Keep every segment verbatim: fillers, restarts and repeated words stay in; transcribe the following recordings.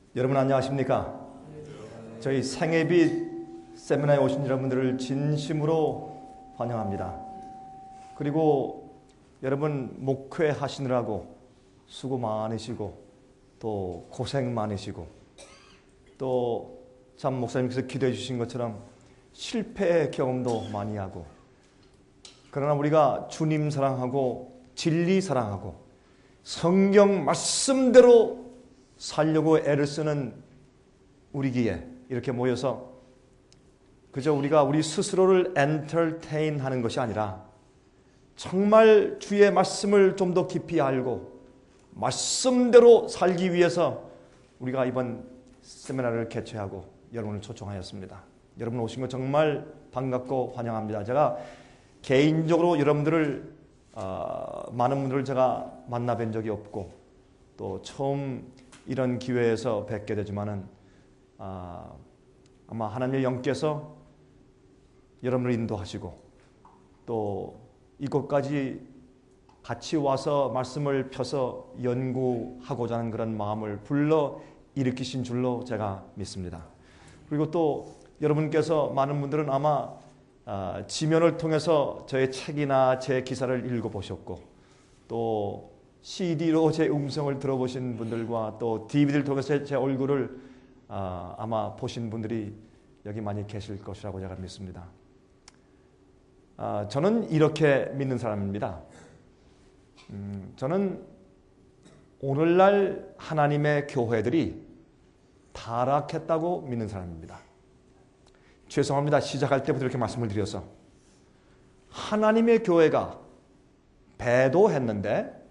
여러분 안녕하십니까? 저희 생애빛 세미나에 오신 여러분들을 진심으로 환영합니다. 그리고 여러분 목회 하시느라고 수고 많으시고 또 고생 많으시고 또 참 목사님께서 기도해 주신 것처럼 실패의 경험도 많이 하고, 그러나 우리가 주님 사랑하고 진리 사랑하고 성경 말씀대로 살려고 애를 쓰는 우리기에 이렇게 모여서 그저 우리가 우리 스스로를 엔터테인 하는 것이 아니라 정말 주의 말씀을 좀 더 깊이 알고 말씀대로 살기 위해서 우리가 이번 세미나를 개최하고 여러분을 초청하였습니다. 여러분 오신 것 정말 반갑고 환영합니다. 제가 개인적으로 여러분들을 어, 많은 분들을 제가 만나뵌 적이 없고 또 처음 이런 기회에서 뵙게 되지만은 아, 아마 하나님의 영께서 여러분을 인도하시고 또 이곳까지 같이 와서 말씀을 펴서 연구하고자 하는 그런 마음을 불러 일으키신 줄로 제가 믿습니다. 그리고 또 여러분께서 많은 분들은 아마 아, 지면을 통해서 저의 책이나 제 기사를 읽어보셨고 또 씨디로 제 음성을 들어보신 분들과 또 디비디를 통해서 제 얼굴을 아, 아마 보신 분들이 여기 많이 계실 것이라고 제가 믿습니다. 아, 저는 이렇게 믿는 사람입니다. 음, 저는 오늘날 하나님의 교회들이 타락했다고 믿는 사람입니다. 죄송합니다. 시작할 때부터 이렇게 말씀을 드려서 하나님의 교회가 배도했는데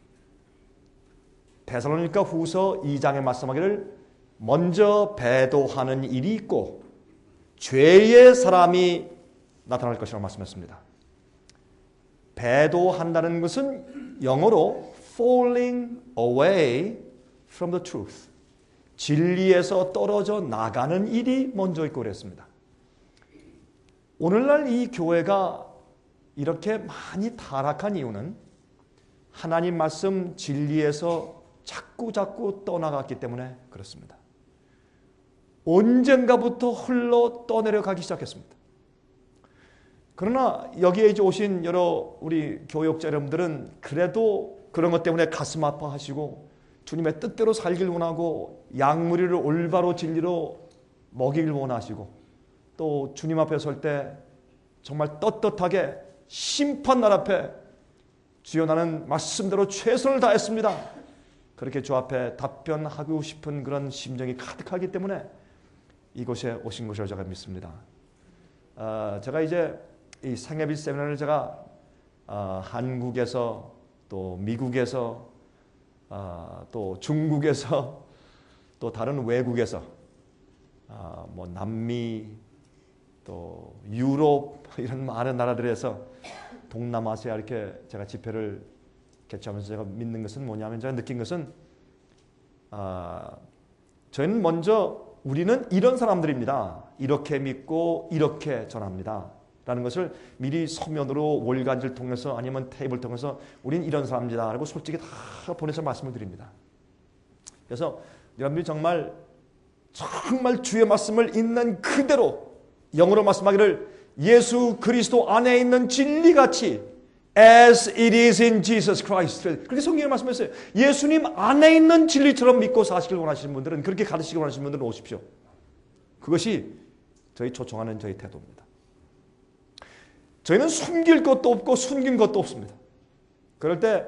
데살로니가 후서 이 장에 말씀하기를 먼저 배도하는 일이 있고 죄의 사람이 나타날 것이라고 말씀했습니다. 배도한다는 것은 영어로 falling away from the truth, 진리에서 떨어져 나가는 일이 먼저 있고 그랬습니다. 오늘날 이 교회가 이렇게 많이 타락한 이유는 하나님 말씀 진리에서 자꾸 자꾸 떠나갔기 때문에 그렇습니다. 언젠가부터 흘러 떠내려가기 시작했습니다. 그러나 여기에 이제 오신 여러 우리 교역자 여러분들은 그래도 그런 것 때문에 가슴 아파하시고 주님의 뜻대로 살길 원하고 양무리를 올바로 진리로 먹이길 원하시고 또 주님 앞에 설 때 정말 떳떳하게 심판날 앞에 주여 나는 말씀대로 최선을 다했습니다, 그렇게 주 앞에 답변하고 싶은 그런 심정이 가득하기 때문에 이곳에 오신 것이라고 제가 믿습니다. 어, 제가 이제 이 생애빛 세미나를 제가 어, 한국에서 또 미국에서 어, 또 중국에서 또 다른 외국에서 어, 뭐 남미 또 유럽 이런 많은 나라들에서 동남아시아 이렇게 제가 집회를 개최하면서 제가 믿는 것은 뭐냐면 제가 느낀 것은 어, 저희는 먼저 우리는 이런 사람들입니다, 이렇게 믿고 이렇게 전합니다 라는 것을 미리 서면으로 월간지를 통해서 아니면 테이블을 통해서 우린 이런 사람입니다 라고 솔직히 다 보내서 말씀을 드립니다. 그래서 여러분들이 정말 정말 주의 말씀을 있는 그대로 영어로 말씀하기를 예수 그리스도 안에 있는 진리같이 as it is in Jesus Christ, 그렇게 성경에 말씀했어요. 예수님 안에 있는 진리처럼 믿고 사시길 원하시는 분들은, 그렇게 가르치길 원하시는 분들은 오십시오. 그것이 저희 초청하는 저희 태도입니다. 저희는 숨길 것도 없고 숨긴 것도 없습니다. 그럴 때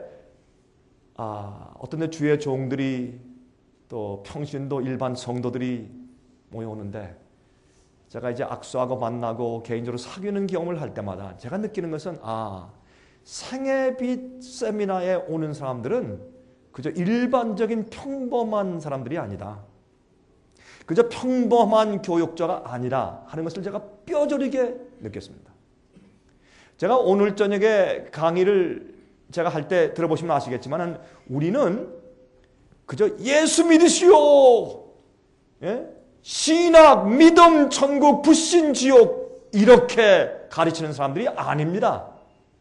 아, 어떤 데 주의 종들이 또 평신도 일반 성도들이 모여오는데 제가 이제 악수하고 만나고 개인적으로 사귀는 경험을 할 때마다 제가 느끼는 것은 아, 생애빛 세미나에 오는 사람들은 그저 일반적인 평범한 사람들이 아니다, 그저 평범한 교육자가 아니라 하는 것을 제가 뼈저리게 느꼈습니다. 제가 오늘 저녁에 강의를 제가 할 때 들어보시면 아시겠지만 우리는 그저 예수 믿으시오, 예? 신학, 믿음, 천국, 불신, 지옥 이렇게 가르치는 사람들이 아닙니다.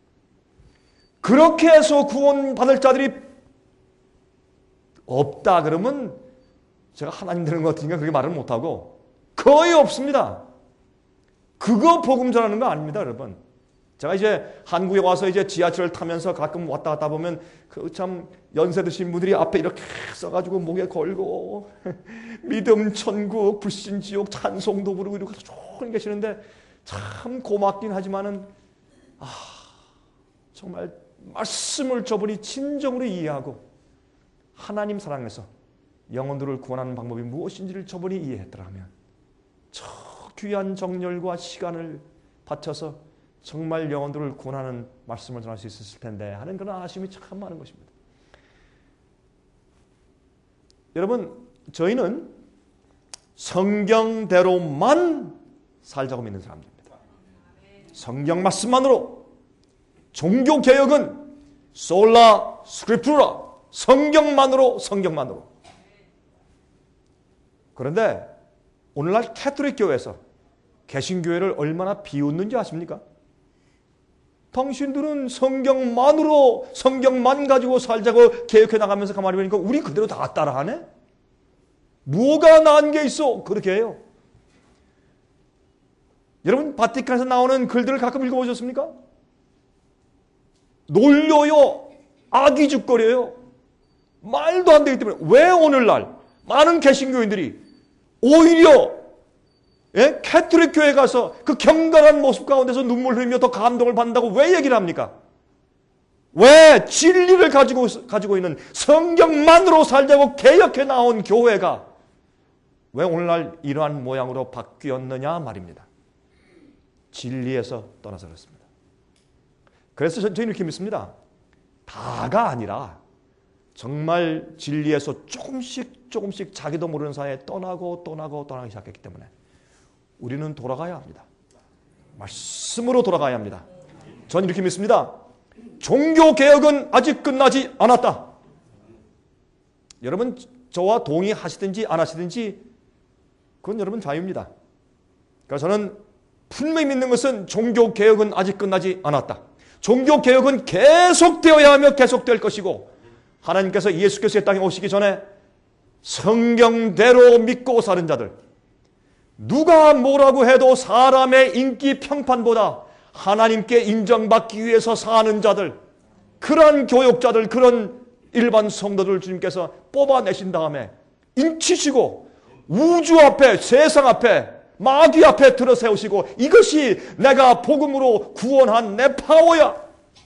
그렇게 해서 구원받을 자들이 없다 그러면 제가 하나님 되는 것 같으니까 그렇게 말을 못하고 거의 없습니다. 그거 복음 전하는 거 아닙니다, 여러분. 제가 이제 한국에 와서 이제 지하철을 타면서 가끔 왔다 갔다 보면 그 참 연세 드신 분들이 앞에 이렇게 써가지고 목에 걸고 믿음 천국 불신 지옥 찬송도 부르고 이러고 조금 계시는데 참 고맙긴 하지만은 아 정말 말씀을 저분이 진정으로 이해하고 하나님 사랑해서 영혼들을 구원하는 방법이 무엇인지를 저분이 이해했더라면 저 귀한 정열과 시간을 바쳐서 정말 영혼들을 구원하는 말씀을 전할 수 있었을 텐데 하는 그런 아쉬움이 참 많은 것입니다. 여러분, 저희는 성경대로만 살자고 믿는 사람들입니다. 성경 말씀만으로. 종교개혁은 솔라 스크립투라, 성경만으로, 성경만으로. 그런데 오늘날 캐톨릭 교회에서 개신교회를 얼마나 비웃는지 아십니까? 당신들은 성경만으로, 성경만 가지고 살자고 개혁해 나가면서 가만히 보니까 우리 그대로 다 따라하네? 뭐가 나은 게 있어? 그렇게 해요. 여러분, 바티칸에서 나오는 글들을 가끔 읽어보셨습니까? 놀려요. 아기죽거려요. 말도 안 되기 때문에. 왜 오늘날 많은 개신교인들이 오히려 예? 캐톨릭 교회 가서 그 경건한 모습 가운데서 눈물 흘리며 더 감동을 받는다고 왜 얘기를 합니까? 왜 진리를 가지고, 가지고 있는 성경만으로 살자고 개혁해 나온 교회가 왜 오늘날 이러한 모양으로 바뀌었느냐 말입니다. 진리에서 떠나서 그렇습니다. 그래서 저희는 이렇게 믿습니다. 다가 아니라 정말 진리에서 조금씩 조금씩 자기도 모르는 사이에 떠나고 떠나고 떠나기 시작했기 때문에 우리는 돌아가야 합니다. 말씀으로 돌아가야 합니다. 전 이렇게 믿습니다. 종교개혁은 아직 끝나지 않았다. 여러분 저와 동의하시든지 안 하시든지 그건 여러분 자유입니다. 그래서 저는 분명히 믿는 것은 종교개혁은 아직 끝나지 않았다. 종교개혁은 계속되어야 하며 계속될 것이고 하나님께서 예수께서 이 땅에 오시기 전에 성경대로 믿고 사는 자들, 누가 뭐라고 해도 사람의 인기 평판보다 하나님께 인정받기 위해서 사는 자들, 그런 교역자들, 그런 일반 성도들 주님께서 뽑아내신 다음에 인치시고 우주 앞에, 세상 앞에, 마귀 앞에 들어 세우시고 이것이 내가 복음으로 구원한 내 파워야.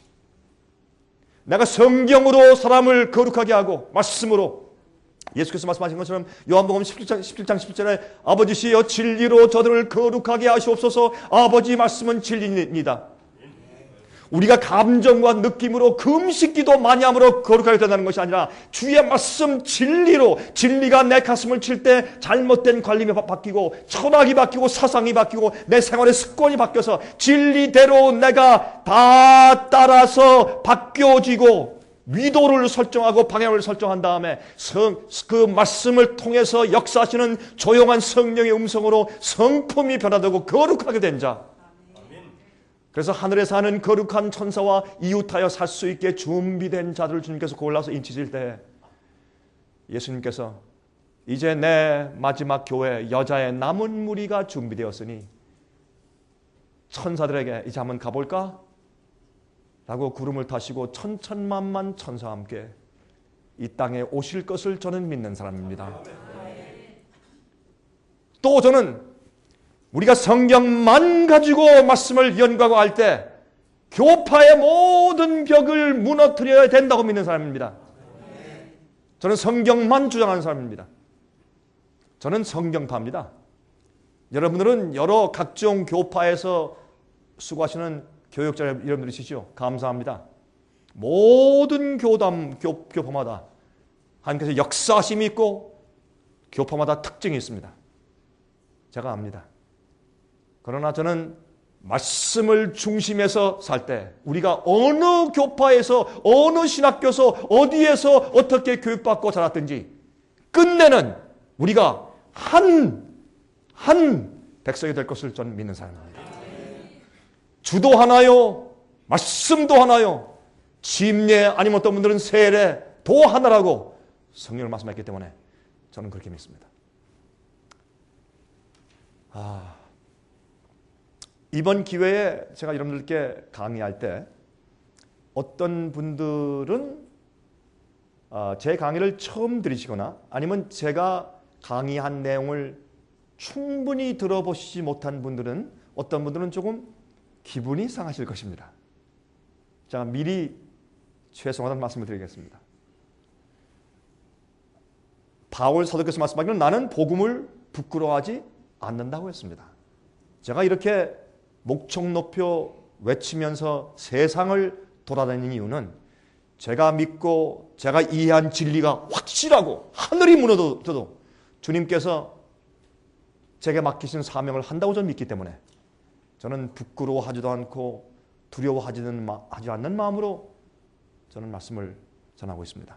내가 성경으로 사람을 거룩하게 하고 말씀으로 예수께서 말씀하신 것처럼 요한복음 십칠 장 십칠 장 십칠 절에 아버지시여 진리로 저들을 거룩하게 하시옵소서. 아버지 말씀은 진리입니다. 우리가 감정과 느낌으로 금식기도 많이 함으로 거룩하게 된다는 것이 아니라 주의 말씀 진리로, 진리가 내 가슴을 칠 때 잘못된 관림이 바뀌고 철학이 바뀌고 사상이 바뀌고 내 생활의 습관이 바뀌어서 진리대로 내가 다 따라서 바뀌어지고 위도를 설정하고 방향을 설정한 다음에 성, 그 말씀을 통해서 역사하시는 조용한 성령의 음성으로 성품이 변화되고 거룩하게 된 자, 그래서 하늘에 사는 거룩한 천사와 이웃하여 살 수 있게 준비된 자들을 주님께서 골라서 인치실 때 예수님께서 이제 내 마지막 교회 여자의 남은 무리가 준비되었으니 천사들에게 이제 한번 가볼까? 라고 구름을 타시고 천천만만 천사와 함께 이 땅에 오실 것을 저는 믿는 사람입니다. 또 저는 우리가 성경만 가지고 말씀을 연구하고 할 때 교파의 모든 벽을 무너뜨려야 된다고 믿는 사람입니다. 저는 성경만 주장하는 사람입니다. 저는 성경파입니다. 여러분들은 여러 각종 교파에서 수고하시는 교역자 여러분들이시죠? 감사합니다. 모든 교담, 교, 교파마다 하나님께서 역사심이 있고 교파마다 특징이 있습니다. 제가 압니다. 그러나 저는 말씀을 중심에서 살 때 우리가 어느 교파에서 어느 신학교에서 어디에서 어떻게 교육받고 자랐든지 끝내는 우리가 한, 한 백성이 될 것을 저는 믿는 사람입니다. 주도 하나요? 말씀도 하나요? 침례 아니면 어떤 분들은 세례 도 하나라고 성경을 말씀했기 때문에 저는 그렇게 믿습니다. 아, 이번 기회에 제가 여러분들께 강의할 때 어떤 분들은 제 강의를 처음 들으시거나 아니면 제가 강의한 내용을 충분히 들어보시지 못한 분들은 어떤 분들은 조금 기분이 상하실 것입니다. 제가 미리 죄송하다는 말씀을 드리겠습니다. 바울 사도께서 말씀하기는 나는 복음을 부끄러워하지 않는다고 했습니다. 제가 이렇게 목청 높여 외치면서 세상을 돌아다니는 이유는 제가 믿고 제가 이해한 진리가 확실하고 하늘이 무너져도 주님께서 제게 맡기신 사명을 한다고 저는 믿기 때문에 저는 부끄러워하지도 않고 두려워하지는 하지 않는 마음으로 저는 말씀을 전하고 있습니다.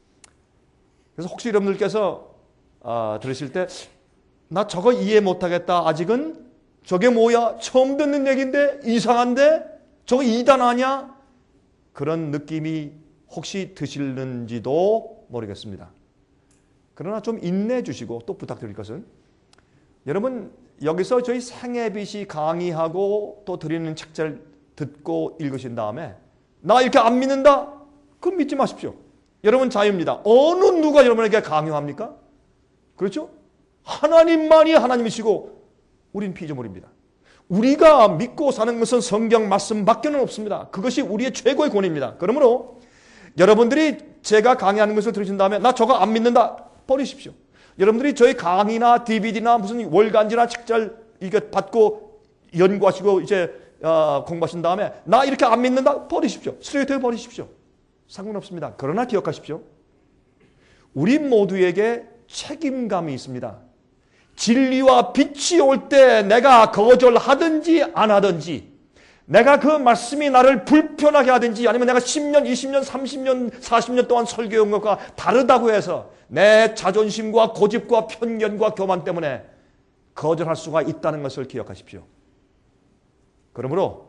그래서 혹시 여러분들께서 어, 들으실 때 나 저거 이해 못하겠다. 아직은 저게 뭐야? 처음 듣는 얘기인데 이상한데? 저거 이단 아니야? 그런 느낌이 혹시 드시는지도 모르겠습니다. 그러나 좀 인내해 주시고 또 부탁드릴 것은 여러분 여기서 저희 생애빛이 강의하고 또 드리는 책자를 듣고 읽으신 다음에 나 이렇게 안 믿는다? 그럼 믿지 마십시오. 여러분 자유입니다. 어느 누가 여러분에게 강요합니까? 그렇죠? 하나님만이 하나님이시고 우린 피조물입니다. 우리가 믿고 사는 것은 성경 말씀밖에는 없습니다. 그것이 우리의 최고의 권위입니다. 그러므로 여러분들이 제가 강의하는 것을 들으신 다음에 나 저거 안 믿는다 버리십시오. 여러분들이 저희 강의나 디비디나 무슨 월간지나 책자를 이거 받고 연구하시고 이제 어, 공부하신 다음에 나 이렇게 안 믿는다 버리십시오. 스트레이트에 버리십시오. 상관없습니다. 그러나 기억하십시오. 우리 모두에게 책임감이 있습니다. 진리와 빛이 올 때 내가 거절하든지 안 하든지 내가 그 말씀이 나를 불편하게 하든지 아니면 내가 십 년, 이십 년, 삼십 년, 사십 년 동안 설교한 것과 다르다고 해서 내 자존심과 고집과 편견과 교만 때문에 거절할 수가 있다는 것을 기억하십시오. 그러므로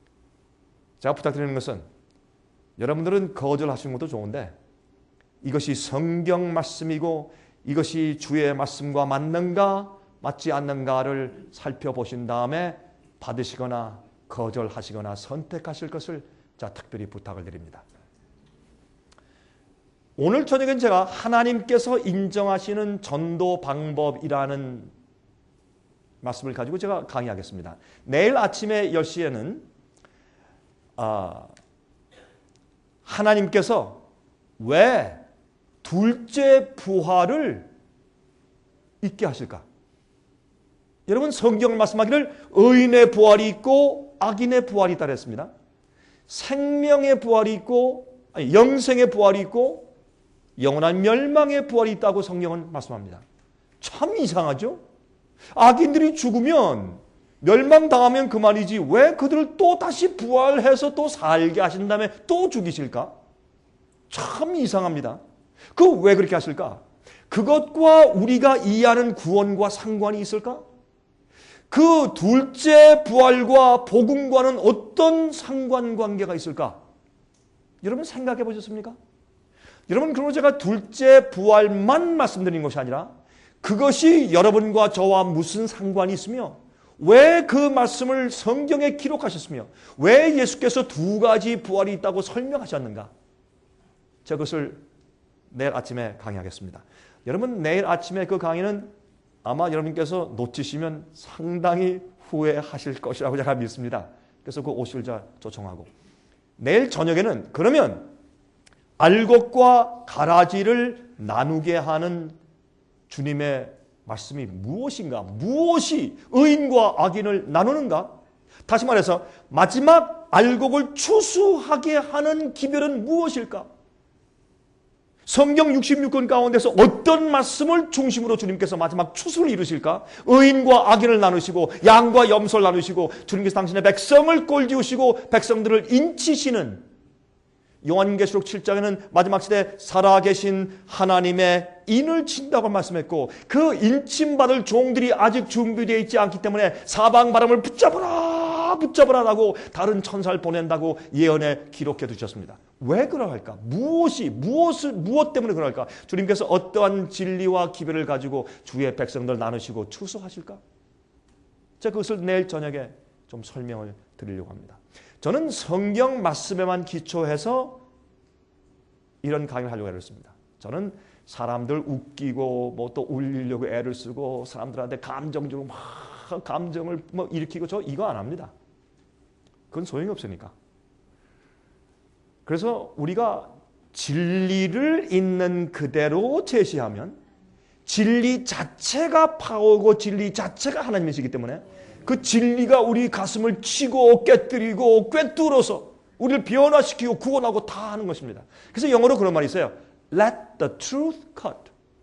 제가 부탁드리는 것은 여러분들은 거절하시는 것도 좋은데 이것이 성경 말씀이고 이것이 주의 말씀과 맞는가 맞지 않는가를 살펴보신 다음에 받으시거나 거절하시거나 선택하실 것을 자 특별히 부탁을 드립니다. 오늘 저녁엔 제가 하나님께서 인정하시는 전도 방법이라는 말씀을 가지고 제가 강의하겠습니다. 내일 아침에 열 시에는 아, 하나님께서 왜 둘째 부활을 있게 하실까? 여러분 성경을 말씀하기를 의인의 부활이 있고 악인의 부활이 있다 그랬습니다. 생명의 부활이 있고 아니, 영생의 부활이 있고 영원한 멸망의 부활이 있다고 성경은 말씀합니다. 참 이상하죠? 악인들이 죽으면 멸망당하면 그만이지 왜 그들을 또 다시 부활해서 또 살게 하신 다음에 또 죽이실까? 참 이상합니다. 그 왜 그렇게 하실까? 그것과 우리가 이해하는 구원과 상관이 있을까? 그 둘째 부활과 복음과는 어떤 상관관계가 있을까? 여러분 생각해 보셨습니까? 여러분 그러므로 제가 둘째 부활만 말씀드리는 것이 아니라 그것이 여러분과 저와 무슨 상관이 있으며 왜 그 말씀을 성경에 기록하셨으며 왜 예수께서 두 가지 부활이 있다고 설명하셨는가? 제가 그것을 내일 아침에 강의하겠습니다. 여러분 내일 아침에 그 강의는 아마 여러분께서 놓치시면 상당히 후회하실 것이라고 제가 믿습니다. 그래서 그 오실 자 초청하고 내일 저녁에는 그러면 알곡과 가라지를 나누게 하는 주님의 말씀이 무엇인가? 무엇이 의인과 악인을 나누는가? 다시 말해서 마지막 알곡을 추수하게 하는 기별은 무엇일까? 성경 육십육 권 가운데서 어떤 말씀을 중심으로 주님께서 마지막 추수를 이루실까? 의인과 악인을 나누시고 양과 염소를 나누시고 주님께서 당신의 백성을 꼴지우시고 백성들을 인치시는 요한계시록 칠 장에는 마지막 시대에 살아계신 하나님의 인을 친다고 말씀했고 그 인침받을 종들이 아직 준비되어 있지 않기 때문에 사방 바람을 붙잡아라 다 붙잡으라고 다른 천사를 보낸다고 예언에 기록해 두셨습니다. 왜 그러할까? 무엇이 무엇을 무엇 때문에 그럴까? 주님께서 어떠한 진리와 기별을 가지고 주의 백성들 나누시고 추수하실까? 제가 그것을 내일 저녁에 좀 설명을 드리려고 합니다. 저는 성경 말씀에만 기초해서 이런 강의를 하려고 했습니다. 저는 사람들 웃기고 뭐 또 울리려고 애를 쓰고 사람들한테 감정적으로 막 감정을 뭐 일으키고 저 이거 안 합니다. 그건 소용이 없으니까. 그래서 우리가 진리를 있는 그대로 제시하면 진리 자체가 파워고 진리 자체가 하나님이시기 때문에 그 진리가 우리 가슴을 치고 깨뜨리고 꿰뚫어서 우리를 변화시키고 구원하고 다 하는 것입니다. 그래서 영어로 그런 말이 있어요. Let the truth cut.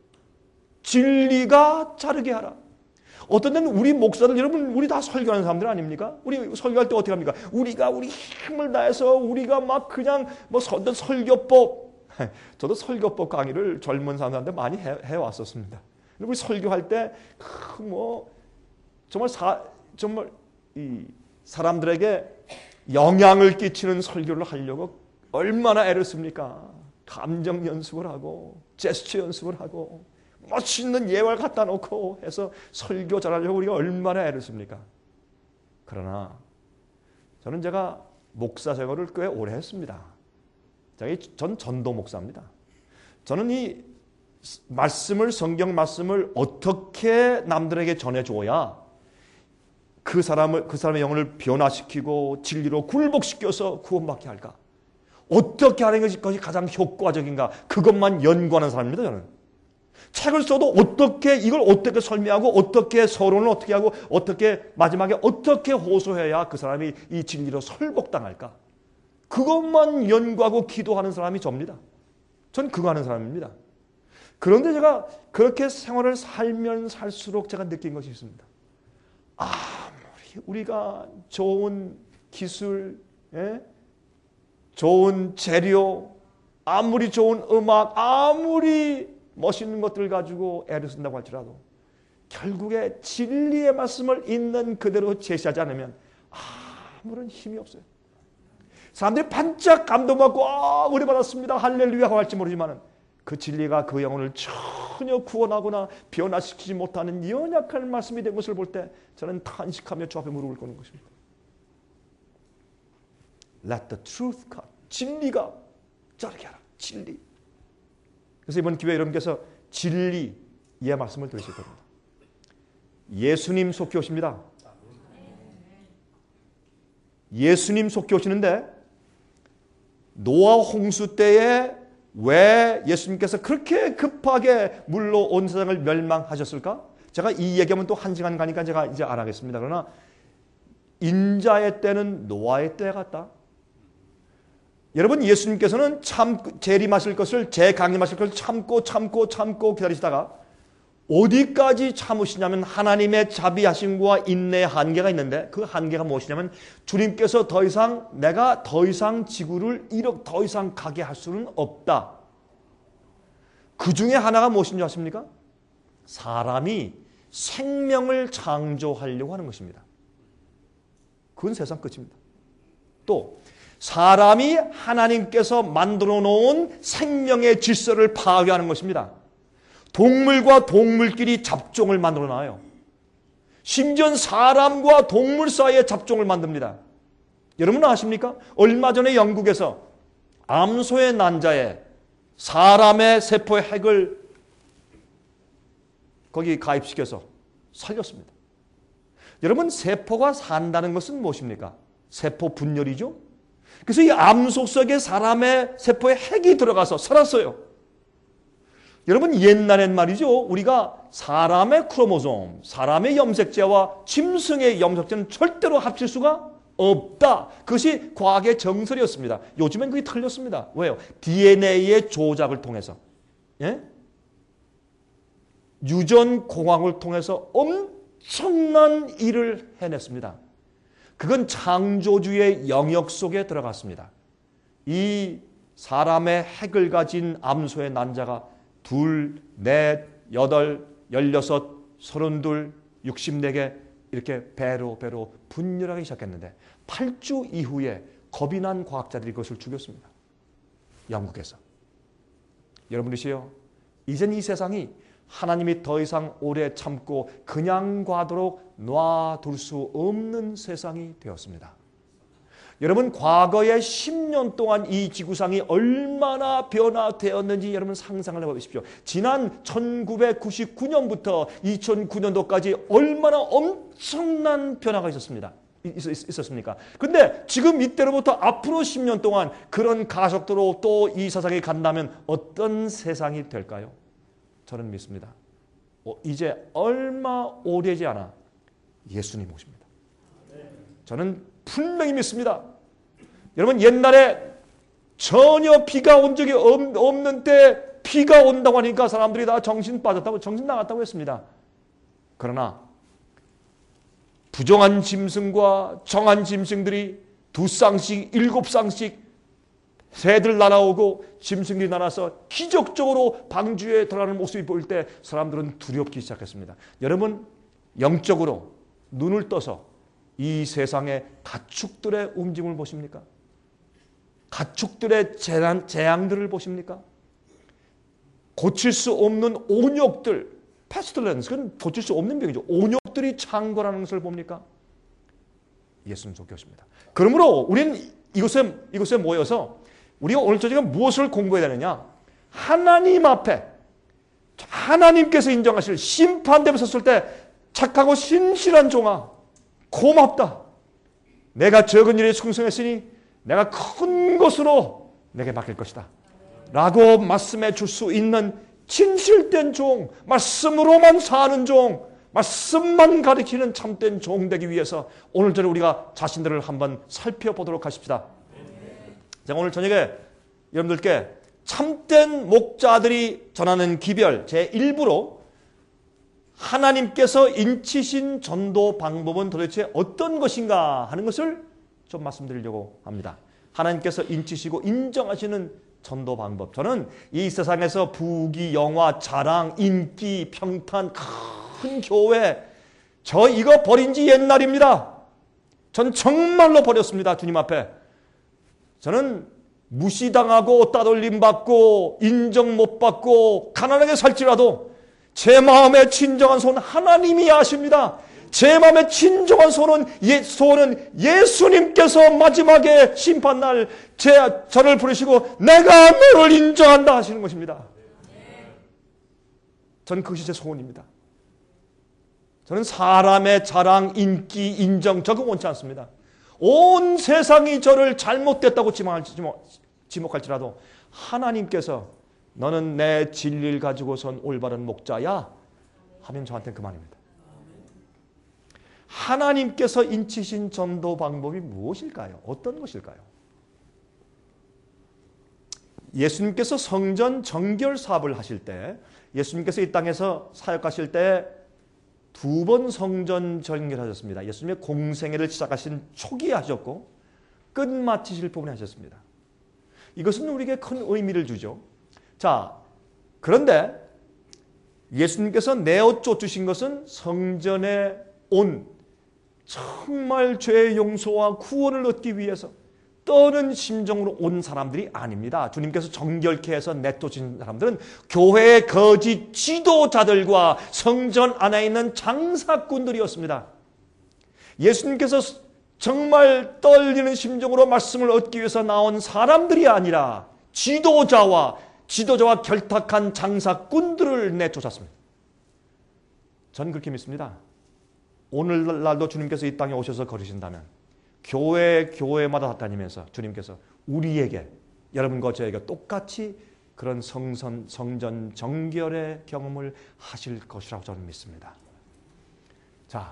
진리가 자르게 하라. 어떤 데는 우리 목사들, 여러분 우리 다 설교하는 사람들 아닙니까? 우리 설교할 때 어떻게 합니까? 우리가 우리 힘을 다해서 우리가 막 그냥 뭐 어떤 설교법, 저도 설교법 강의를 젊은 사람들한테 많이 해, 해왔었습니다. 우리 설교할 때 뭐 정말 사, 정말 이 사람들에게 영향을 끼치는 설교를 하려고 얼마나 애를 씁니까? 감정 연습을 하고 제스처 연습을 하고 멋있는 예화를 갖다 놓고 해서 설교 잘하려고 우리가 얼마나 애를 씁니까? 그러나 저는 제가 목사 생활을 꽤 오래 했습니다. 전 전도 목사입니다. 저는 이 말씀을 성경 말씀을 어떻게 남들에게 전해줘야 그 사람을 그 사람의 영혼을 변화시키고 진리로 굴복시켜서 구원받게 할까? 어떻게 하는 것이 가장 효과적인가? 그것만 연구하는 사람입니다. 저는 책을 써도 어떻게 이걸 어떻게 설명하고 어떻게 서론을 어떻게 하고 어떻게 마지막에 어떻게 호소해야 그 사람이 이 진리로 설복당할까? 그것만 연구하고 기도하는 사람이 접니다. 전 그거 하는 사람입니다. 그런데 제가 그렇게 생활을 살면 살수록 제가 느낀 것이 있습니다. 아무리 우리가 좋은 기술, 예? 좋은 재료, 아무리 좋은 음악, 아무리 멋있는 것들을 가지고 애를 쓴다고 할지라도 결국에 진리의 말씀을 있는 그대로 제시하지 않으면 아무런 힘이 없어요. 사람들이 반짝 감동받고 아, 은혜 받았습니다. 할렐루야 하고 할지 모르지만 그 진리가 그 영혼을 전혀 구원하거나 변화시키지 못하는 연약한 말씀이 된 것을 볼 때 저는 탄식하며 주 앞에 무릎을 꿇는 것입니다. Let the truth cut. 진리가 자르게 하라. 진리. 그래서 이번 기회에 여러분께서 진리의 말씀을 들으실 겁니다. 예수님 속히 오십니다. 예수님 속히 오시는데 노아 홍수 때에 왜 예수님께서 그렇게 급하게 물로 온 세상을 멸망하셨을까? 제가 이 얘기하면 또 한 시간 가니까 제가 이제 안 하겠습니다. 그러나 인자의 때는 노아의 때 같다. 여러분 예수님께서는 참 재림하실 것을 재강림하실 것을 참고 참고 참고 기다리시다가 어디까지 참으시냐면 하나님의 자비하심과 인내의 한계가 있는데 그 한계가 무엇이냐면 주님께서 더 이상 내가 더 이상 지구를 이렇게 더 이상 가게 할 수는 없다. 그 중에 하나가 무엇인 줄 아십니까? 사람이 생명을 창조하려고 하는 것입니다. 그건 세상 끝입니다. 또 사람이 하나님께서 만들어 놓은 생명의 질서를 파괴하는 것입니다. 동물과 동물끼리 잡종을 만들어 놔요. 심지어 사람과 동물 사이에 잡종을 만듭니다. 여러분 아십니까? 얼마 전에 영국에서 암소의 난자에 사람의 세포의 핵을 거기 가입시켜서 살렸습니다. 여러분 세포가 산다는 것은 무엇입니까? 세포 분열이죠. 그래서 이 암소 속에 사람의 세포에 핵이 들어가서 살았어요. 여러분 옛날엔 말이죠. 우리가 사람의 크로모솜, 사람의 염색체와 짐승의 염색체는 절대로 합칠 수가 없다. 그것이 과학의 정설이었습니다. 요즘엔 그게 틀렸습니다. 왜요? 디엔에이의 조작을 통해서 예? 유전공학을 통해서 엄청난 일을 해냈습니다. 그건 창조주의 영역 속에 들어갔습니다. 이 사람의 핵을 가진 암소의 난자가 둘, 넷, 여덟, 열여섯, 서른둘, 육십네 개 이렇게 배로 배로 분열하기 시작했는데 팔 주 이후에 겁이 난 과학자들이 그것을 죽였습니다. 영국에서. 여러분이시여, 이젠 이 세상이 하나님이 더 이상 오래 참고 그냥 가도록 놔둘 수 없는 세상이 되었습니다. 여러분, 과거에 십 년 동안 이 지구상이 얼마나 변화되었는지 여러분 상상을 해보십시오. 지난 천구백구십구 년부터 이천구 년도까지 얼마나 엄청난 변화가 있었습니다. 있었습니까? 근데 지금 이때로부터 앞으로 십 년 동안 그런 가속도로 또 이 세상이 간다면 어떤 세상이 될까요? 저는 믿습니다. 어, 이제 얼마 오래지 않아 예수님 오십니다. 저는 분명히 믿습니다. 여러분, 옛날에 전혀 비가 온 적이 없는 때 비가 온다고 하니까 사람들이 다 정신 빠졌다고, 정신 나갔다고 했습니다. 그러나 부정한 짐승과 정한 짐승들이 두 쌍씩, 일곱 쌍씩 새들 날아오고 짐승들이 날아서 기적적으로 방주에 들어가는 모습이 보일 때 사람들은 두렵기 시작했습니다. 여러분, 영적으로 눈을 떠서 이 세상의 가축들의 움직임을 보십니까? 가축들의 재난, 재앙들을 보십니까? 고칠 수 없는 온역들, 패스틀렌스, 그건 고칠 수 없는 병이죠. 온역들이 창궐하는 것을 봅니까? 예수님 속교십니다. 그러므로 우리는 이곳에, 이곳에 모여서 우리가 오늘 저녁에 무엇을 공부해야 되느냐? 하나님 앞에 하나님께서 인정하실 심판대에 섰을 때 착하고 신실한 종아, 고맙다. 내가 적은 일에 충성했으니 내가 큰 것으로 내게 맡길 것이다 라고 말씀해 줄 수 있는 진실된 종, 말씀으로만 사는 종, 말씀만 가리키는 참된 종 되기 위해서 오늘 저녁에 우리가 자신들을 한번 살펴보도록 하십시다. 자, 오늘 저녁에 여러분들께 참된 목자들이 전하는 기별 제일 부로 하나님께서 인치신 전도 방법은 도대체 어떤 것인가 하는 것을 좀 말씀드리려고 합니다. 하나님께서 인치시고 인정하시는 전도 방법. 저는 이 세상에서 부귀, 영화, 자랑, 인기, 평탄, 큰 교회, 저 이거 버린 지 옛날입니다. 전 정말로 버렸습니다. 주님 앞에. 저는 무시당하고 따돌림 받고 인정 못 받고 가난하게 살지라도 제 마음의 진정한 손 하나님이 아십니다. 제 마음의 진정한 손은, 예, 소원은 예수님께서 마지막에 심판날 제, 저를 부르시고 내가 너를 인정한다 하시는 것입니다. 저는 그것이 제 소원입니다. 저는 사람의 자랑, 인기, 인정 저거 원치 않습니다. 온 세상이 저를 잘못됐다고 지목할지라도 하나님께서 너는 내 진리를 가지고선 올바른 목자야 하면 저한테는 그만입니다. 하나님께서 인치신 전도 방법이 무엇일까요? 어떤 것일까요? 예수님께서 성전 정결 사업을 하실 때, 예수님께서 이 땅에서 사역하실 때 두 번 성전 정결하셨습니다. 예수님의 공생애를 시작하신 초기에 하셨고 끝마치실 부분에 하셨습니다. 이것은 우리에게 큰 의미를 주죠. 자, 그런데 예수님께서 내어 쫓으신 것은 성전에 온 정말 죄의 용서와 구원을 얻기 위해서 떠는 심정으로 온 사람들이 아닙니다. 주님께서 정결케 해서 내쫓으신 사람들은 교회의 거짓 지도자들과 성전 안에 있는 장사꾼들이었습니다. 예수님께서 정말 떨리는 심정으로 말씀을 얻기 위해서 나온 사람들이 아니라 지도자와 지도자와 결탁한 장사꾼들을 내쫓았습니다. 저는 그렇게 믿습니다. 오늘날도 주님께서 이 땅에 오셔서 걸으신다면 교회 교회마다 다니면서 주님께서 우리에게, 여러분과 저에게 똑같이 그런 성선, 성전 정결의 경험을 하실 것이라고 저는 믿습니다. 자,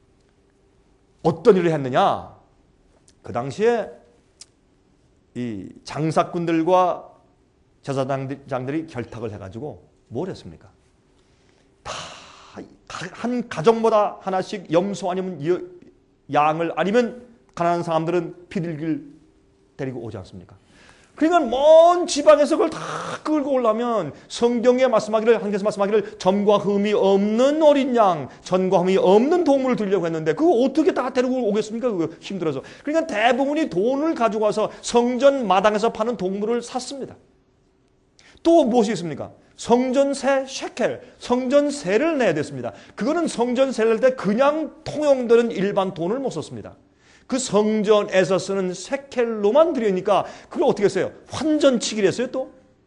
어떤 일을 했느냐? 그 당시에 이 장사꾼들과 제사장들이 결탁을 해가지고 뭘 했습니까? 다 한 가정마다 하나씩 염소 아니면 양을, 아니면 가난한 사람들은 비둘기를 데리고 오지 않습니까? 그러니까 먼 지방에서 그걸 다 끌고 오려면 성경에 말씀하기를, 하나님께서 말씀하기를 점과 흠이 없는 어린 양, 전과 흠이 없는 동물을 들려고 했는데 그거 어떻게 다 데리고 오겠습니까? 그거 힘들어서. 그러니까 대부분이 돈을 가지고 와서 성전 마당에서 파는 동물을 샀습니다. 또 무엇이 있습니까? 성전세 셰켈, 성전세를 내야 됐습니다. 그거는 성전세를 낼 때 그냥 통용되는 일반 돈을 못 썼습니다. 그 성전에서 쓰는 셰켈로만 드리니까 그걸 어떻게 했어요? 환전치기를 했어요 또.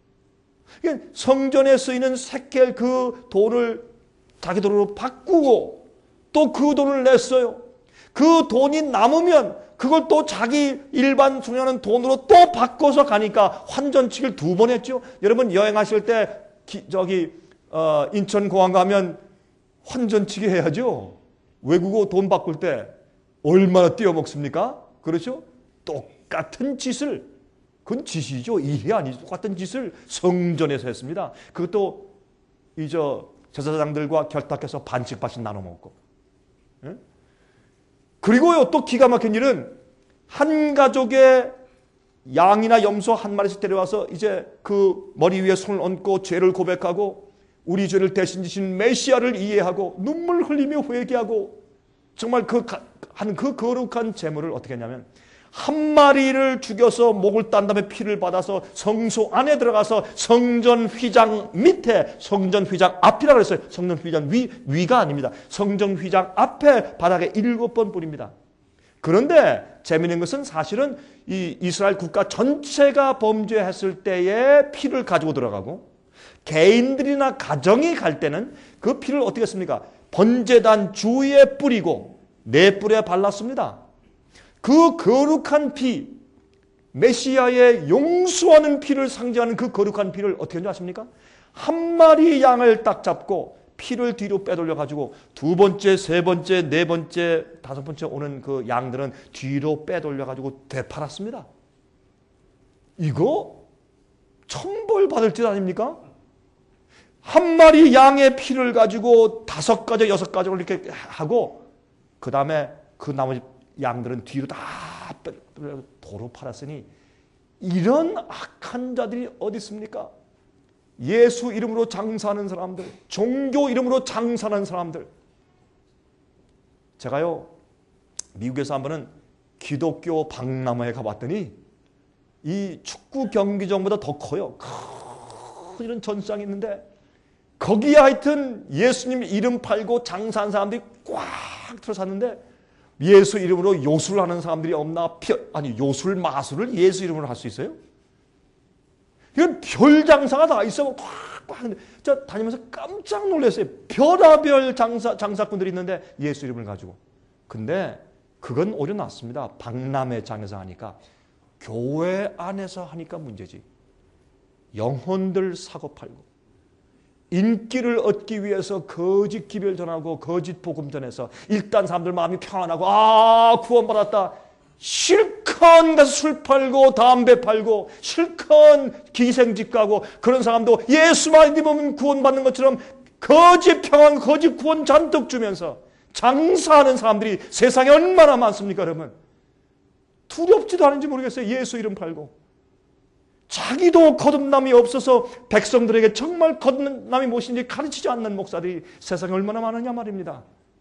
성전에 쓰이는 셰켈 그 돈을 자기 돈으로 바꾸고 또 그 돈을 냈어요. 그 돈이 남으면 그걸 또 자기 일반 소유하는 돈으로 또 바꿔서 가니까 환전치기를 두 번 했죠. 여러분 여행하실 때 기, 저기 어, 인천공항 가면 환전치기 해야죠. 외국어 돈 바꿀 때 얼마나 띄어먹습니까? 그렇죠? 똑같은 짓을, 그건 짓이죠. 일이 아니죠. 똑같은 짓을 성전에서 했습니다. 그것도 이 저 제사장들과 결탁해서 반씩 반씩 나눠 먹고. 예? 그리고요 또 기가 막힌 일은 한 가족의 양이나 염소 한 마리씩 데려와서 이제 그 머리 위에 손을 얹고 죄를 고백하고 우리 죄를 대신 지신 메시아를 이해하고 눈물 흘리며 회개하고 정말 그 한 그 거룩한 제물을 어떻게 했냐면 한 마리를 죽여서 목을 딴 다음에 피를 받아서 성소 안에 들어가서 성전 휘장 밑에, 성전 휘장 앞이라고 했어요. 성전 휘장 위, 위가 아닙니다. 성전 휘장 앞에 바닥에 일곱 번 뿌립니다. 그런데 재미있는 것은 사실은 이 이스라엘 국가 전체가 범죄했을 때의 피를 가지고 들어가고 개인들이나 가정이 갈 때는 그 피를 어떻게 했습니까? 번제단 주위에 뿌리고 네 뿔에 발랐습니다. 그 거룩한 피, 메시아의 용서하는 피를 상징하는 그 거룩한 피를 어떻게 하는지 아십니까? 한 마리 양을 딱 잡고 피를 뒤로 빼돌려 가지고 두 번째, 세 번째, 네 번째, 다섯 번째 오는 그 양들은 뒤로 빼돌려 가지고 되팔았습니다. 이거 천벌 받을 짓 아닙니까? 한 마리 양의 피를 가지고 다섯 가지, 여섯 가지를 이렇게 하고 그 다음에 그 나머지 양들은 뒤로 다 도로 팔았으니 이런 악한 자들이 어디 있습니까? 예수 이름으로 장사하는 사람들, 종교 이름으로 장사하는 사람들. 제가요 미국에서 한 번은 기독교 박람회에 가봤더니 이 축구 경기장보다 더 커요. 큰 이런 전시장이 있는데 거기에 하여튼 예수님 이름 팔고 장사하는 사람들이 꽉 들어섰는데 예수 이름으로 요술을 하는 사람들이 없나? 아니 요술 마술을 예수 이름으로 할 수 있어요? 이건 별 장사가 다 있어. 꽉꽉 하는데 저 다니면서 깜짝 놀랐어요. 별아별 장사, 장사꾼들이 있는데 예수 이름을 가지고. 근데 그건 오히려 낫습니다. 박람회장에서 하니까. 교회 안에서 하니까 문제지. 영혼들 사고 팔고 인기를 얻기 위해서 거짓 기별 전하고 거짓 복음 전해서 일단 사람들 마음이 평안하고 아 구원받았다. 실컷 가서 술 팔고 담배 팔고 실컷 기생집 가고 그런 사람도 예수만 믿으면 구원받는 것처럼 거짓 평안 거짓 구원 잔뜩 주면서 장사하는 사람들이 세상에 얼마나 많습니까 여러분. 두렵지도 않은지 모르겠어요. 예수 이름 팔고 자기도 거듭남이 없어서 백성들에게 정말 거듭남이 무엇인지 가르치지 않는 목사들이 세상에 얼마나 많으냐 말입니다.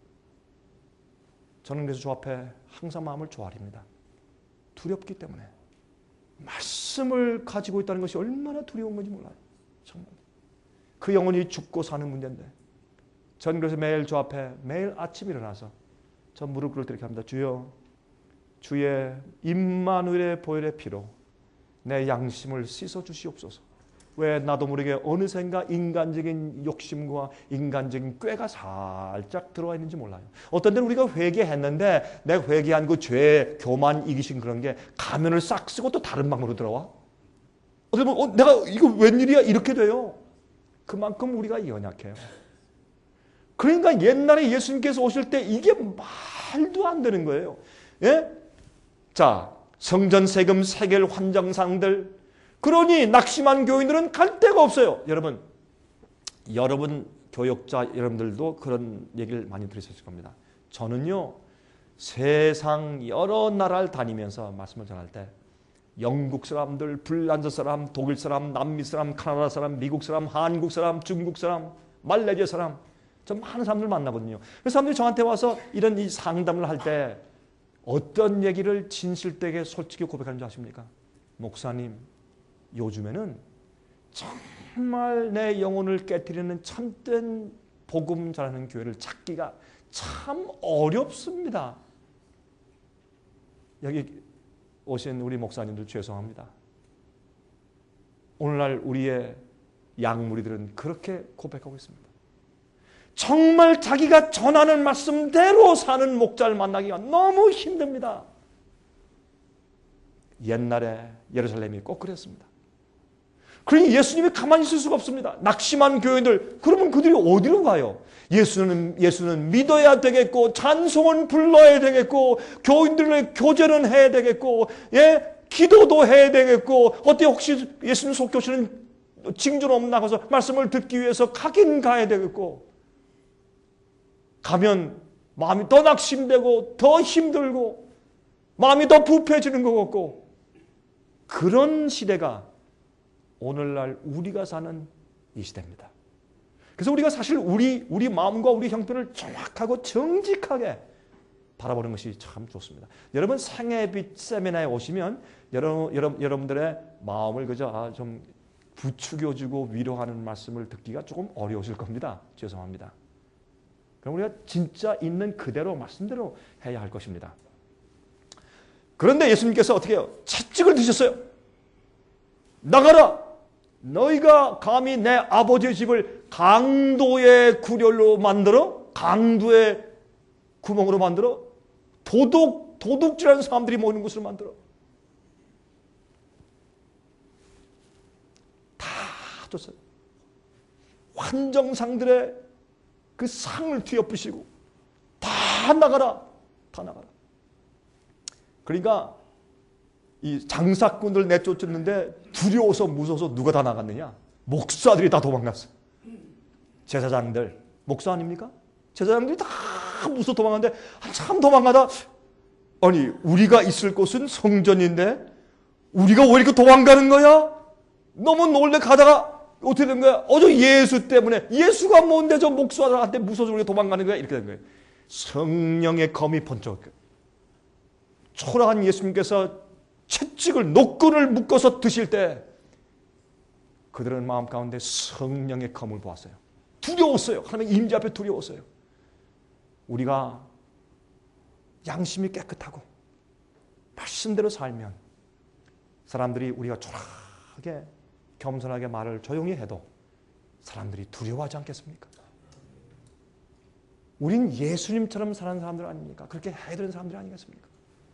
저는 그래서 저 앞에 항상 마음을 조아립니다. 두렵기 때문에. 말씀을 가지고 있다는 것이 얼마나 두려운 건지 몰라요. 정말. 그 영혼이 죽고 사는 문제인데 저는 그래서 매일 저 앞에 매일 아침 일어나서 저 무릎 꿇을 때 이렇게 합니다. 주여 주의 임마누엘의 보혈의 피로 내 양심을 씻어 주시옵소서. 왜 나도 모르게 어느샌가 인간적인 욕심과 인간적인 꾀가 살짝 들어와 있는지 몰라요. 어떤 때는 우리가 회개했는데 내가 회개한 그 죄, 교만, 이기심 그런 게 가면을 싹 쓰고 또 다른 방법으로 들어와. 어떻게 보면 어, 내가 이거 웬일이야 이렇게 돼요. 그만큼 우리가 연약해요. 그러니까 옛날에 예수님께서 오실 때 이게 말도 안 되는 거예요. 예? 자, 성전 세금, 세겔 환정상들. 그러니 낙심한 교인들은 갈 데가 없어요. 여러분, 여러분 교역자 여러분들도 그런 얘기를 많이 들으셨을 겁니다. 저는요, 세상 여러 나라를 다니면서 말씀을 전할 때 영국 사람들, 불란서 사람, 독일 사람, 남미 사람, 카나다 사람, 미국 사람, 한국 사람, 중국 사람, 말레이시아 사람, 전 많은 사람들 만나거든요. 그래서 사람들이 저한테 와서 이런 이 상담을 할 때 어떤 얘기를 진실되게 솔직히 고백하는 줄 아십니까? 목사님, 요즘에는 정말 내 영혼을 깨트리는 참된 복음 잘하는 교회를 찾기가 참 어렵습니다. 여기 오신 우리 목사님들 죄송합니다. 오늘날 우리의 양무리들은 그렇게 고백하고 있습니다. 정말 자기가 전하는 말씀대로 사는 목자를 만나기가 너무 힘듭니다. 옛날에 예루살렘이 꼭 그랬습니다. 그러니 예수님이 가만히 있을 수가 없습니다. 낙심한 교인들, 그러면 그들이 어디로 가요? 예수는, 예수는 믿어야 되겠고, 찬송은 불러야 되겠고, 교인들의 교제는 해야 되겠고, 예, 기도도 해야 되겠고, 어때 혹시 예수님 속교시는 징조로 나가서 말씀을 듣기 위해서 가긴 가야 되겠고, 가면 마음이 더 낙심되고, 더 힘들고, 마음이 더 부패해지는 것 같고, 그런 시대가 오늘날 우리가 사는 이 시대입니다. 그래서 우리가 사실 우리, 우리 마음과 우리 형편을 정확하고 정직하게 바라보는 것이 참 좋습니다. 여러분 생애빛 세미나에 오시면 여러분, 여러분, 여러분들의 마음을 그저 아, 좀 부추겨주고 위로하는 말씀을 듣기가 조금 어려우실 겁니다. 죄송합니다. 그럼 우리가 진짜 있는 그대로 말씀대로 해야 할 것입니다. 그런데 예수님께서 어떻게 해요? 채찍을 드셨어요. 나가라! 너희가 감히 내 아버지의 집을 강도의 구렬로 만들어? 강도의 구멍으로 만들어? 도둑, 도둑질하는 사람들이 모이는 곳으로 만들어? 다 줬어요. 환정상들의 그 상을 뒤엎으시고 다 나가라! 다 나가라. 그러니까 이 장사꾼들 내쫓았는데 두려워서 무서워서 누가 다 나갔느냐? 목사들이 다 도망갔어요. 제사장들, 목사 아닙니까? 제사장들이 다 무서워 도망갔는데 한참 도망가다 아니 우리가 있을 곳은 성전인데 우리가 왜 이렇게 도망가는 거야? 너무 놀래 가다가 어떻게 된 거야? 어저 예수 때문에 예수가 뭔데 저 목사들한테 무서워서 우리가 도망가는 거야? 이렇게 된 거예요. 성령의 검이 번쩍 초라한 예수님께서 채찍을 노끈을 묶어서 드실 때 그들은 마음 가운데 성령의 검을 보았어요. 두려웠어요. 하나님의 임재 앞에 두려웠어요. 우리가 양심이 깨끗하고 말씀대로 살면 사람들이 우리가 초라하게 겸손하게 말을 조용히 해도 사람들이 두려워하지 않겠습니까? 우린 예수님처럼 사는 사람들 아닙니까? 그렇게 해야 되는 사람들이 아니겠습니까?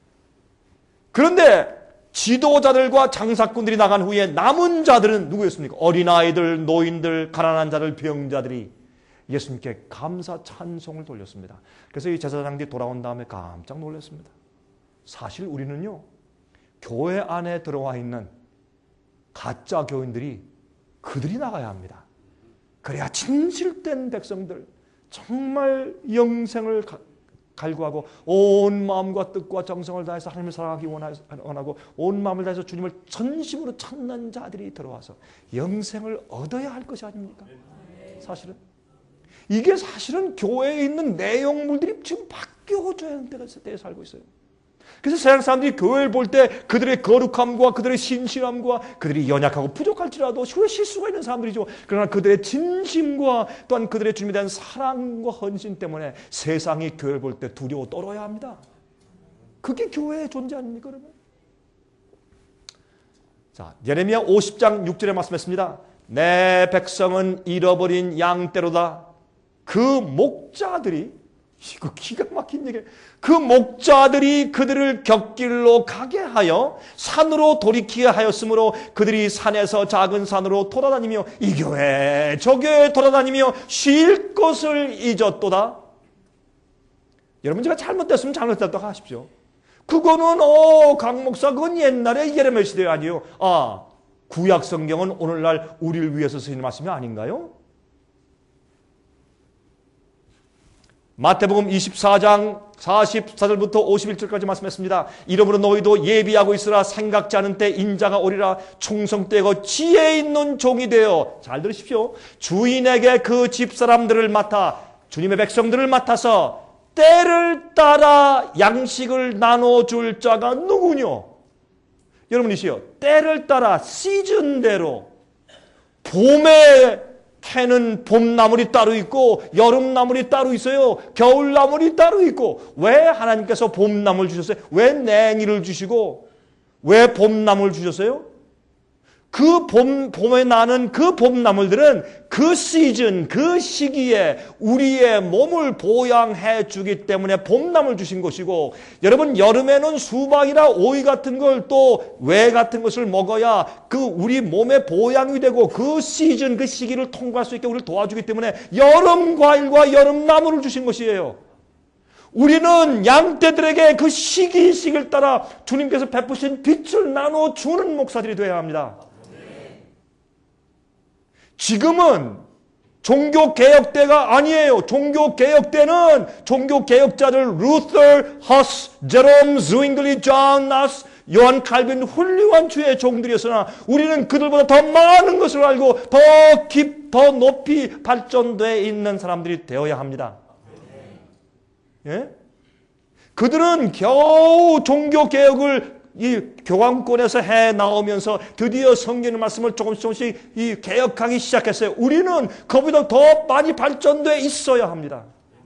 그런데 지도자들과 장사꾼들이 나간 후에 남은 자들은 누구였습니까? 어린아이들, 노인들, 가난한 자들, 병자들이 예수님께 감사 찬송을 돌렸습니다. 그래서 이 제사장들이 돌아온 다음에 깜짝 놀랐습니다. 사실 우리는요, 교회 안에 들어와 있는 가짜 교인들이 그들이 나가야 합니다. 그래야 진실된 백성들, 정말 영생을 갈구하고 온 마음과 뜻과 정성을 다해서 하나님을 사랑하기 원하고 온 마음을 다해서 주님을 전심으로 찾는 자들이 들어와서 영생을 얻어야 할 것이 아닙니까? 사실은 이게 사실은 교회에 있는 내용물들이 지금 바뀌어줘야 하는 때에 살고 있어요. 그래서 세상 사람들이 교회를 볼 때 그들의 거룩함과 그들의 신실함과 그들이 연약하고 부족할지라도 실수가 있는 사람들이죠. 그러나 그들의 진심과 또한 그들의 주님에 대한 사랑과 헌신 때문에 세상이 교회를 볼 때 두려워 떨어야 합니다. 그게 교회의 존재 아닙니까, 여러분? 자, 예레미야 오십 장 육 절에 말씀했습니다. 내 백성은 잃어버린 양떼로다. 그 목자들이, 이거 기가 막힌 얘기예요. 그 목자들이 그들을 곁길로 가게 하여 산으로 돌이키게 하였으므로 그들이 산에서 작은 산으로 돌아다니며 이 교회 저 교회 돌아다니며 쉴 것을 잊었도다. 여러분, 제가 잘못됐으면 잘못됐다고 하십시오. 그거는 어, 강 목사 그건 옛날에 예레미야 시대 아니에요. 아, 구약 성경은 오늘날 우리를 위해서 쓰이는 말씀이 아닌가요? 마태복음 이십사 장 사십사 절부터 오십일 절까지 말씀했습니다. 이러므로 너희도 예비하고 있으라. 생각지 않은 때 인자가 오리라. 충성되고 지혜 있는 종이 되어, 잘 들으십시오, 주인에게 그 집사람들을 맡아, 주님의 백성들을 맡아서 때를 따라 양식을 나눠줄 자가 누구뇨? 여러분이시여, 때를 따라 시즌대로, 봄에 캐는 봄나물이 따로 있고 여름나물이 따로 있어요. 겨울나물이 따로 있고. 왜 하나님께서 봄나물 주셨어요? 왜 냉이를 주시고 왜 봄나물 주셨어요? 그 봄, 봄에 나는 그 봄나물들은 그 시즌, 그 시기에 우리의 몸을 보양해 주기 때문에 봄나물 주신 것이고, 여러분, 여름에는 수박이나 오이 같은 걸 또 왜 같은 것을 먹어야 그 우리 몸에 보양이 되고 그 시즌, 그 시기를 통과할 수 있게 우리를 도와주기 때문에 여름 과일과 여름 나물을 주신 것이에요. 우리는 양떼들에게 그 시기 시기를 따라 주님께서 베푸신 빛을 나눠주는 목사들이 되어야 합니다. 지금은 종교개혁대가 아니에요. 종교개혁대는 종교개혁자들 루터, 허스, 제롬, zwingli, 존 나스, 요한 칼빈 훌륭한 주의 종들이었으나 우리는 그들보다 더 많은 것을 알고 더 깊, 더 높이 발전되어 있는 사람들이 되어야 합니다. 예? 그들은 겨우 종교개혁을 이 교황권에서 해 나오면서 드디어 성경의 말씀을 조금씩 조금씩 이 개혁하기 시작했어요. 우리는 그보다 더 많이 발전돼 있어야 합니다.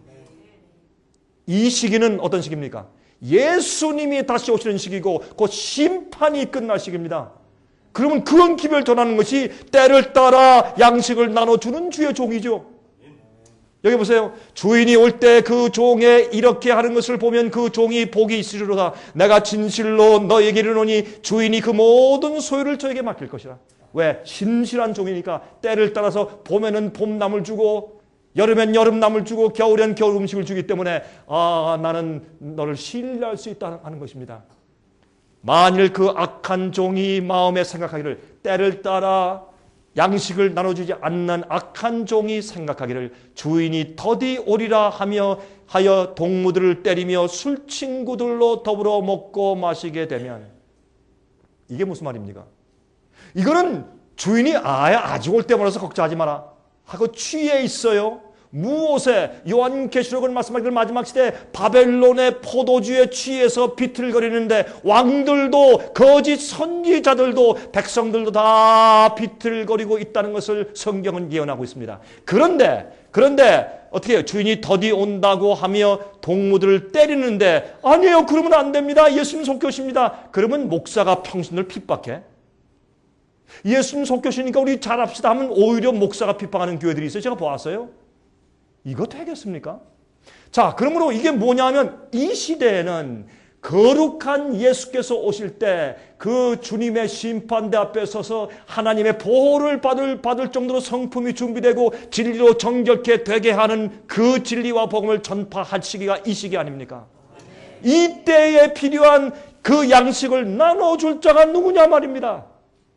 이 시기는 어떤 시기입니까? 예수님이 다시 오시는 시기고 곧 심판이 끝날 시기입니다. 그러면 그런 기별을 전하는 것이 때를 따라 양식을 나눠주는 주의 종이죠. 여기 보세요. 주인이 올 때 그 종에 이렇게 하는 것을 보면 그 종이 복이 있으리로다. 내가 진실로 너에게 이르노니 주인이 그 모든 소유를 저에게 맡길 것이라. 왜? 신실한 종이니까 때를 따라서 봄에는 봄나물 주고 여름엔 여름나물 주고 겨울엔 겨울 음식을 주기 때문에 아, 나는 너를 신뢰할 수 있다 하는 것입니다. 만일 그 악한 종이 마음에 생각하기를, 때를 따라 양식을 나눠주지 않는 악한 종이 생각하기를 주인이 더디 오리라 하며 하여 동무들을 때리며 술 친구들로 더불어 먹고 마시게 되면, 이게 무슨 말입니까? 이거는 주인이 아예 아직 올 때 몰라서 걱정하지 마라 하고 취해 있어요. 무엇에? 요한계시록은 말씀하기를 마지막 시대 바벨론의 포도주에 취해서 비틀거리는데 왕들도 거짓 선지자들도 백성들도 다 비틀거리고 있다는 것을 성경은 예언하고 있습니다. 그런데 그런데 어떻게 해요? 주인이 더디 온다고 하며 동무들을 때리는데, 아니에요, 그러면 안 됩니다. 예수님 속교십니다. 그러면 목사가 평신을 핍박해? 예수님 속교시니까 우리 잘합시다 하면 오히려 목사가 핍박하는 교회들이 있어요. 제가 보았어요. 이거 되겠습니까? 자, 그러므로 이게 뭐냐면 이 시대에는 거룩한 예수께서 오실 때 그 주님의 심판대 앞에 서서 하나님의 보호를 받을, 받을 정도로 성품이 준비되고 진리로 정결케 되게 하는 그 진리와 복음을 전파할 시기가 이 시기 아닙니까? 이 때에 필요한 그 양식을 나눠줄 자가 누구냐 말입니다.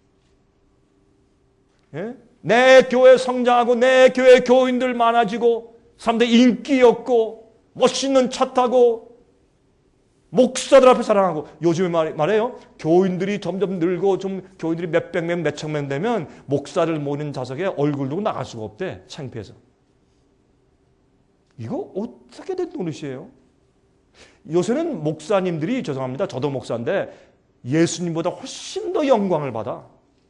예? 내 교회 성장하고 내 교회 교인들 많아지고 사람들 인기 없고 멋있는 차 타고 목사들 앞에 자랑하고, 요즘에 말, 말해요. 교인들이 점점 늘고 좀 교인들이 몇백 명, 몇천 명 되면 목사를 모는 좌석에 얼굴 두고 나갈 수가 없대. 창피해서. 이거 어떻게 된 노릇이에요? 요새는 목사님들이, 죄송합니다, 저도 목사인데 예수님보다 훨씬 더 영광을 받아.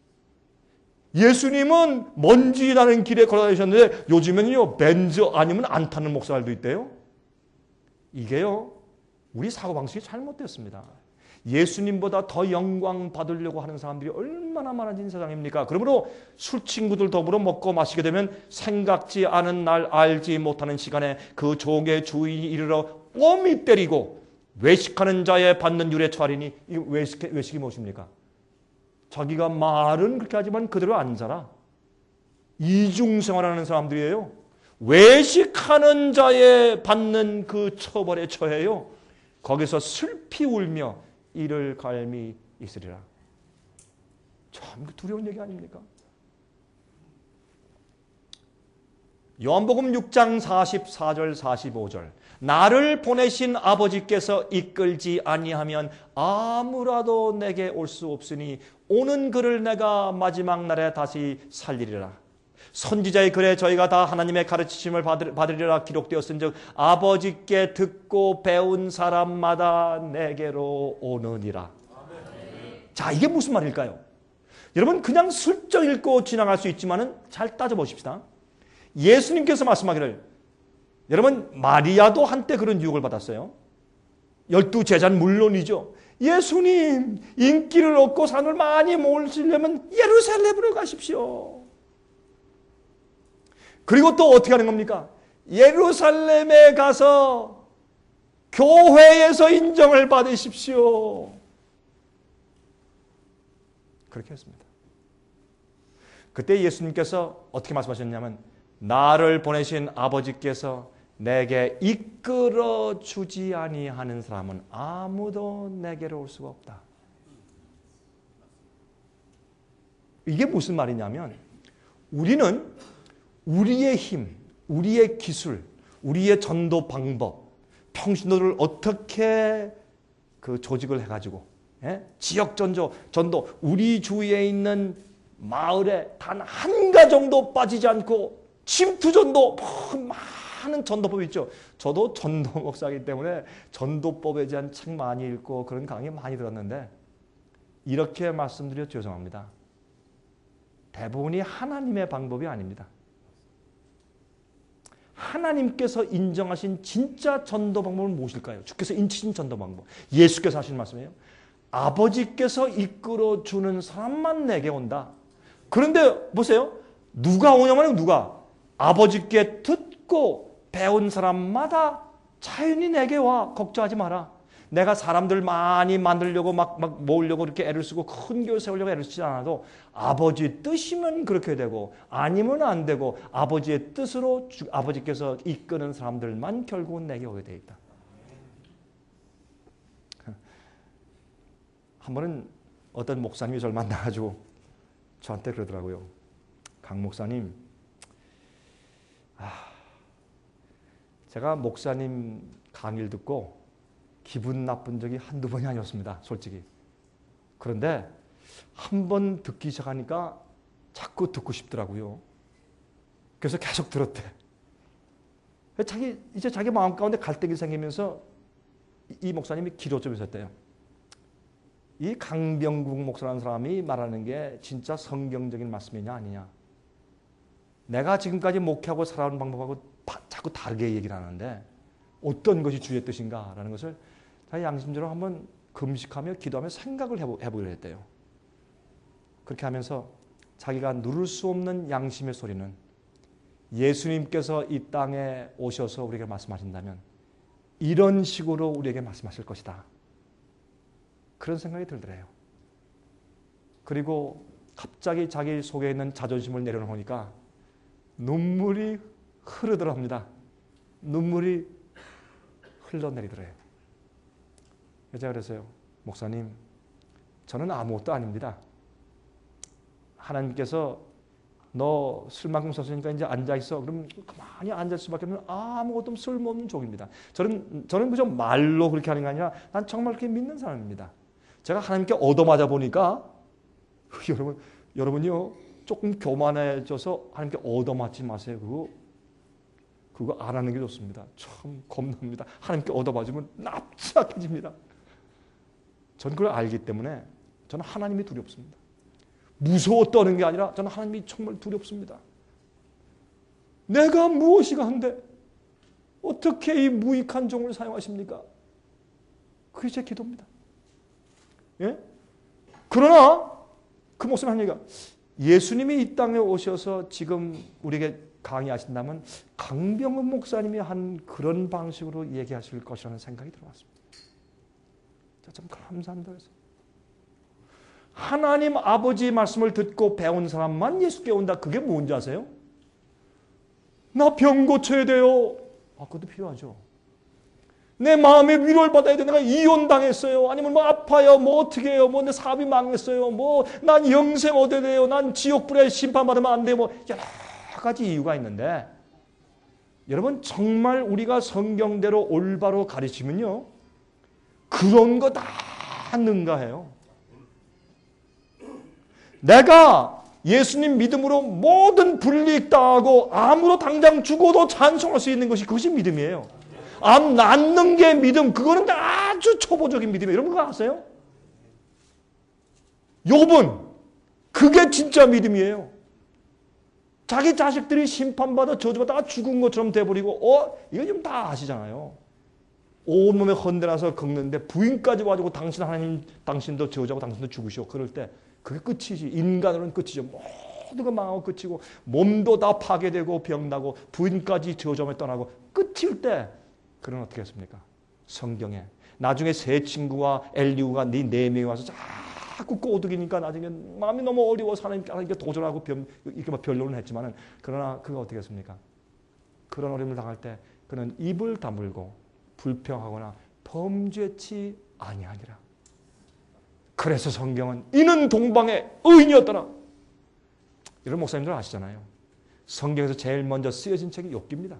예수님은 먼지 나는 길에 걸어다니셨는데 요즘에는요 벤츠 아니면 안 타는 목사들도 있대요. 이게요 우리 사고방식이 잘못됐습니다. 예수님보다 더 영광 받으려고 하는 사람들이 얼마나 많아진 세상입니까? 그러므로 술 친구들 더불어 먹고 마시게 되면 생각지 않은 날 알지 못하는 시간에 그 종의 주인이 이르러 엄히 때리고 외식하는 자의 받는 율에 처하리니, 이 외식, 외식이 무엇입니까? 자기가 말은 그렇게 하지만 그대로 안 살아. 이중생활하는 사람들이에요. 외식하는 자에 받는 그 처벌에 처해요. 거기서 슬피 울며 이를 갈미 있으리라. 참 두려운 얘기 아닙니까? 요한복음 육 장 사십사 절 사십오 절. 나를 보내신 아버지께서 이끌지 아니하면 아무라도 내게 올 수 없으니 오는 그를 내가 마지막 날에 다시 살리리라. 선지자의 글에 저희가 다 하나님의 가르치심을 받으리라 기록되었은즉 아버지께 듣고 배운 사람마다 내게로 오느니라. 자, 이게 무슨 말일까요? 여러분, 그냥 슬쩍 읽고 지나갈 수 있지만은 잘 따져보십시다. 예수님께서 말씀하기를, 여러분, 마리아도 한때 그런 유혹을 받았어요. 열두 제자는 물론이죠. 예수님, 인기를 얻고 사람을 많이 모으시려면 예루살렘으로 가십시오. 그리고 또 어떻게 하는 겁니까? 예루살렘에 가서 교회에서 인정을 받으십시오. 그렇게 했습니다. 그때 예수님께서 어떻게 말씀하셨냐면, 나를 보내신 아버지께서 내게 이끌어 주지 아니하는 사람은 아무도 내게로 올 수가 없다. 이게 무슨 말이냐면, 우리는 우리의 힘, 우리의 기술, 우리의 전도 방법, 평신도를 어떻게 그 조직을 해가지고, 예? 지역 전도, 전도, 우리 주위에 있는 마을에 단 한 가 정도 빠지지 않고 침투 전도, 많은 전도법이 있죠. 저도 전도 목사이기 때문에 전도법에 대한 책 많이 읽고 그런 강의 많이 들었는데, 이렇게 말씀드려 죄송합니다. 대부분이 하나님의 방법이 아닙니다. 하나님께서 인정하신 진짜 전도 방법은 무엇일까요? 주께서 인치신 전도 방법. 예수께서 하신 말씀이에요. 아버지께서 이끌어 주는 사람만 내게 온다. 그런데 보세요. 누가 오냐면 누가? 아버지께 듣고 배운 사람마다 자연히 내게 와. 걱정하지 마라. 내가 사람들 많이 만들려고 막, 막 모으려고 이렇게 애를 쓰고 큰 교회 세우려고 애를 쓰지 않아도 아버지 뜻이면 그렇게 되고 아니면 안 되고 아버지의 뜻으로 주, 아버지께서 이끄는 사람들만 결국은 내게 오게 되어 있다. 한 번은 어떤 목사님이 저를 만나가지고 저한테 그러더라고요. 강 목사님, 아, 제가 목사님 강의를 듣고 기분 나쁜 적이 한두 번이 아니었습니다. 솔직히. 그런데 한 번 듣기 시작하니까 자꾸 듣고 싶더라고요. 그래서 계속 들었대. 자기, 이제 자기 마음 가운데 갈등이 생기면서 이 목사님이 기도 좀 있었대요. 이 강병국 목사라는 사람이 말하는 게 진짜 성경적인 말씀이냐 아니냐. 내가 지금까지 목회하고 살아온 방법하고 자꾸 다르게 얘기를 하는데 어떤 것이 주의 뜻인가 라는 것을 자기 양심적으로 한번 금식하며 기도하며 생각을 해보기로 했대요. 그렇게 하면서 자기가 누를 수 없는 양심의 소리는 예수님께서 이 땅에 오셔서 우리에게 말씀하신다면 이런 식으로 우리에게 말씀하실 것이다. 그런 생각이 들더래요. 그리고 갑자기 자기 속에 있는 자존심을 내려놓으니까 눈물이 흐르더랍니다. 눈물이 흘러내리더래요. 제가 그랬어요. 목사님, 저는 아무것도 아닙니다. 하나님께서 너 술만큼 썼으니까 이제 앉아있어. 그럼 가만히 앉을 수밖에 없는 아무것도 쓸모없는 종입니다. 저는, 저는 그저 말로 그렇게 하는 게 아니라 난 정말 그렇게 믿는 사람입니다. 제가 하나님께 얻어맞아 보니까 여러분, 여러분요 조금 교만해져서 하나님께 얻어맞지 마세요. 그거 그거 안 하는 게 좋습니다. 참 겁납니다. 하나님께 얻어맞으면 납작해집니다. 저는 그걸 알기 때문에 저는 하나님이 두렵습니다. 무서워 떠는 게 아니라 저는 하나님이 정말 두렵습니다. 내가 무엇이가 한데 어떻게 이 무익한 종을 사용하십니까? 그게 제 기도입니다. 예? 그러나 그 목사님 한 얘기가 예수님이 이 땅에 오셔서 지금 우리에게 강의하신다면 강병은 목사님이 한 그런 방식으로 얘기하실 것이라는 생각이 들어왔습니다. 참 감사합니다. 그래서 하나님 아버지 말씀을 듣고 배운 사람만 예수께 온다. 그게 뭔지 아세요? 나 병 고쳐야 돼요. 아, 그것도 필요하죠. 내 마음의 위로를 받아야 돼. 내가 이혼당했어요. 아니면 뭐 아파요. 뭐 어떻게 해요. 뭐 내 사업이 망했어요. 뭐 난 영생 얻어야 돼요. 난 지옥불에 심판받으면 안 돼요. 뭐 여러 가지 이유가 있는데 여러분 정말 우리가 성경대로 올바로 가르치면요, 그런 거 다 능가해요. 내가 예수님 믿음으로 모든 불이익 당하고 암으로 당장 죽어도 찬송할 수 있는 것이 그것이 믿음이에요. 암 낫는 게 믿음, 그거는 아주 초보적인 믿음이에요. 여러분 그거 아세요? 욥은 그게 진짜 믿음이에요. 자기 자식들이 심판받아 저주받다가 죽은 것처럼 돼버리고, 어? 이거 좀 다 아시잖아요. 온몸에 헌대나서 긁는데 부인까지 와가지고 당신 하나님, 당신도 저주하고 당신도 죽으시오. 그럴 때 그게 끝이지. 인간으로는 끝이죠. 모든 거 망하고 끝이고 몸도 다 파괴되고 병나고 부인까지 저주하며 떠나고 끝일 때, 그런 어떻게 했습니까? 성경에 나중에 세 친구와 엘리후가 네 네 명이 와서 자꾸 꼬드기니까 나중에 마음이 너무 어려워서 하나님께 도전하고 변, 이렇게 막 변론을 했지만은, 그러나 그가 어떻게 했습니까? 그런 어려움을 당할 때 그는 입을 다물고 불평하거나 범죄치 아니하니라. 그래서 성경은 이는 동방의 의인이었더라. 이런 목사님들 아시잖아요. 성경에서 제일 먼저 쓰여진 책이 욥기입니다.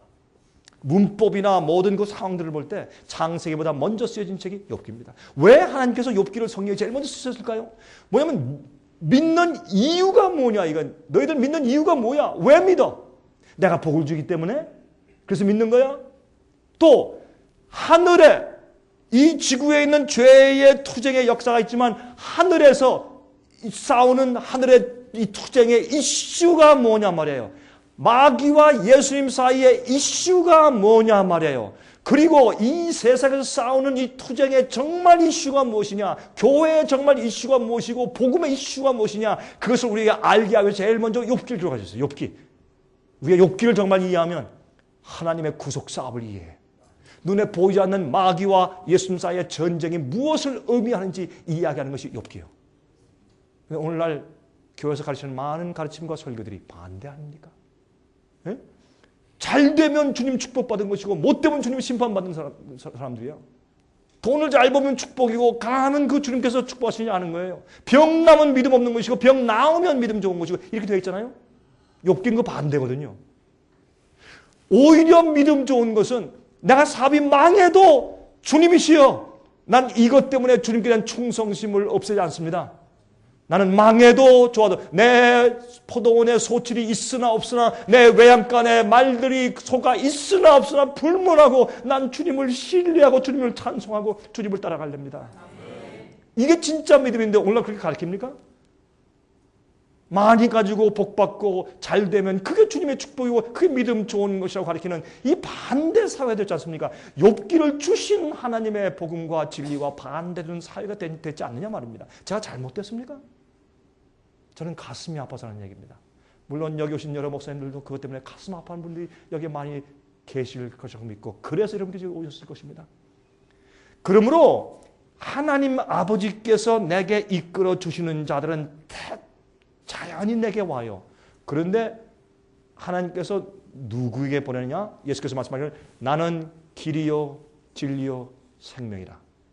문법이나 모든 그 상황들을 볼 때 창세기보다 먼저 쓰여진 책이 욥기입니다. 왜 하나님께서 욥기를 성경에 제일 먼저 쓰셨을까요? 뭐냐면 믿는 이유가 뭐냐, 이건. 너희들 믿는 이유가 뭐야? 왜 믿어? 내가 복을 주기 때문에? 그래서 믿는 거야? 또 하늘에, 이 지구에 있는 죄의 투쟁의 역사가 있지만 하늘에서 싸우는 하늘의 이 투쟁의 이슈가 뭐냐 말이에요. 마귀와 예수님 사이의 이슈가 뭐냐 말이에요. 그리고 이 세상에서 싸우는 이 투쟁의 정말 이슈가 무엇이냐, 교회의 정말 이슈가 무엇이고 복음의 이슈가 무엇이냐, 그것을 우리가 알게 하기 위해서 제일 먼저 욥기를 들어가셨어요. 욥기. 우리가 욥기를 정말 이해하면 하나님의 구속 사업을 이해해. 눈에 보이지 않는 마귀와 예수님 사이의 전쟁이 무엇을 의미하는지 이야기하는 것이 욥기예요. 오늘날 교회에서 가르치는 많은 가르침과 설교들이 반대 아닙니까? 예? 잘 되면 주님 축복받은 것이고 못 되면 주님 심판받은 사람, 사람들이야. 돈을 잘 벌면 축복이고 가난하면 그 주님께서 축복하시지 않은 거예요. 병 나면 믿음 없는 것이고 병 나오면 믿음 좋은 것이고 이렇게 되어 있잖아요. 욥기는 그 반대거든요. 오히려 믿음 좋은 것은 내가 사업이 망해도 주님이시여, 난 이것 때문에 주님께 대한 충성심을 없애지 않습니다. 나는 망해도 좋아도 내 포도원에 소출이 있으나 없으나 내 외양간에 말들이 소가 있으나 없으나 불문하고 난 주님을 신뢰하고 주님을 찬송하고 주님을 따라가렵니다. 이게 진짜 믿음인데 오늘날 그렇게 가르칩니까? 많이 가지고 복받고 잘 되면 그게 주님의 축복이고 그게 믿음 좋은 것이라고 가르치는 이 반대 사회가 됐지 않습니까? 욥기를 주신 하나님의 복음과 진리와 반대되는 사회가 됐지 않느냐 말입니다. 제가 잘못됐습니까? 저는 가슴이 아파서 하는 얘기입니다. 물론 여기 오신 여러 목사님들도 그것 때문에 가슴 아파하는 분들이 여기 많이 계실 것이라고 믿고 그래서 여러분들이 오셨을 것입니다. 그러므로 하나님 아버지께서 내게 이끌어 주시는 자들은 자연히 내게 와요. 그런데 하나님께서 누구에게 보내느냐? 예수께서 말씀하시는 나는 길이요 진리요 생명이라.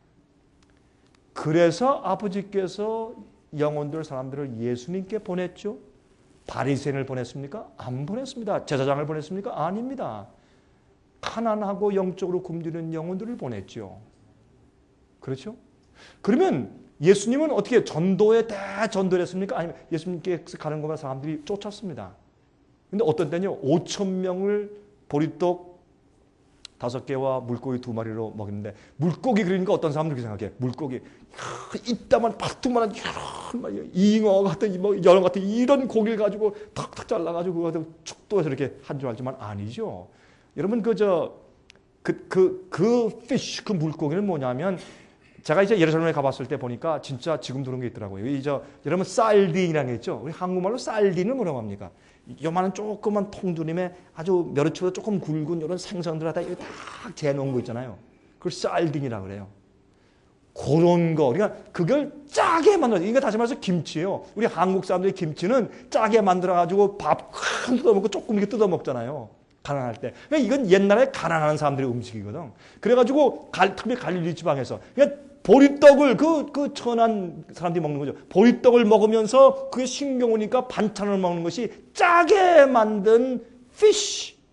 그래서 아버지께서 영혼들 사람들을 예수님께 보냈죠. 바리새인을 보냈습니까? 안 보냈습니다. 제사장을 보냈습니까? 아닙니다. 가난하고 영적으로 굶주리는 영혼들을 보냈죠. 그렇죠? 그러면 예수님은 어떻게 전도에 다 전도를 했습니까? 아니면 예수님께 가는 것만 사람들이 쫓았습니다. 근데 어떤 때는요, 오천 명을 보리떡 다섯 개와 물고기 두 마리로 먹였는데, 물고기 그러니까 어떤 사람들이 생각해. 물고기, 이따만 바둑만한 잉어 같은, 뭐 연어 같은 이런 고기를 가지고 탁탁 잘라가지고 그거 축도해서 이렇게 한 줄 알지만 아니죠. 여러분, 그, 저, 그, 그, 그 피쉬, 그 물고기는 뭐냐면, 제가 이제 예루살렘에 가봤을 때 보니까 진짜 지금 들은 게 있더라고요. 이 저 여러분 살딘이라는 게 있죠. 우리 한국말로 살딘을 뭐라고 합니까? 요만한 조그만 통두림에 아주 멸치보다 조금 굵은 이런 생선들 하다 이렇게 딱 재놓은 거 있잖아요. 그걸 살딘이라고 그래요. 그런 거. 그러니까 그걸 짜게 만들어. 이거 다시 말해서 김치예요. 우리 한국 사람들이 김치는 짜게 만들어가지고 밥 큰 뜯어먹고 조금 이렇게 뜯어먹잖아요. 가난할 때. 그러니까 이건 옛날에 가난한 사람들의 음식이거든. 그래가지고 갈, 특히 갈릴리 지방에서. 그러니까 보리떡을 그, 그 천한 사람들이 먹는 거죠. 보리떡을 먹으면서 그게 신경 오니까 반찬을 먹는 것이 짜게 만든 피쉬,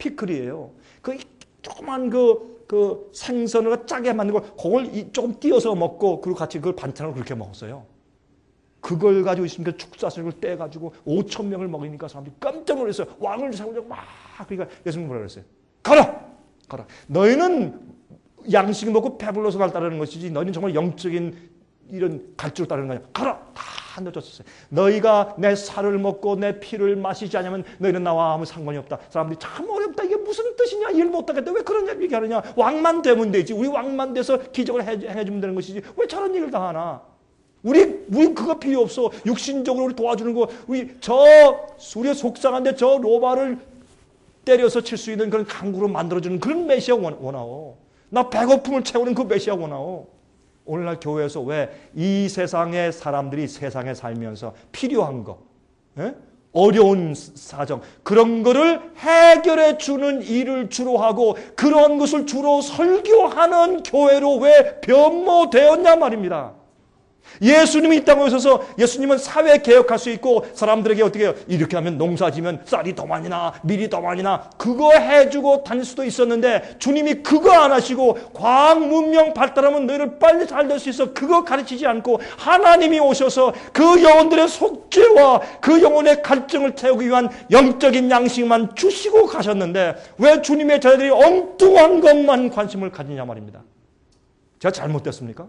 피클이에요. 그 조그만 그, 그 생선을 짜게 만들고 그걸 이- 조금 띄어서 먹고 그리고 같이 그걸 반찬으로 그렇게 먹었어요. 그걸 가지고 있으니까 축사슬을 떼가지고 오천 명을 먹이니까 사람들이 깜짝 놀랐어요. 왕을 세우려고 막. 그러니까 예수님 뭐라 그랬어요? 가라! 가라. 너희는 양식 먹고 배불러서 날 따르는 것이지 너희는 정말 영적인 이런 갈증을 따르는 거냐. 가라! 다 늦었어요. 너희가 내 살을 먹고 내 피를 마시지 않으면 너희는 나와 아무 상관이 없다. 사람들이 참 어렵다. 이게 무슨 뜻이냐. 이해를 못하겠다. 왜 그런 얘기 하느냐. 왕만 되면 되지. 우리 왕만 돼서 기적을 행해주면 되는 것이지. 왜 저런 얘기를 다 하나. 우리, 우리 그거 필요 없어. 육신적으로 우리 도와주는 거. 우리 저, 우리가 속상한데 저 로마를 때려서 칠 수 있는 그런 강구로 만들어주는 그런 메시아 원하오. 나 배고픔을 채우는 그 메시아 원하오. 오늘날 교회에서 왜 이 세상의 사람들이 세상에 살면서 필요한 거, 예? 어려운 사정, 그런 거를 해결해 주는 일을 주로 하고 그런 것을 주로 설교하는 교회로 왜 변모되었냐 말입니다. 예수님이 이 땅에 오셔서 예수님은 사회 개혁할 수 있고 사람들에게 어떻게 해요? 이렇게 하면 농사 지면 쌀이 더 많이 나, 밀이 더 많이 나 그거 해주고 다닐 수도 있었는데 주님이 그거 안 하시고 과학 문명 발달하면 너희를 빨리 잘 될 수 있어 그거 가르치지 않고 하나님이 오셔서 그 영혼들의 속죄와 그 영혼의 갈증을 태우기 위한 영적인 양식만 주시고 가셨는데 왜 주님의 자녀들이 엉뚱한 것만 관심을 가지냐 말입니다. 제가 잘못됐습니까?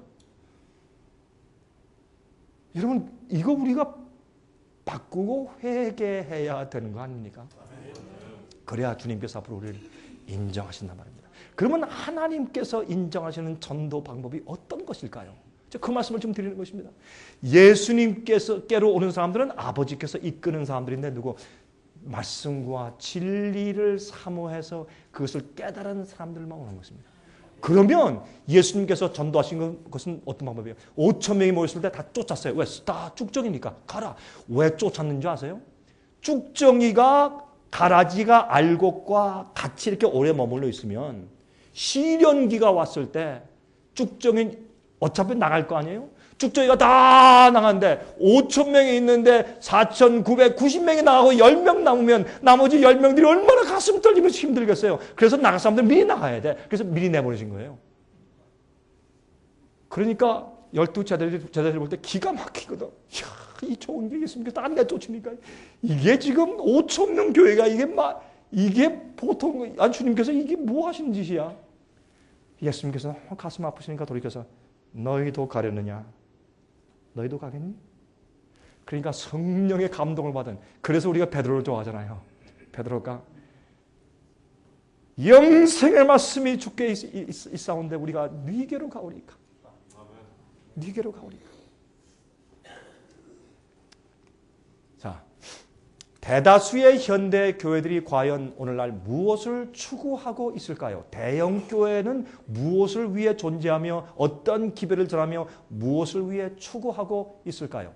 여러분 이거 우리가 바꾸고 회개해야 되는 거 아닙니까? 그래야 주님께서 앞으로 우리를 인정하신단 말입니다. 그러면 하나님께서 인정하시는 전도 방법이 어떤 것일까요? 그 말씀을 좀 드리는 것입니다. 예수님께서께로 오는 사람들은 아버지께서 이끄는 사람들인데 누구? 말씀과 진리를 사모해서 그것을 깨달은 사람들만 오는 것입니다. 그러면 예수님께서 전도하신 것은 어떤 방법이에요? 오천 명이 모였을 때 다 쫓았어요. 왜? 다 쭉정이니까 가라. 왜 쫓았는 줄 아세요? 쭉정이가 가라지가 알곡과 같이 이렇게 오래 머물러 있으면 시련기가 왔을 때 쭉정이 어차피 나갈 거 아니에요? 쭉정이가 다 나갔는데 오천 명이 있는데 사천구백구십 명이 나가고 열 명 남으면 나머지 열 명들이 얼마나 가슴 떨리면서 힘들겠어요. 그래서 나갈 사람들 미리 나가야 돼. 그래서 미리 내보내신 거예요. 그러니까 열두 제자들이 제자들이 볼 때 기가 막히거든. 이야, 이 좋은 게 예수님께서 안 내쫓으니까 이게 지금 오천 명 교회가 이게 막 이게 보통 아니 주님께서 이게 뭐 하시는 짓이야? 예수님께서 가슴 아프시니까 돌이켜서 너희도 가려느냐? 너희도 가겠니? 그러니까 성령의 감동을 받은 그래서 우리가 베드로를 좋아하잖아요. 베드로가 영생의 말씀이 주께 있사온데 우리가 네게로 가오리까? 네게로 가오리까? 자, 대다수의 현대 교회들이 과연 오늘날 무엇을 추구하고 있을까요? 대형 교회는 무엇을 위해 존재하며 어떤 기별을 전하며 무엇을 위해 추구하고 있을까요?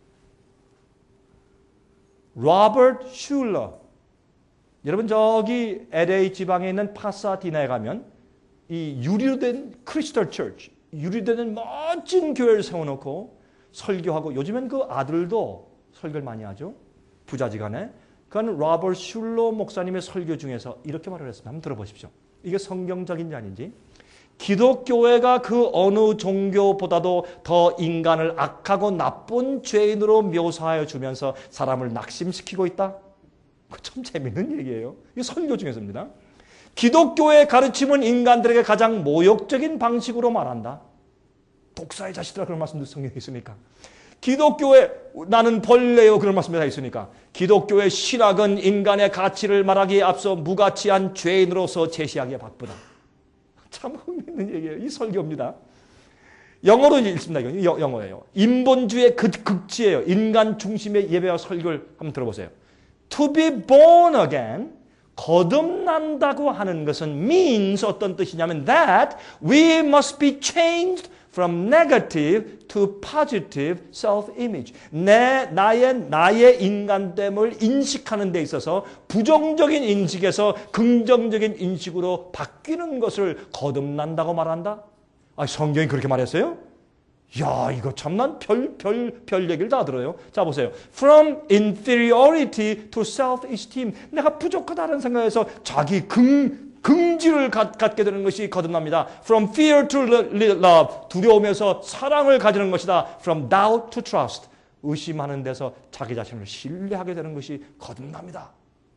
로버트 슐러, 여러분 저기 엘에이 지방에 있는 파사디나에 가면 이 유리로 된 크리스탈 처치, 유리로 된 멋진 교회를 세워놓고 설교하고 요즘엔 그 아들도 설교를 많이 하죠. 부자지간에. 그건 로버트 슐러 목사님의 설교 중에서 이렇게 말을 했습니다. 한번 들어보십시오. 이게 성경적인지 아닌지. 기독교회가 그 어느 종교보다도 더 인간을 악하고 나쁜 죄인으로 묘사하여 주면서 사람을 낙심시키고 있다. 참 재밌는 얘기예요. 이게 설교 중에서입니다. 기독교의 가르침은 인간들에게 가장 모욕적인 방식으로 말한다. 독사의 자식들아 그런 말씀도 성경에 있으니까. 기독교의 나는 벌레요 그런 말씀이 다 있으니까. 기독교의 신학은 인간의 가치를 말하기에 앞서 무가치한 죄인으로서 제시하기에 바쁘다. 참 흥미있는 얘기예요. 이 설교입니다. 영어로 읽습니다. 이거 영어예요. 인본주의의 극, 극치예요. 인간 중심의 예배와 설교를 한번 들어보세요. To be born again, 거듭난다고 하는 것은 means 어떤 뜻이냐면 that we must be changed from negative to positive self-image. 내, 나의, 나의 인간됨을 인식하는 데 있어서 부정적인 인식에서 긍정적인 인식으로 바뀌는 것을 거듭난다고 말한다? 아, 성경이 그렇게 말했어요? 야, 이거 참난 별, 별, 별 얘기를 다 들어요. 자, 보세요. From inferiority to self-esteem. 내가 부족하다는 생각에서 자기 금, 긍지를 갖, 갖게 되는 것이 거듭납니다. From fear to love. 두려움에서 사랑을 가지는 것이다. From doubt to trust. 의심하는 데서 자기 자신을 신뢰하게 되는 것이 거듭납니다.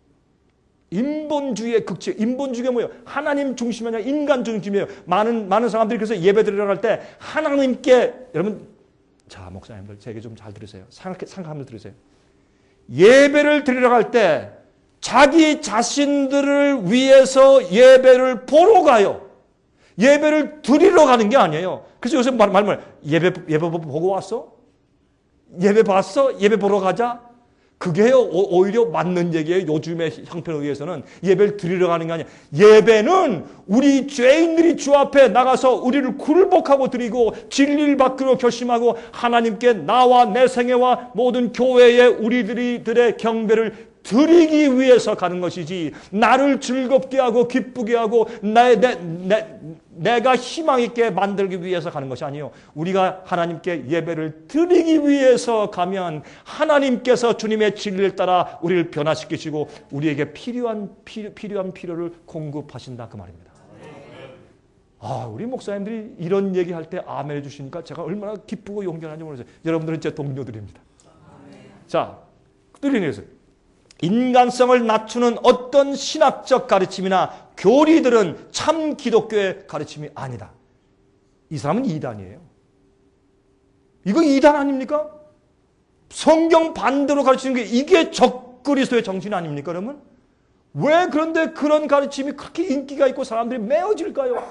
인본주의의 극치, 인본주의가 뭐예요? 하나님 중심이 아니라 인간 중심이에요. 많은, 많은 사람들이 그래서 예배 드리러 갈 때 하나님께, 여러분, 자, 목사님들, 제 얘기 좀 잘 들으세요. 생각해, 생각하면서 들으세요. 예배를 드리러 갈 때 자기 자신들을 위해서 예배를 보러 가요. 예배를 드리러 가는 게 아니에요. 그래서 요새 말, 말, 말, 예배, 예배 보고 왔어? 예배 봤어? 예배 보러 가자? 그게 오히려 맞는 얘기예요. 요즘의 형편에 의해서는 예배를 드리러 가는 게 아니야. 예배는 우리 죄인들이 주 앞에 나가서 우리를 굴복하고 드리고 진리를 받기로 결심하고 하나님께 나와 내 생애와 모든 교회의 우리들의 경배를 드리기 위해서 가는 것이지, 나를 즐겁게 하고 기쁘게 하고 내, 내, 내, 내가 희망 있게 만들기 위해서 가는 것이 아니에요. 우리가 하나님께 예배를 드리기 위해서 가면 하나님께서 주님의 진리를 따라 우리를 변화시키시고 우리에게 필요한, 필요, 필요한 필요를 공급하신다, 그 말입니다. 아, 우리 목사님들이 이런 얘기할 때 아멘 해주시니까 제가 얼마나 기쁘고 용기하는지 모르겠어요. 여러분들은 제 동료들입니다. 자, 들리는 것은 인간성을 낮추는 어떤 신학적 가르침이나 교리들은 참 기독교의 가르침이 아니다. 이 사람은 이단이에요. 이거 이단 아닙니까? 성경 반대로 가르치는 게 이게 적그리스도의 정신 아닙니까, 여러분? 왜 그런데 그런 가르침이 그렇게 인기가 있고 사람들이 메어질까요?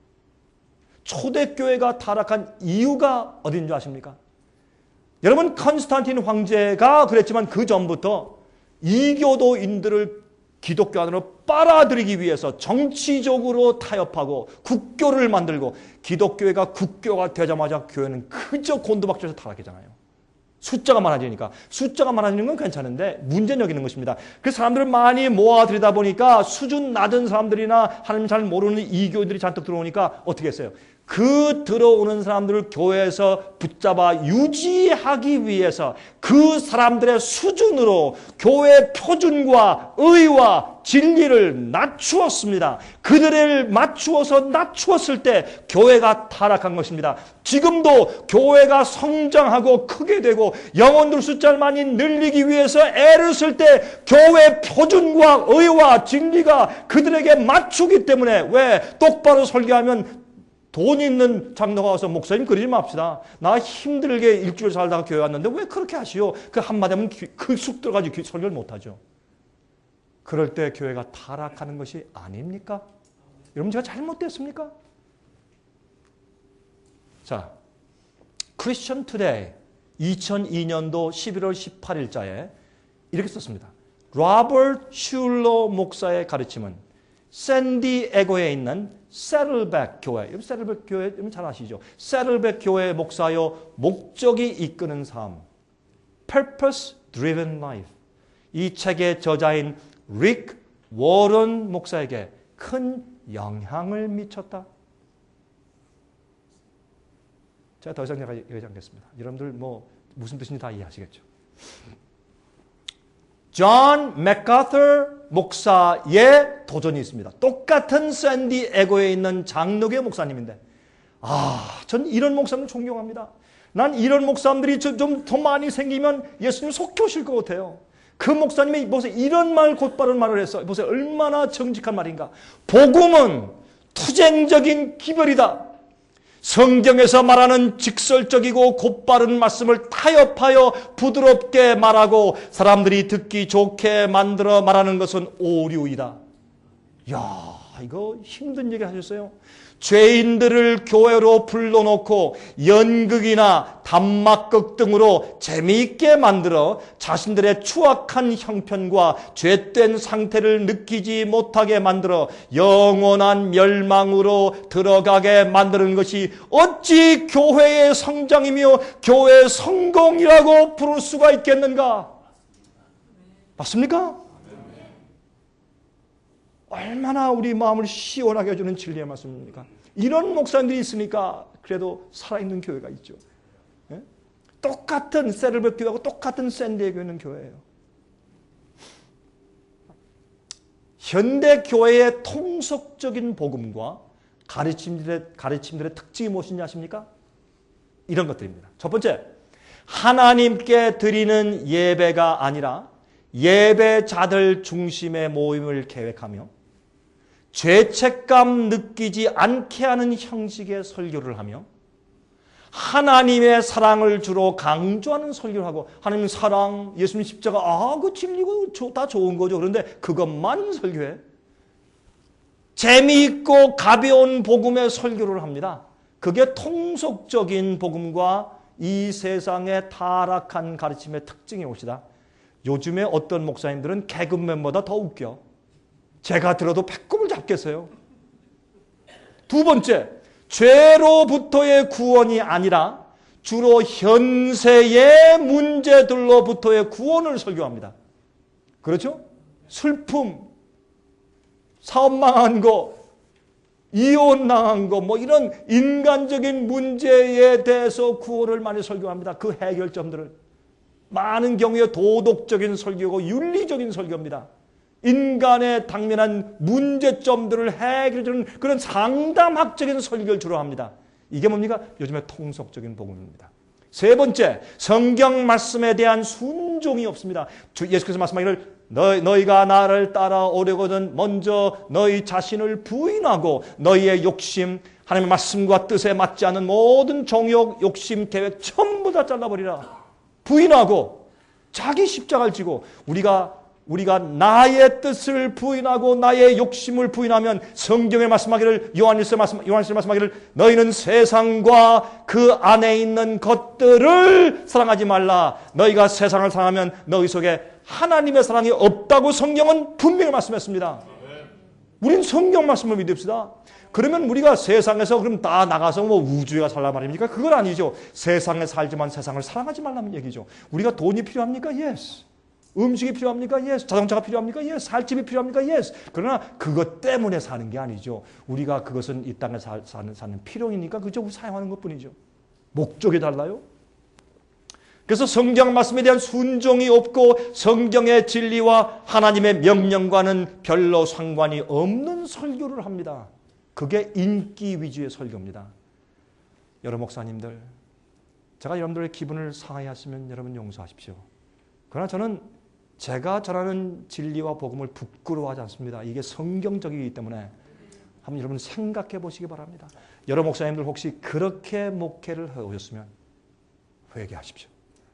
초대교회가 타락한 이유가 어딘 줄 아십니까? 여러분, 컨스탄틴 황제가 그랬지만 그 전부터 이교도인들을 기독교 안으로 빨아들이기 위해서 정치적으로 타협하고 국교를 만들고, 기독교회가 국교가 되자마자 교회는 그저 곤두박질해서 타락했잖아요. 숫자가 많아지니까. 숫자가 많아지는 건 괜찮은데 문제는 여기 있는 것입니다. 그래서 사람들을 많이 모아들이다 보니까 수준 낮은 사람들이나 하나님 잘 모르는 이교인들이 잔뜩 들어오니까 어떻게 했어요? 그 들어오는 사람들을 교회에서 붙잡아 유지하기 위해서 그 사람들의 수준으로 교회 표준과 의와 진리를 낮추었습니다. 그들을 맞추어서 낮추었을 때 교회가 타락한 것입니다. 지금도 교회가 성장하고 크게 되고 영혼들 숫자를 많이 늘리기 위해서 애를 쓸 때 교회 표준과 의와 진리가 그들에게 맞추기 때문에, 왜? 똑바로 설교하면 돈 있는 장로가 와서 목사님 그러지 맙시다. 나 힘들게 일주일 살다가 교회 왔는데 왜 그렇게 하시오? 그 한마디 하면 그 쑥 들어가지고 설교를 못하죠. 그럴 때 교회가 타락하는 것이 아닙니까? 여러분, 제가 잘못됐습니까? 자, 크리스천 투데이 이천이 년도 십일월 십팔일자에 이렇게 썼습니다. 로버트 슐러 목사의 가르침은 샌디에고에 있는 세틀백 교회, 여러분 세틀백 교회 여러분 잘 아시죠? 세틀백 교회의 목사요, 목적이 이끄는 삶, Purpose Driven Life. 이 책의 저자인 릭 워런 목사에게 큰 영향을 미쳤다. 제가 더 이상 얘기하지 않겠습니다. 여러분들 뭐 무슨 뜻인지 다 이해하시겠죠? 존 맥카터 목사의 도전이 있습니다. 똑같은 샌디에고에 있는 장로교 목사님인데, 아, 전 이런 목사님 존경합니다. 난 이런 목사님들이 좀 더 많이 생기면 예수님 속히 오실 것 같아요. 그 목사님이 보세요, 이런 말 곧바른 말을 했어요. 보세요, 얼마나 정직한 말인가. 복음은 투쟁적인 기별이다. 성경에서 말하는 직설적이고 곧바른 말씀을 타협하여 부드럽게 말하고 사람들이 듣기 좋게 만들어 말하는 것은 오류이다. 이야, 이거 힘든 얘기 하셨어요. 죄인들을 교회로 불러놓고 연극이나 단막극 등으로 재미있게 만들어 자신들의 추악한 형편과 죄된 상태를 느끼지 못하게 만들어 영원한 멸망으로 들어가게 만드는 것이 어찌 교회의 성장이며 교회의 성공이라고 부를 수가 있겠는가? 맞습니까? 얼마나 우리 마음을 시원하게 해주는 진리의 말씀입니까? 이런 목사님들이 있으니까 그래도 살아있는 교회가 있죠. 똑같은 세르베 교회하고 똑같은 샌디에고에 있는 교회예요. 현대 교회의 통속적인 복음과 가르침들의, 가르침들의 특징이 무엇인지 아십니까? 이런 것들입니다. 첫 번째, 하나님께 드리는 예배가 아니라 예배자들 중심의 모임을 계획하며 죄책감 느끼지 않게 하는 형식의 설교를 하며 하나님의 사랑을 주로 강조하는 설교를 하고 하나님 사랑, 예수님 십자가, 아, 그 진리고 다 좋은 거죠. 그런데 그것만 설교해. 재미있고 가벼운 복음의 설교를 합니다. 그게 통속적인 복음과 이 세상의 타락한 가르침의 특징이 옵시다. 요즘에 어떤 목사님들은 개그맨보다 더 웃겨. 제가 들어도 배꼽을 잡겠어요. 두 번째, 죄로부터의 구원이 아니라 주로 현세의 문제들로부터의 구원을 설교합니다. 그렇죠? 슬픔, 사업 망한 거, 이혼 당한 거, 뭐 이런 인간적인 문제에 대해서 구원을 많이 설교합니다. 그 해결점들을. 많은 경우에 도덕적인 설교고 윤리적인 설교입니다. 인간의 당면한 문제점들을 해결해주는 그런 상담학적인 설교를 주로 합니다. 이게 뭡니까? 요즘에 통속적인 복음입니다. 세 번째, 성경 말씀에 대한 순종이 없습니다. 예수께서 말씀하기를 너, 너희가 나를 따라오려거든 먼저 너희 자신을 부인하고 너희의 욕심, 하나님의 말씀과 뜻에 맞지 않는 모든 정욕, 욕심, 계획 전부 다 잘라버리라. 부인하고 자기 십자가를 지고 우리가 우리가 나의 뜻을 부인하고 나의 욕심을 부인하면 성경에 말씀하기를 요한일서 말씀 요한일서 말씀하기를 너희는 세상과 그 안에 있는 것들을 사랑하지 말라. 너희가 세상을 사랑하면 너희 속에 하나님의 사랑이 없다고 성경은 분명히 말씀했습니다. 우린 성경 말씀을 믿읍시다. 그러면 우리가 세상에서 그럼 다 나가서 뭐 우주에 살라 말입니까? 그건 아니죠. 세상에 살지만 세상을 사랑하지 말라는 얘기죠. 우리가 돈이 필요합니까? Yes. 음식이 필요합니까? Yes. 자동차가 필요합니까? Yes. 살집이 필요합니까? Yes. 그러나 그것 때문에 사는 게 아니죠. 우리가 그것은 이 땅에 사, 사는, 사는 필요이니까 그저 사용하는 것뿐이죠. 목적이 달라요. 그래서 성경 말씀에 대한 순종이 없고 성경의 진리와 하나님의 명령과는 별로 상관이 없는 설교를 합니다. 그게 인기 위주의 설교입니다. 여러분 목사님들, 제가 여러분들의 기분을 상하게 하시면 여러분 용서하십시오. 그러나 저는 제가 전하는 진리와 복음을 부끄러워하지 않습니다. 이게 성경적이기 때문에 한번 여러분 생각해 보시기 바랍니다. 여러분 목사님들 혹시 그렇게 목회를 해오셨으면 회개하십시오.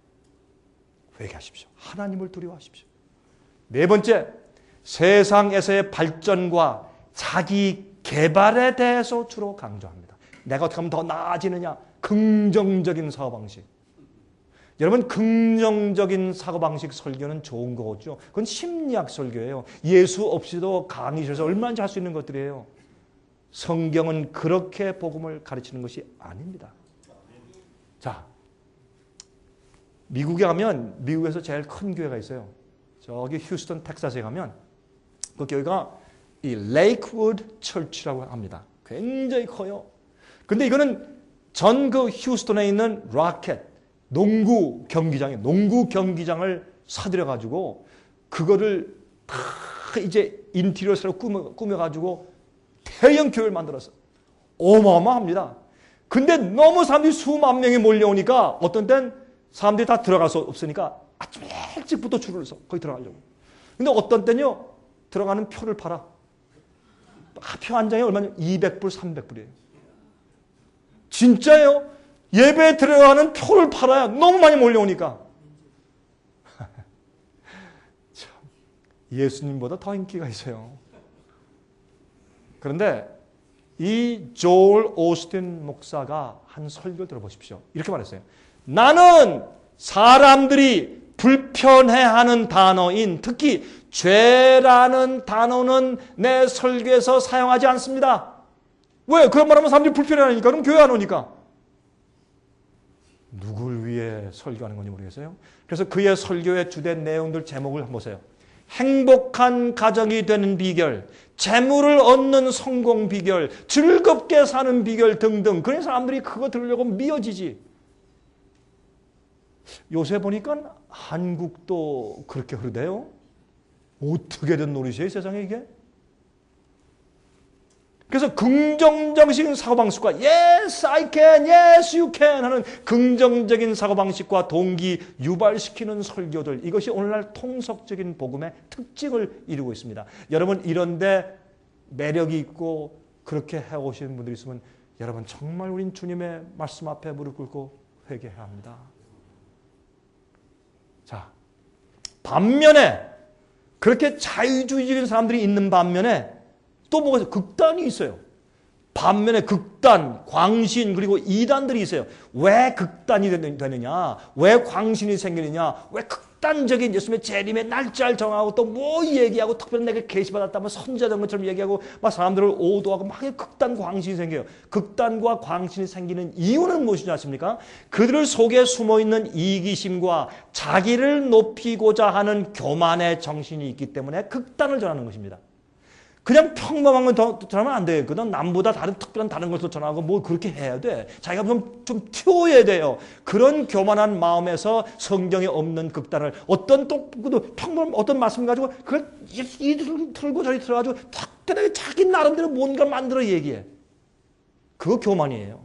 회개하십시오. 하나님을 두려워하십시오. 네 번째, 세상에서의 발전과 자기 개발에 대해서 주로 강조합니다. 내가 어떻게 하면 더 나아지느냐? 긍정적인 사고방식. 여러분, 긍정적인 사고방식 설교는 좋은 거죠. 그건 심리학 설교예요. 예수 없이도 강의실에서 얼마든지 할 수 있는 것들이에요. 성경은 그렇게 복음을 가르치는 것이 아닙니다. 자, 미국에 가면 미국에서 제일 큰 교회가 있어요. 저기 휴스턴 텍사스에 가면 그 교회가 이 레이크우드 처치라고 합니다. 굉장히 커요. 근데 이거는 전 그 휴스턴에 있는 로켓 농구 경기장에 농구 경기장을 사들여 가지고 그거를 다 이제 인테리어로 꾸며 꾸며 가지고 대형 교회를 만들었어. 어마어마합니다. 근데 너무 사람들이 수만 명이 몰려오니까 어떤 땐 사람들이 다 들어갈 수 없으니까 아침 일찍부터 줄을 서 거기 들어가려고. 근데 어떤 때는요 들어가는 표를 팔아. 표 한 장에 얼마냐? 이백 불, 삼백 불이에요. 진짜예요? 예배에 들어가는 표를 팔아야 너무 많이 몰려오니까. 참, 예수님보다 더 인기가 있어요. 그런데 이 조엘 오스틴 목사가 한 설교를 들어보십시오. 이렇게 말했어요. 나는 사람들이 불편해하는 단어인 특히 죄라는 단어는 내 설교에서 사용하지 않습니다. 왜? 그런 말하면 사람들이 불편해하니까. 그럼 교회 안 오니까. 누굴 위해 설교하는 건지 모르겠어요. 그래서 그의 설교의 주된 내용들 제목을 한번 보세요. 행복한 가정이 되는 비결, 재물을 얻는 성공 비결, 즐겁게 사는 비결 등등. 그런 사람들이 그거 들으려고 미어지지. 요새 보니까 한국도 그렇게 흐르대요. 어떻게 된 노릇이에요, 세상에 이게? 그래서 긍정적인 사고방식과 Yes, I can, Yes, you can 하는 긍정적인 사고방식과 동기 유발시키는 설교들, 이것이 오늘날 통속적인 복음의 특징을 이루고 있습니다. 여러분 이런데 매력이 있고 그렇게 해오시는 분들이 있으면 여러분 정말 우린 주님의 말씀 앞에 무릎 꿇고 회개해야 합니다. 자, 반면에 그렇게 자유주의적인 사람들이 있는 반면에 또 뭐가 있어요? 극단이 있어요. 반면에 극단, 광신 그리고 이단들이 있어요. 왜 극단이 되느냐? 왜 광신이 생기느냐? 왜 극단적인 예수님의 재림의 날짜를 정하고 또 뭐 얘기하고 특별히 내게 계시받았다면 선제된 것처럼 얘기하고 막 사람들을 오도하고 막 극단 광신이 생겨요. 극단과 광신이 생기는 이유는 무엇이냐 아십니까? 그들 속에 숨어있는 이기심과 자기를 높이고자 하는 교만의 정신이 있기 때문에 극단을 전하는 것입니다. 그냥 평범한 건 전하면 안 되거든. 남보다 다른 특별한 다른 것을 전하고 뭐 그렇게 해야 돼. 자기가 좀, 좀 튀어야 돼요. 그런 교만한 마음에서 성경에 없는 극단을 어떤 또 평범한 어떤 말씀 가지고 그걸 이 틀고 저리 틀어가지고 특별하게 자기 나름대로 뭔가 만들어 얘기해. 그거 교만이에요.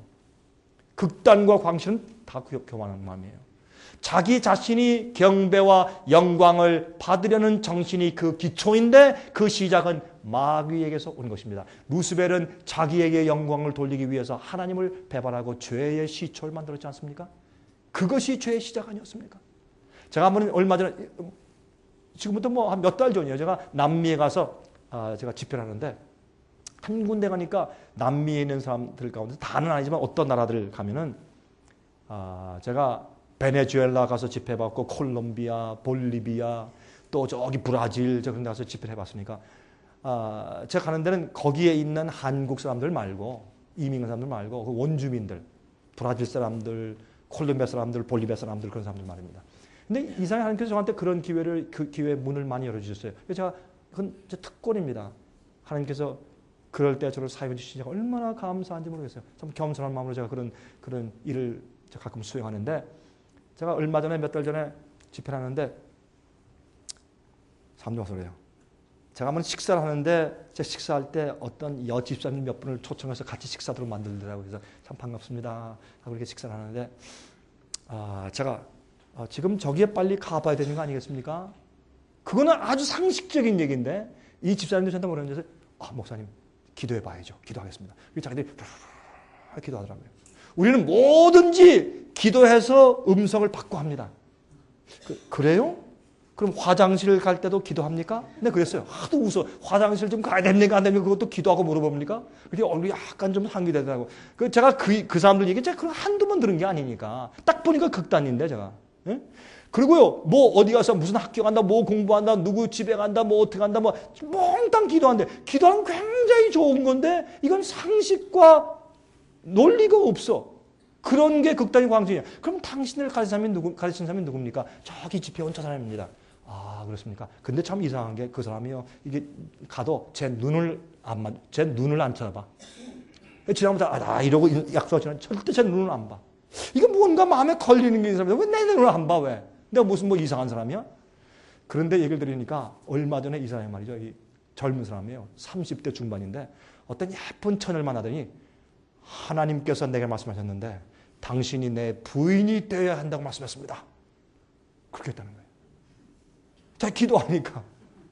극단과 광신은 다 교만한 마음이에요. 자기 자신이 경배와 영광을 받으려는 정신이 그 기초인데 그 시작은 마귀에게서 온 것입니다. 루스벨은 자기에게 영광을 돌리기 위해서 하나님을 배반하고 죄의 시초를 만들었지 않습니까? 그것이 죄의 시작 아니었습니까? 제가 한번 얼마 전에 지금부터 뭐 한 몇 달 전이에요. 제가 남미에 가서 아, 제가 집회를 하는데 한 군데 가니까 남미에 있는 사람들 가운데 다는 아니지만 어떤 나라들 가면은 아, 제가 베네수엘라 가서 집회해봤고 콜롬비아, 볼리비아, 또 저기 브라질 저런 데 가서 집회를 해봤으니까 아, 제가 가는 데는 거기에 있는 한국 사람들 말고 이민 사람들 말고 그 원주민들, 브라질 사람들, 콜롬비아 사람들, 볼리비아 사람들 그런 사람들 말입니다. 근데 이상하게 하나님께서 저한테 그런 기회를 그 기회 문을 많이 열어주셨어요. 그래서 제가 그건 제 특권입니다. 하나님께서 그럴 때 저를 사용해 주시니 제가 얼마나 감사한지 모르겠어요. 참 겸손한 마음으로 제가 그런 그런 일을 제가 가끔 수행하는데. 제가 얼마 전에 몇 달 전에 집회를 하는데 사람들이 와서 그래요. 제가 한번 식사를 하는데 제가 식사할 때 어떤 여집사님 몇 분을 초청해서 같이 식사도록 만들더라고요. 그래서 참 반갑습니다 하고 이렇게 식사를 하는데 아, 제가 아, 지금 저기에 빨리 가봐야 되는 거 아니겠습니까? 그거는 아주 상식적인 얘기인데 이 집사님도 저한테 뭐라는 데서 아, 목사님 기도해 봐야죠. 기도하겠습니다. 그래서 자기들이 기도하더라고요. 우리는 뭐든지 기도해서 음성을 받고 합니다. 그, 그래요? 그럼 화장실 갈 때도 기도합니까? 네, 그랬어요. 하도 웃어. 화장실 좀 가야 됩니까? 안 됩니까? 그것도 기도하고 물어봅니까? 그게 얼굴이 약간 좀 상기되더라고. 그 제가 그, 그 사람들 얘기 제가 한두 번 들은 게 아니니까. 딱 보니까 극단인데, 제가. 예? 그리고요, 뭐 어디 가서 무슨 학교 간다, 뭐 공부한다, 누구 집에 간다, 뭐 어떻게 간다, 뭐 몽땅 기도한대. 기도하면 굉장히 좋은 건데, 이건 상식과 논리가 없어. 그런 게 극단의 광신이야. 그럼 당신을 가르친 사람이 누구, 가르친 사람이 누굽니까? 저기 집회 온 저 사람입니다. 아, 그렇습니까? 근데 참 이상한 게 그 사람이요. 이게 가도 제 눈을 안, 맞, 제 눈을 안 쳐다봐. 지나면서, 아, 나 이러고 약속하지만 절대 제 눈을 안 봐. 이거 뭔가 마음에 걸리는 게 있는 사람인데 왜 내 눈을 안 봐, 왜? 내가 무슨 뭐 이상한 사람이야? 그런데 얘기를 들으니까 얼마 전에 이 사람이 말이죠. 이 젊은 사람이에요. 삼십 대 중반인데 어떤 예쁜 처녀를 만나더니 하나님께서 내게 말씀하셨는데 당신이 내 부인이 되어야 한다고 말씀했습니다. 그렇게 했다는 거예요. 제가 기도하니까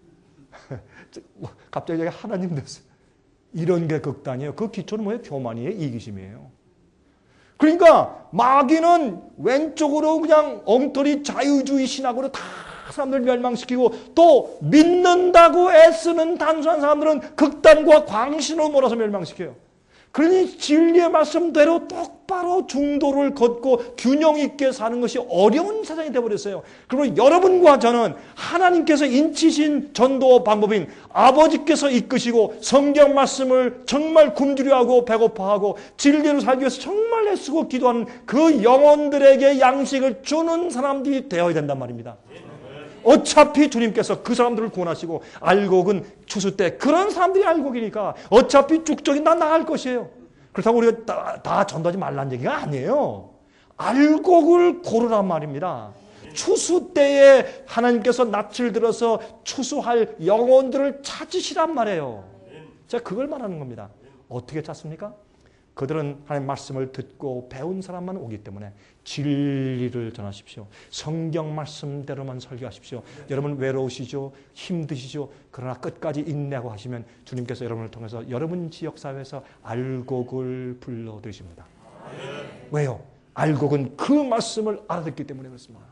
갑자기 하나님 됐어요. 이런 게 극단이에요. 그 기초는 뭐예요? 교만이에요. 이기심이에요. 그러니까 마귀는 왼쪽으로 그냥 엉터리 자유주의 신학으로 다 사람들 멸망시키고 또 믿는다고 애쓰는 단순한 사람들은 극단과 광신으로 몰아서 멸망시켜요. 그러니 진리의 말씀대로 똑바로 중도를 걷고 균형 있게 사는 것이 어려운 세상이 되어버렸어요. 그리고 여러분과 저는 하나님께서 인치신 전도 방법인 아버지께서 이끄시고 성경 말씀을 정말 굶주려 하고 배고파하고 진리로 살기 위해서 정말 애쓰고 기도하는 그 영혼들에게 양식을 주는 사람들이 되어야 된단 말입니다. 어차피 주님께서 그 사람들을 구원하시고 알곡은 추수 때 그런 사람들이 알곡이니까 어차피 쭉적이 다 나갈 것이에요. 그렇다고 우리가 다, 다 전도하지 말라는 얘기가 아니에요. 알곡을 고르란 말입니다. 추수 때에 하나님께서 낯을 들어서 추수할 영혼들을 찾으시란 말이에요. 제가 그걸 말하는 겁니다. 어떻게 찾습니까? 그들은 하나님의 말씀을 듣고 배운 사람만 오기 때문에 진리를 전하십시오. 성경 말씀대로만 설교하십시오. 여러분 외로우시죠? 힘드시죠? 그러나 끝까지 인내하고 하시면 주님께서 여러분을 통해서 여러분 지역사회에서 알곡을 불러드리십니다. 왜요? 알곡은 그 말씀을 알아듣기 때문에 그렇습니다.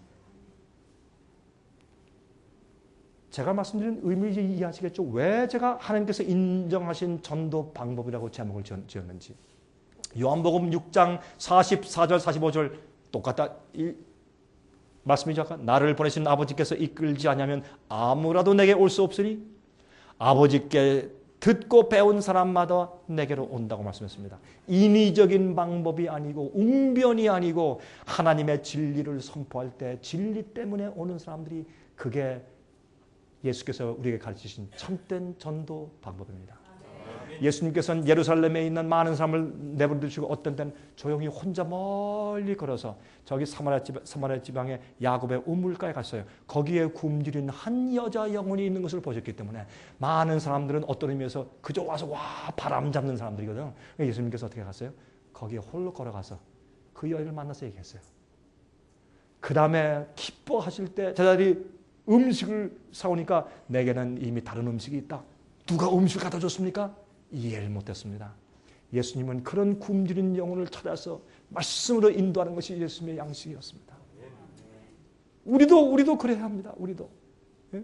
제가 말씀드린 의미를 이해하시겠죠? 왜 제가 하나님께서 인정하신 전도 방법이라고 제목을 지었는지. 요한복음 육 장 사십사 절 사십오 절 똑같다 이 말씀이죠. 아까 나를 보내신 아버지께서 이끌지 않으면 아무라도 내게 올 수 없으니 아버지께 듣고 배운 사람마다 내게로 온다고 말씀했습니다. 인위적인 방법이 아니고 웅변이 아니고 하나님의 진리를 선포할 때 진리 때문에 오는 사람들이 그게 예수께서 우리에게 가르치신 참된 전도 방법입니다. 예수님께서는 예루살렘에 있는 많은 사람을 내버려두시고 어떤 때는 조용히 혼자 멀리 걸어서 저기 사마리아, 지방, 사마리아 지방의 야곱의 우물가에 갔어요. 거기에 굶주린 한 여자 영혼이 있는 것을 보셨기 때문에 많은 사람들은 어떤 의미에서 그저 와서 와 바람 잡는 사람들이거든요. 예수님께서 어떻게 갔어요? 거기에 홀로 걸어가서 그 여인을 만나서 얘기했어요. 그 다음에 기뻐하실 때 제자들이 음식을 사오니까 내게는 이미 다른 음식이 있다. 누가 음식을 갖다 줬습니까? 이해를 못했습니다. 예수님은 그런 굶주린 영혼을 찾아서 말씀으로 인도하는 것이 예수님의 양식이었습니다. 우리도 우리도 그래야 합니다. 우리도. 예?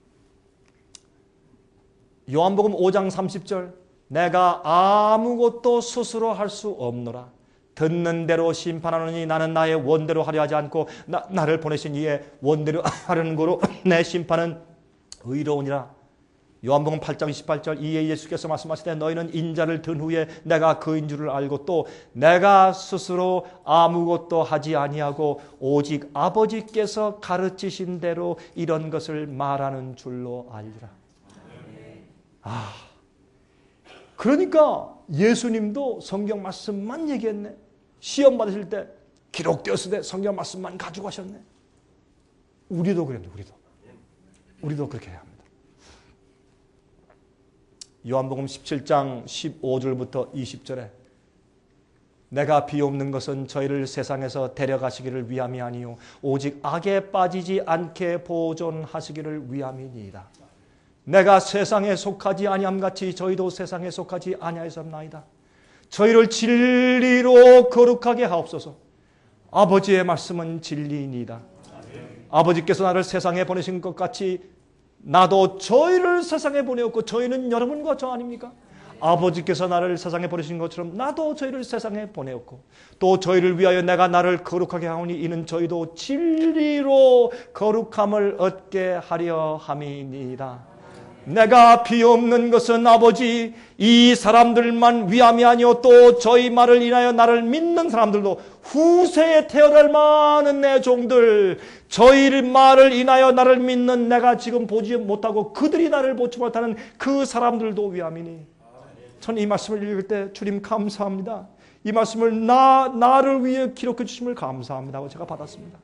요한복음 오 장 삼십 절 내가 아무것도 스스로 할 수 없노라. 듣는 대로 심판하노니 나는 나의 원대로 하려 하지 않고 나, 나를 보내신 이의 원대로 하려는 거로 내 심판은 의로우니라. 요한복음 팔 장 이십팔 절 이에 예수께서 말씀하시되 너희는 인자를 든 후에 내가 그인 줄을 알고 또 내가 스스로 아무것도 하지 아니하고 오직 아버지께서 가르치신 대로 이런 것을 말하는 줄로 알리라. 아, 그러니까 예수님도 성경 말씀만 얘기했네. 시험 받으실 때 기록되었을 때 성경 말씀만 가지고 하셨네. 우리도 그랬네. 우리도. 우리도 그렇게 해야 합니다. 요한복음 십칠 장 십오 절부터 이십 절에 내가 비옵는 것은 저희를 세상에서 데려가시기를 위함이 아니요 오직 악에 빠지지 않게 보존하시기를 위함이니이다. 내가 세상에 속하지 아니함같이 저희도 세상에 속하지 아니하였나이다. 저희를 진리로 거룩하게 하옵소서. 아버지의 말씀은 진리이니이다. 아버지께서 나를 세상에 보내신 것 같이 나도 저희를 세상에 보내었고 저희는 여러분과 저 아닙니까? 아버지께서 나를 세상에 보내신 것처럼 나도 저희를 세상에 보내었고 또 저희를 위하여 내가 나를 거룩하게 하오니 이는 저희도 진리로 거룩함을 얻게 하려 함이니이다. 내가 비옵는 것은 아버지 이 사람들만 위함이 아니요 또 저희 말을 인하여 나를 믿는 사람들도 후세에 태어날 많은 내 종들 저희 말을 인하여 나를 믿는 내가 지금 보지 못하고 그들이 나를 보지 못하는 그 사람들도 위함이니. 저는 이 말씀을 읽을 때 주님 감사합니다. 이 말씀을 나, 나를 위해 기록해 주심을 감사합니다. 제가 받았습니다.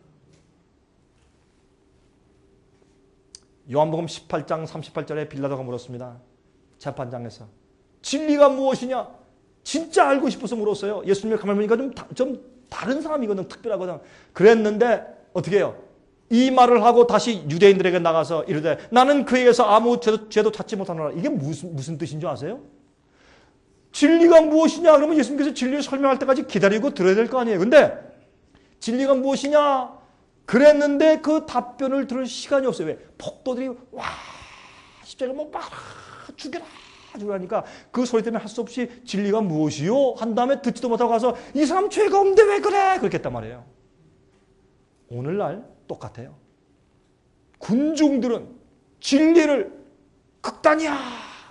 요한복음 십팔 장 삼십팔 절에 빌라도가 물었습니다. 재판장에서 진리가 무엇이냐? 진짜 알고 싶어서 물었어요. 예수님을 가만히 보니까 좀, 다, 좀 다른 사람이거든. 특별하거든. 그랬는데 어떻게 해요? 이 말을 하고 다시 유대인들에게 나가서 이르되 나는 그에게서 아무 죄도, 죄도 찾지 못하노라. 이게 무슨, 무슨 뜻인 줄 아세요? 진리가 무엇이냐? 그러면 예수님께서 진리를 설명할 때까지 기다리고 들어야 될 거 아니에요. 근데 진리가 무엇이냐? 그랬는데 그 답변을 들을 시간이 없어요. 왜? 폭도들이 와 십자가 뭐 막아 죽여라 죽여라니까 그 소리 때문에 할 수 없이 진리가 무엇이요? 한 다음에 듣지도 못하고 가서 이 사람 죄가 없는데 왜 그래? 그렇게 했단 말이에요. 오늘날 똑같아요. 군중들은 진리를 극단이야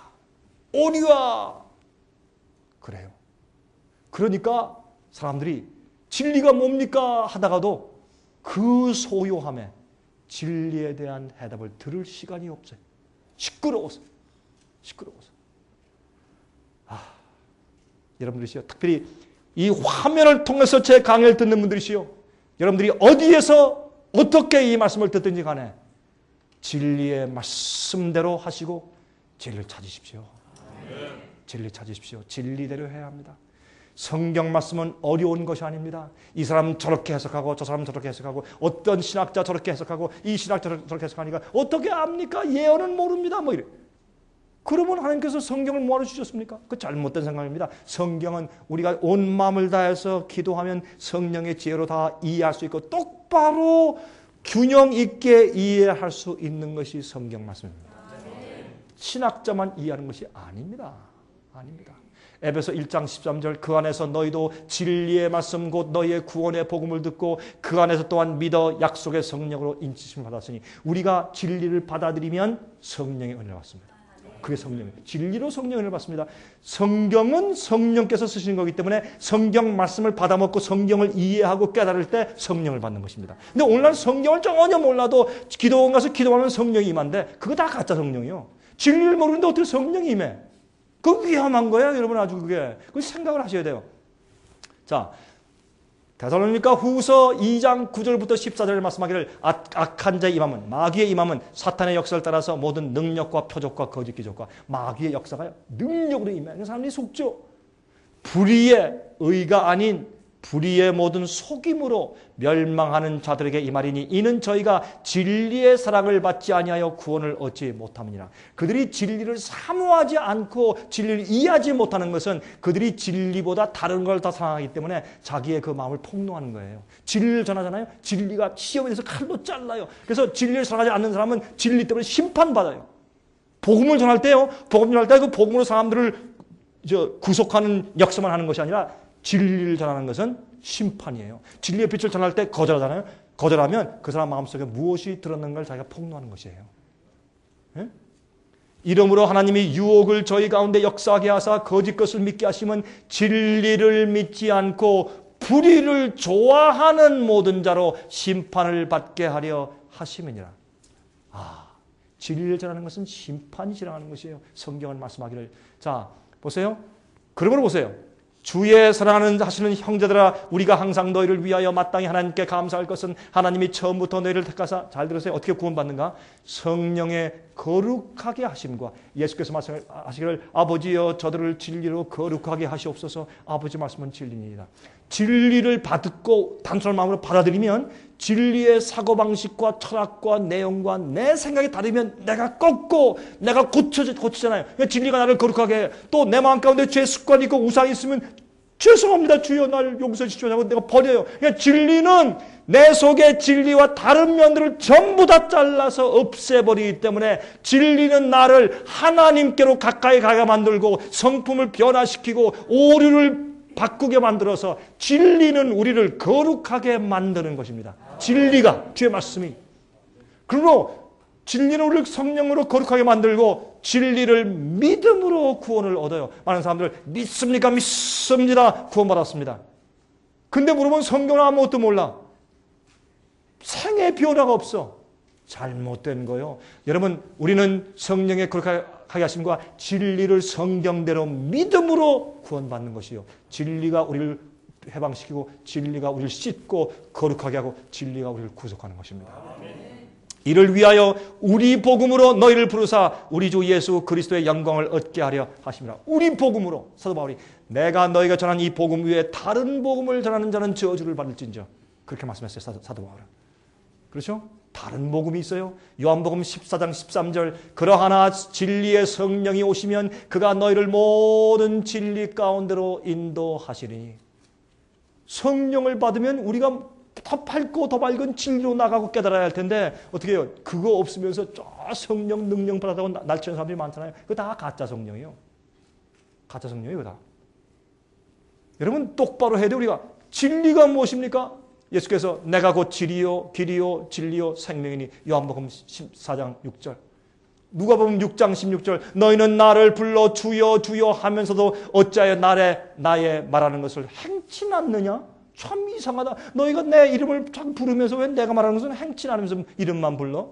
오니와 그래요. 그러니까 사람들이 진리가 뭡니까 하다가도 그 소요함에 진리에 대한 해답을 들을 시간이 없어요. 시끄러워서. 시끄러워서. 아, 여러분들이요. 특별히 이 화면을 통해서 제 강의를 듣는 분들이시요, 여러분들이 어디에서 어떻게 이 말씀을 듣든지 간에 진리의 말씀대로 하시고 진리를 찾으십시오. 진리 찾으십시오. 진리대로 해야 합니다. 성경 말씀은 어려운 것이 아닙니다. 이 사람 저렇게 해석하고 저 사람 저렇게 해석하고 어떤 신학자 저렇게 해석하고 이 신학자 저렇게 해석하니까 어떻게 압니까? 예언은 모릅니다. 뭐 이래. 그러면 하나님께서 성경을 뭐하러 주셨습니까? 그 잘못된 생각입니다. 성경은 우리가 온 마음을 다해서 기도하면 성령의 지혜로 다 이해할 수 있고 똑바로 균형 있게 이해할 수 있는 것이 성경 말씀입니다. 신학자만 이해하는 것이 아닙니다. 아닙니다. 에베소 일 장 십삼 절 그 안에서 너희도 진리의 말씀 곧 너희의 구원의 복음을 듣고 그 안에서 또한 믿어 약속의 성령으로 인치심을 받았으니 우리가 진리를 받아들이면 성령의 은혜를 받습니다. 그게 성령이에요. 진리로 성령의 은혜를 받습니다. 성경은 성령께서 쓰신 거기 때문에 성경 말씀을 받아먹고 성경을 이해하고 깨달을 때 성령을 받는 것입니다. 근데 오늘날 성경을 전혀 몰라도 기도원 가서 기도하면 성령이 임한데 그거 다 가짜 성령이요. 진리를 모르는데 어떻게 성령이 임해? 그 위험한 거예요, 여러분. 아주 그게. 그 생각을 하셔야 돼요. 자, 데살로니가 후서 이 장 구 절부터 십사 절에 말씀하기를 악한 자의 임함은, 마귀의 임함은 사탄의 역사를 따라서 모든 능력과 표적과 거짓 기적과 마귀의 역사가 능력으로 임하는 사람들이 속죠. 불의의 의가 아닌 불의의 모든 속임으로 멸망하는 자들에게 이 말이니 이는 저희가 진리의 사랑을 받지 아니하여 구원을 얻지 못함이니라. 그들이 진리를 사모하지 않고 진리를 이해하지 못하는 것은 그들이 진리보다 다른 걸 더 사랑하기 때문에 자기의 그 마음을 폭로하는 거예요. 진리를 전하잖아요. 진리가 시험에 대해서 칼로 잘라요. 그래서 진리를 사랑하지 않는 사람은 진리 때문에 심판받아요. 복음을 전할 때요, 복음 전할 때 그 복음으로 사람들을 저 구속하는 역사만 하는 것이 아니라 진리를 전하는 것은 심판이에요. 진리의 빛을 전할 때 거절하잖아요. 거절하면 그 사람 마음속에 무엇이 들었는가를 자기가 폭로하는 것이에요. 예? 이러므로 하나님이 유혹을 저희 가운데 역사하게 하사 거짓 것을 믿게 하시면 진리를 믿지 않고 불의를 좋아하는 모든 자로 심판을 받게 하려 하심이니라. 아, 진리를 전하는 것은 심판이 지나가는 것이에요. 성경은 말씀하기를. 자, 보세요. 그러므로 보세요. 주의 사랑하는 하시는 형제들아, 우리가 항상 너희를 위하여 마땅히 하나님께 감사할 것은 하나님이 처음부터 너희를 택하사, 잘 들으세요. 어떻게 구원받는가? 성령의 거룩하게 하심과 예수께서 말씀하시기를 아버지여 저들을 진리로 거룩하게 하시옵소서. 아버지 말씀은 진리니이다. 진리를 받고 단순한 마음으로 받아들이면 진리의 사고방식과 철학과 내용과 내 생각이 다르면 내가 꺾고 내가 고쳐, 고치잖아요. 진리가 나를 거룩하게 해. 또 내 마음 가운데 죄 습관이 있고 우상이 있으면 죄송합니다 주여 나를 용서해 주십시오 하고 내가 버려요. 그러니까 진리는 내 속의 진리와 다른 면들을 전부 다 잘라서 없애버리기 때문에 진리는 나를 하나님께로 가까이 가게 만들고 성품을 변화시키고 오류를 바꾸게 만들어서 진리는 우리를 거룩하게 만드는 것입니다. 진리가, 주의 말씀이. 그러므로 진리는 우리를 성령으로 거룩하게 만들고 진리를 믿음으로 구원을 얻어요. 많은 사람들 믿습니까? 믿습니다. 구원받았습니다. 근데 물어보면 성경은 아무것도 몰라. 생의 변화가 없어. 잘못된 거예요. 여러분, 우리는 성령의 거룩하게 하심과 진리를 성경대로 믿음으로 구원받는 것이요. 진리가 우리를 해방시키고 진리가 우리를 씻고 거룩하게 하고 진리가 우리를 구속하는 것입니다. 이를 위하여 우리 복음으로 너희를 부르사 우리 주 예수 그리스도의 영광을 얻게 하려 하심이라. 우리 복음으로. 사도 바울이 내가 너희가 전한 이 복음 위에 다른 복음을 전하는 자는 저주를 받을진저. 그렇게 말씀했어요. 사도, 사도 바울은. 그렇죠? 다른 복음이 있어요. 요한복음 십사 장 십삼 절 그러하나 진리의 성령이 오시면 그가 너희를 모든 진리 가운데로 인도하시니. 성령을 받으면 우리가 더 밝고 더 밝은 진리로 나가고 깨달아야 할 텐데 어떻게 해요? 그거 없으면서 저 성령 능력 받았다고 날치는 사람들이 많잖아요. 그거 다 가짜 성령이에요. 가짜 성령이에요. 그거 다. 여러분 똑바로 해야 돼요. 우리가 진리가 무엇입니까? 예수께서 내가 곧 진리요 길이요 진리요 생명이니. 요한복음 십사 장 육 절. 누가복음 육 장 십육 절 너희는 나를 불러 주여 주여 하면서도 어찌하여 나의 나의 말하는 것을 행치 않느냐? 참 이상하다. 너희가 내 이름을 자꾸 부르면서 왜 내가 말하는 것은 행치 않으면서 이름만 불러?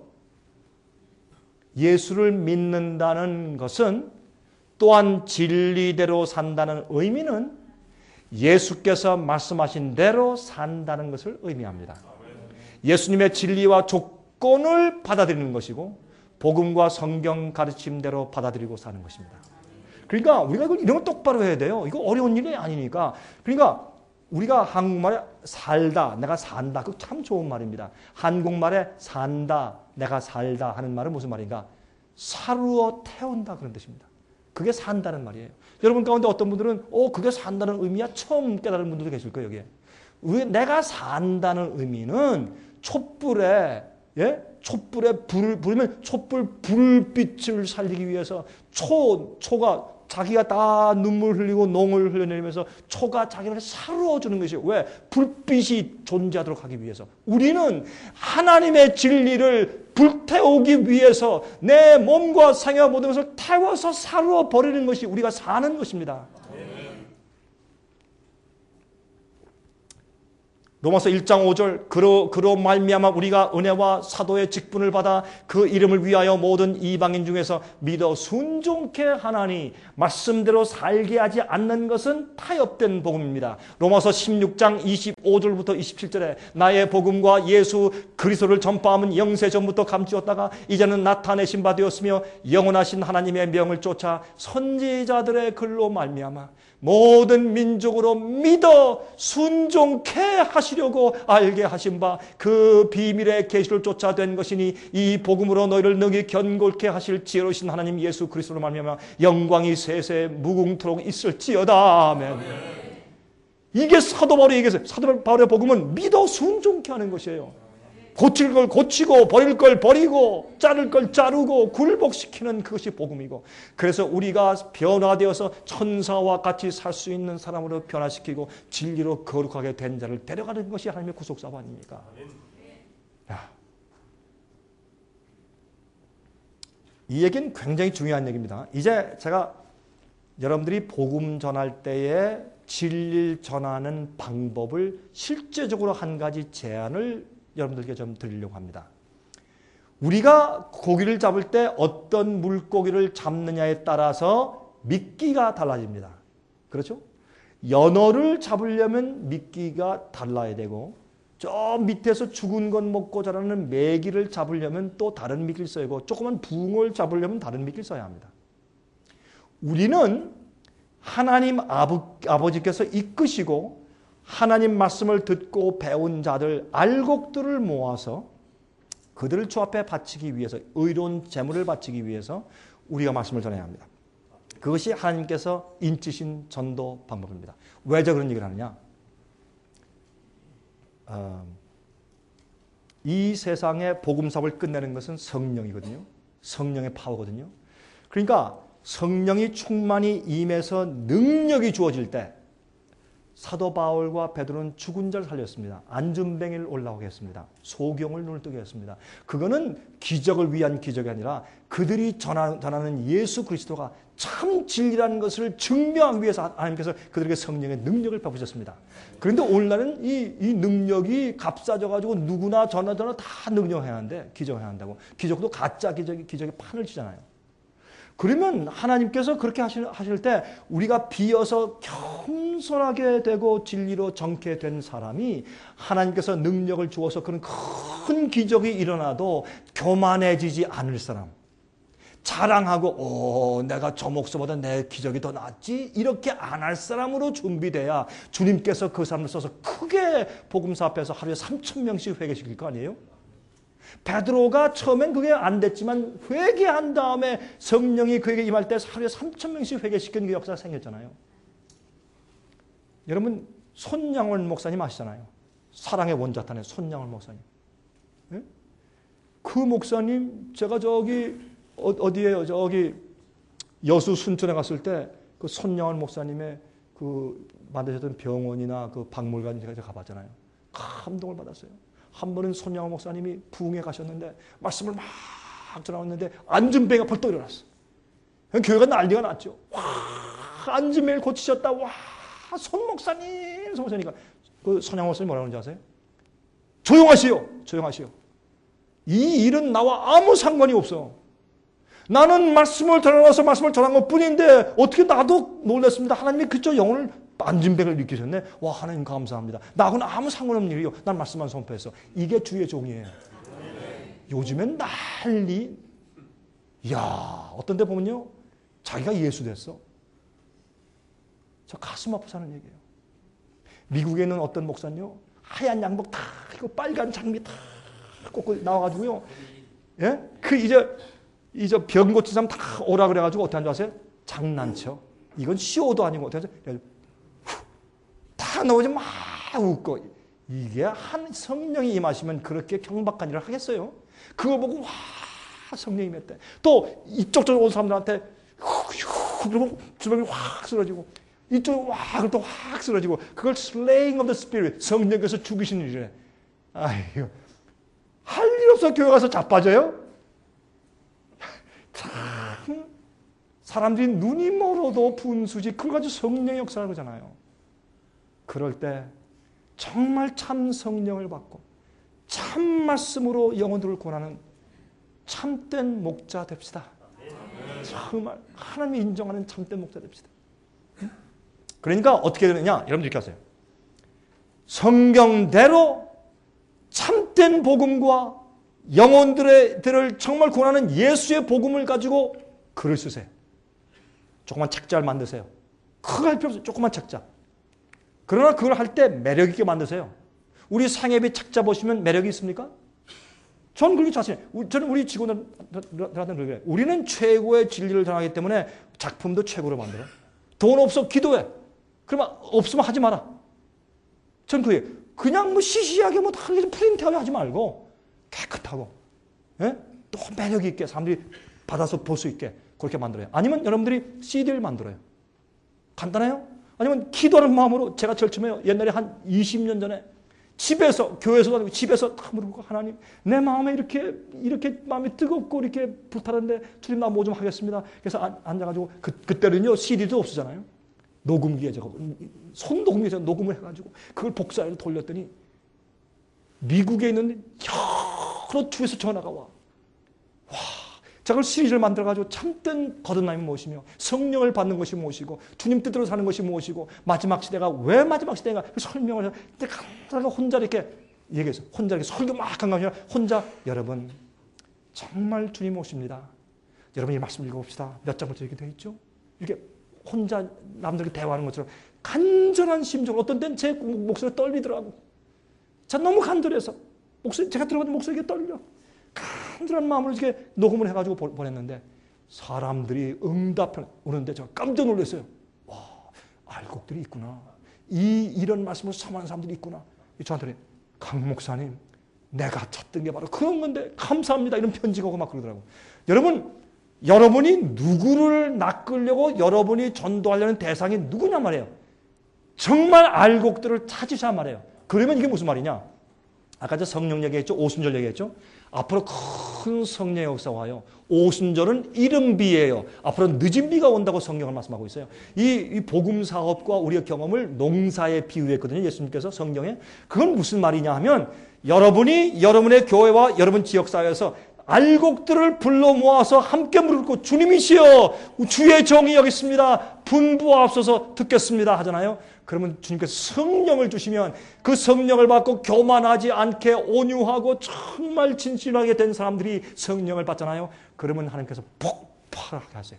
예수를 믿는다는 것은 또한 진리대로 산다는 의미는 예수께서 말씀하신 대로 산다는 것을 의미합니다. 예수님의 진리와 조건을 받아들이는 것이고 복음과 성경 가르침대로 받아들이고 사는 것입니다. 그러니까 우리가 이런 거 똑바로 해야 돼요. 이거 어려운 일이 아니니까. 그러니까 우리가 한국말에 살다, 내가 산다. 그거 참 좋은 말입니다. 한국말에 산다, 내가 살다 하는 말은 무슨 말인가? 사루어 태운다 그런 뜻입니다. 그게 산다는 말이에요. 여러분 가운데 어떤 분들은 어 그게 산다는 의미야 처음 깨달은 분들도 계실 거예요. 여기에. 왜 내가 산다는 의미는 촛불에 예? 촛불에 불을 부르면 촛불 불빛을 살리기 위해서 초 초가 자기가 다 눈물 흘리고 농을 흘려내면서 초가 자기를 사루어 주는 것이에요. 왜? 불빛이 존재하도록 하기 위해서. 우리는 하나님의 진리를 불태우기 위해서 내 몸과 생애와 모든 것을 태워서 사루어 버리는 것이 우리가 사는 것입니다. 로마서 일 장 오 절 그로 그로 말미암아 우리가 은혜와 사도의 직분을 받아 그 이름을 위하여 모든 이방인 중에서 믿어 순종케 하나니 말씀대로 살게 하지 않는 것은 타협된 복음입니다. 로마서 십육 장 이십오 절부터 이십칠 절에 나의 복음과 예수 그리스도를 전파함은 영세 전부터 감추었다가 이제는 나타내신 바 되었으며 영원하신 하나님의 명을 쫓아 선지자들의 글로 말미암아 모든 민족으로 믿어 순종케 하시려고 알게 하신 바 그 비밀의 계시를 쫓아 된 것이니 이 복음으로 너희를 능히 견고케 하실 지혜로우신 하나님 예수 그리스도로 말미암아 영광이 세세 무궁토록 있을지어다. 아멘. 이게 사도 바울이 얘기했어요. 사도 바울의 복음은 믿어 순종케 하는 것이에요. 고칠 걸 고치고 버릴 걸 버리고 자를 걸 자르고 굴복시키는 그것이 복음이고, 그래서 우리가 변화되어서 천사와 같이 살 수 있는 사람으로 변화시키고 진리로 거룩하게 된 자를 데려가는 것이 하나님의 구속사업 아닙니까? 야. 이 얘기는 굉장히 중요한 얘기입니다. 이제 제가 여러분들이 복음 전할 때에 진리를 전하는 방법을 실제적으로 한 가지 제안을 여러분들께 좀 드리려고 합니다. 우리가 고기를 잡을 때 어떤 물고기를 잡느냐에 따라서 미끼가 달라집니다. 그렇죠? 연어를 잡으려면 미끼가 달라야 되고, 저 밑에서 죽은 것 먹고 자라는 메기를 잡으려면 또 다른 미끼를 써야 하고, 조그만 붕어를 잡으려면 다른 미끼를 써야 합니다. 우리는 하나님 아버, 아버지께서 이끄시고 하나님 말씀을 듣고 배운 자들, 알곡들을 모아서 그들을 주 앞에 바치기 위해서, 의로운 제물을 바치기 위해서 우리가 말씀을 전해야 합니다. 그것이 하나님께서 인치신 전도 방법입니다. 왜 저 그런 얘기를 하느냐? 어, 이 세상의 복음사업을 끝내는 것은 성령이거든요. 성령의 파워거든요. 그러니까 성령이 충만히 임해서 능력이 주어질 때 사도 바울과 베드로는 죽은 자를 살렸습니다. 안전뱅이를 올라오게 했습니다. 소경을 눈을 뜨게 했습니다. 그거는 기적을 위한 기적이 아니라 그들이 전하는 예수 그리스도가 참 진리라는 것을 증명하기 위해서 하나님께서 그들에게 성령의 능력을 베푸셨습니다. 그런데 오늘날은 이, 이 능력이 값싸져가지고 누구나 전하 전하 다 능력해야 하는데, 기적해야 한다고. 기적도 가짜 기적이, 기적의 판을 치잖아요. 그러면 하나님께서 그렇게 하실, 하실 때 우리가 비어서 겸손하게 되고 진리로 정케 된 사람이 하나님께서 능력을 주어서 그런 큰 기적이 일어나도 교만해지지 않을 사람, 자랑하고 오, 내가 저 목사보다 내 기적이 더 낫지 이렇게 안 할 사람으로 준비돼야 주님께서 그 사람을 써서 크게 복음사 앞에서 하루에 삼천 명씩 회개시킬 거 아니에요? 베드로가 처음엔 그게 안 됐지만 회개한 다음에 성령이 그에게 임할 때 하루에 삼천 명씩 회개시키는 그 역사가 생겼잖아요. 여러분 손양월 목사님 아시잖아요. 사랑의 원자탄의 손양월 목사님. 네? 그 목사님 제가 저기 어, 어디에요? 저기 여수 순천에 갔을 때 그 손양월 목사님의 그 만드셨던 병원이나 그 박물관 제가 가봤잖아요. 감동을 받았어요. 한 번은 손양호 목사님이 부흥에 가셨는데 말씀을 막 전하는데 안진뱅이가 벌떡 일어났어. 교회가 난리가 났죠. 와, 안진뱅이를 고치셨다. 와, 손 목사님, 손 목사니까 그 손양호 목사님 뭐라고 하는지 아세요? 조용하시오, 조용하시오. 이 일은 나와 아무 상관이 없어. 나는 말씀을 전하면서 말씀을 전한 것 뿐인데 어떻게 나도 놀랐습니다. 하나님이 그쪽 영혼을 안진뱅을 느끼셨네. 와, 하나님 감사합니다. 나하고는 아무 상관없는 일이요. 난 말씀만 선포했어. 이게 주의 종이에요. 요즘엔 난리. 이야, 어떤 데 보면요, 자기가 예수 됐어. 저 가슴 아파서 하는 얘기예요. 미국에 있는 어떤 목사는요, 하얀 양복 다 입고 빨간 장미 다 꽂고 나와가지고요, 예? 그 이제 이제 병 고친 사람 다 오라 그래가지고 어떻게 하는 줄 아세요? 장난쳐. 이건 쇼도 아니고 어떻게 하죠? 다 나오지 막 웃고. 이게 한 성령이 임하시면 그렇게 경박한 일을 하겠어요? 그거 보고 와, 성령이 임했대. 또 이쪽 저쪽 온 사람들한테 훅 그러고 주먹이 확 쓰러지고, 이쪽 와 그럼 또 확 쓰러지고. 그걸 slaying of the spirit, 성령께서 죽이시는 일이래. 아이고, 할 일 없어 교회 가서 자빠져요? 참, 사람들이 눈이 멀어도 분수지 그걸 가지고 성령의 역사를 하잖아요. 그럴 때 정말 참 성령을 받고 참 말씀으로 영혼들을 권하는 참된 목자 됩시다. 정말 하나님이 인정하는 참된 목자 됩시다. 그러니까 어떻게 되느냐? 여러분들 이렇게 하세요. 성경대로 참된 복음과 영혼들을 정말 권하는 예수의 복음을 가지고 글을 쓰세요. 조그만 책자를 만드세요. 크게 할 필요 없어요. 조그만 책자. 그러나 그걸 할 때 매력 있게 만드세요. 우리 상해비 책자 보시면 매력이 있습니까? 저는 그렇게 자신해요. 저는 우리 직원들한테 그래요. 우리는 최고의 진리를 전하기 때문에 작품도 최고로 만들어. 돈 없어 기도해. 그러면 없으면 하지 마라. 전 그게 그냥 뭐 시시하게 뭐 프린트하게 하지 말고 깨끗하고, 예? 또 매력 있게 사람들이 받아서 볼 수 있게 그렇게 만들어요. 아니면 여러분들이 씨디를 만들어요. 간단해요? 아니면 기도하는 마음으로, 제가 제일 처음에 옛날에 한 이십 년 전에 집에서, 교회에서도 아니고 집에서 다 물고, 하나님 내 마음에 이렇게 이렇게 마음이 뜨겁고 이렇게 불타는데 주님 나 뭐 좀 하겠습니다. 그래서 앉아가지고 그, 그때는요 씨디도 없었잖아요. 녹음기에 제가 손 녹음기에서 녹음을 해가지고 그걸 복사해서 돌렸더니 미국에 있는 여러 주에서 전화가 와. 와, 제가 시리즈를 만들어가지고 참된 거듭남이 무엇이며 성령을 받는 것이 무엇이고 주님 뜻대로 사는 것이 무엇이고 마지막 시대가 왜 마지막 시대인가 설명을 해서 내가 혼자 이렇게 얘기해서 혼자 이렇게 설교 막 한 거 아니라 혼자, 여러분 정말 주님 오십니다. 여러분 이 말씀 읽어봅시다. 몇 장부터 이렇게 되어 있죠? 이렇게 혼자 남들에게 대화하는 것처럼 간절한 심정으로, 어떤 때는 제 목소리가 떨리더라고. 자, 너무 간절해서 목소리, 제가 들어가는 목소리가 떨려. 간절한 마음으로 이렇게 녹음을 해가지고 보냈는데 사람들이 응답하는데 제가 깜짝 놀랐어요. 와, 알곡들이 있구나. 이 이런 말씀을 사모하는 사람들이 있구나. 저한테 강 목사님, 내가 찾던 게 바로 그런 건데 감사합니다. 이런 편지가 오고 막 그러더라고. 여러분, 여러분이 누구를 낚으려고 여러분이 전도하려는 대상이 누구냐 말이에요. 정말 알곡들을 찾으셔야 말이에요. 그러면 이게 무슨 말이냐? 아까 저 성령 얘기했죠. 오순절 얘기했죠. 앞으로 큰 성령의 역사가 와요. 오순절은 이른비예요. 앞으로 늦은 비가 온다고 성경을 말씀하고 있어요. 이, 이 복음 사업과 우리의 경험을 농사에 비유했거든요. 예수님께서 성경에. 그건 무슨 말이냐 하면 여러분이 여러분의 교회와 여러분 지역사회에서 알곡들을 불러 모아서 함께 무릎 주님이시여 주의 정의 여기 있습니다. 분부하옵소서 듣겠습니다 하잖아요. 그러면 주님께서 성령을 주시면 그 성령을 받고 교만하지 않게 온유하고 정말 진실하게 된 사람들이 성령을 받잖아요. 그러면 하나님께서 폭발하게 하세요.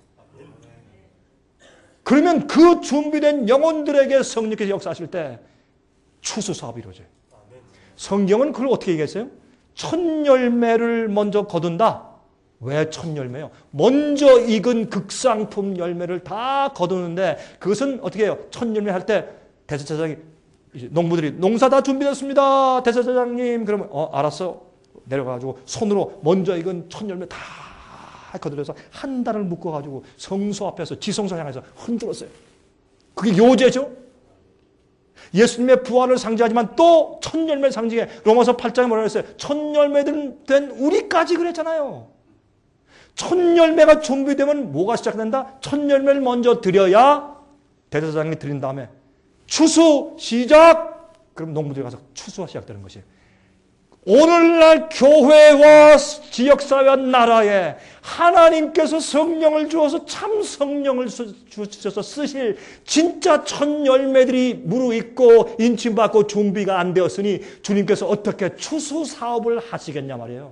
그러면 그 준비된 영혼들에게 성령께서 역사하실 때 추수 사업이 이루어져요. 성경은 그걸 어떻게 얘기했어요? 첫 열매를 먼저 거둔다. 왜 첫 열매요? 먼저 익은 극상품 열매를 다 거두는데 그것은 어떻게 해요? 첫 열매 할 때 대제사장이, 농부들이 농사 다 준비됐습니다. 대제사장님. 그러면 어 알았어. 내려가가지고 손으로 먼저 익은 첫 열매 다 거들여서 한 달을 묶어가지고 성소 앞에서 지성소 향해서 흔들었어요. 그게 요제죠. 예수님의 부활을 상징하지만 또 첫 열매 상징해. 로마서 팔 장에 뭐라고 했어요? 첫 열매된 우리까지 그랬잖아요. 첫 열매가 준비되면 뭐가 시작된다? 첫 열매를 먼저 드려야 대제사장이 드린 다음에 추수 시작! 그럼 농부들이 가서 추수가 시작되는 것이에요. 오늘날 교회와 지역사회와 나라에 하나님께서 성령을 주어서 참 성령을 주셔서 쓰실 진짜 첫 열매들이 무르익고 인침받고 준비가 안 되었으니 주님께서 어떻게 추수 사업을 하시겠냐 말이에요.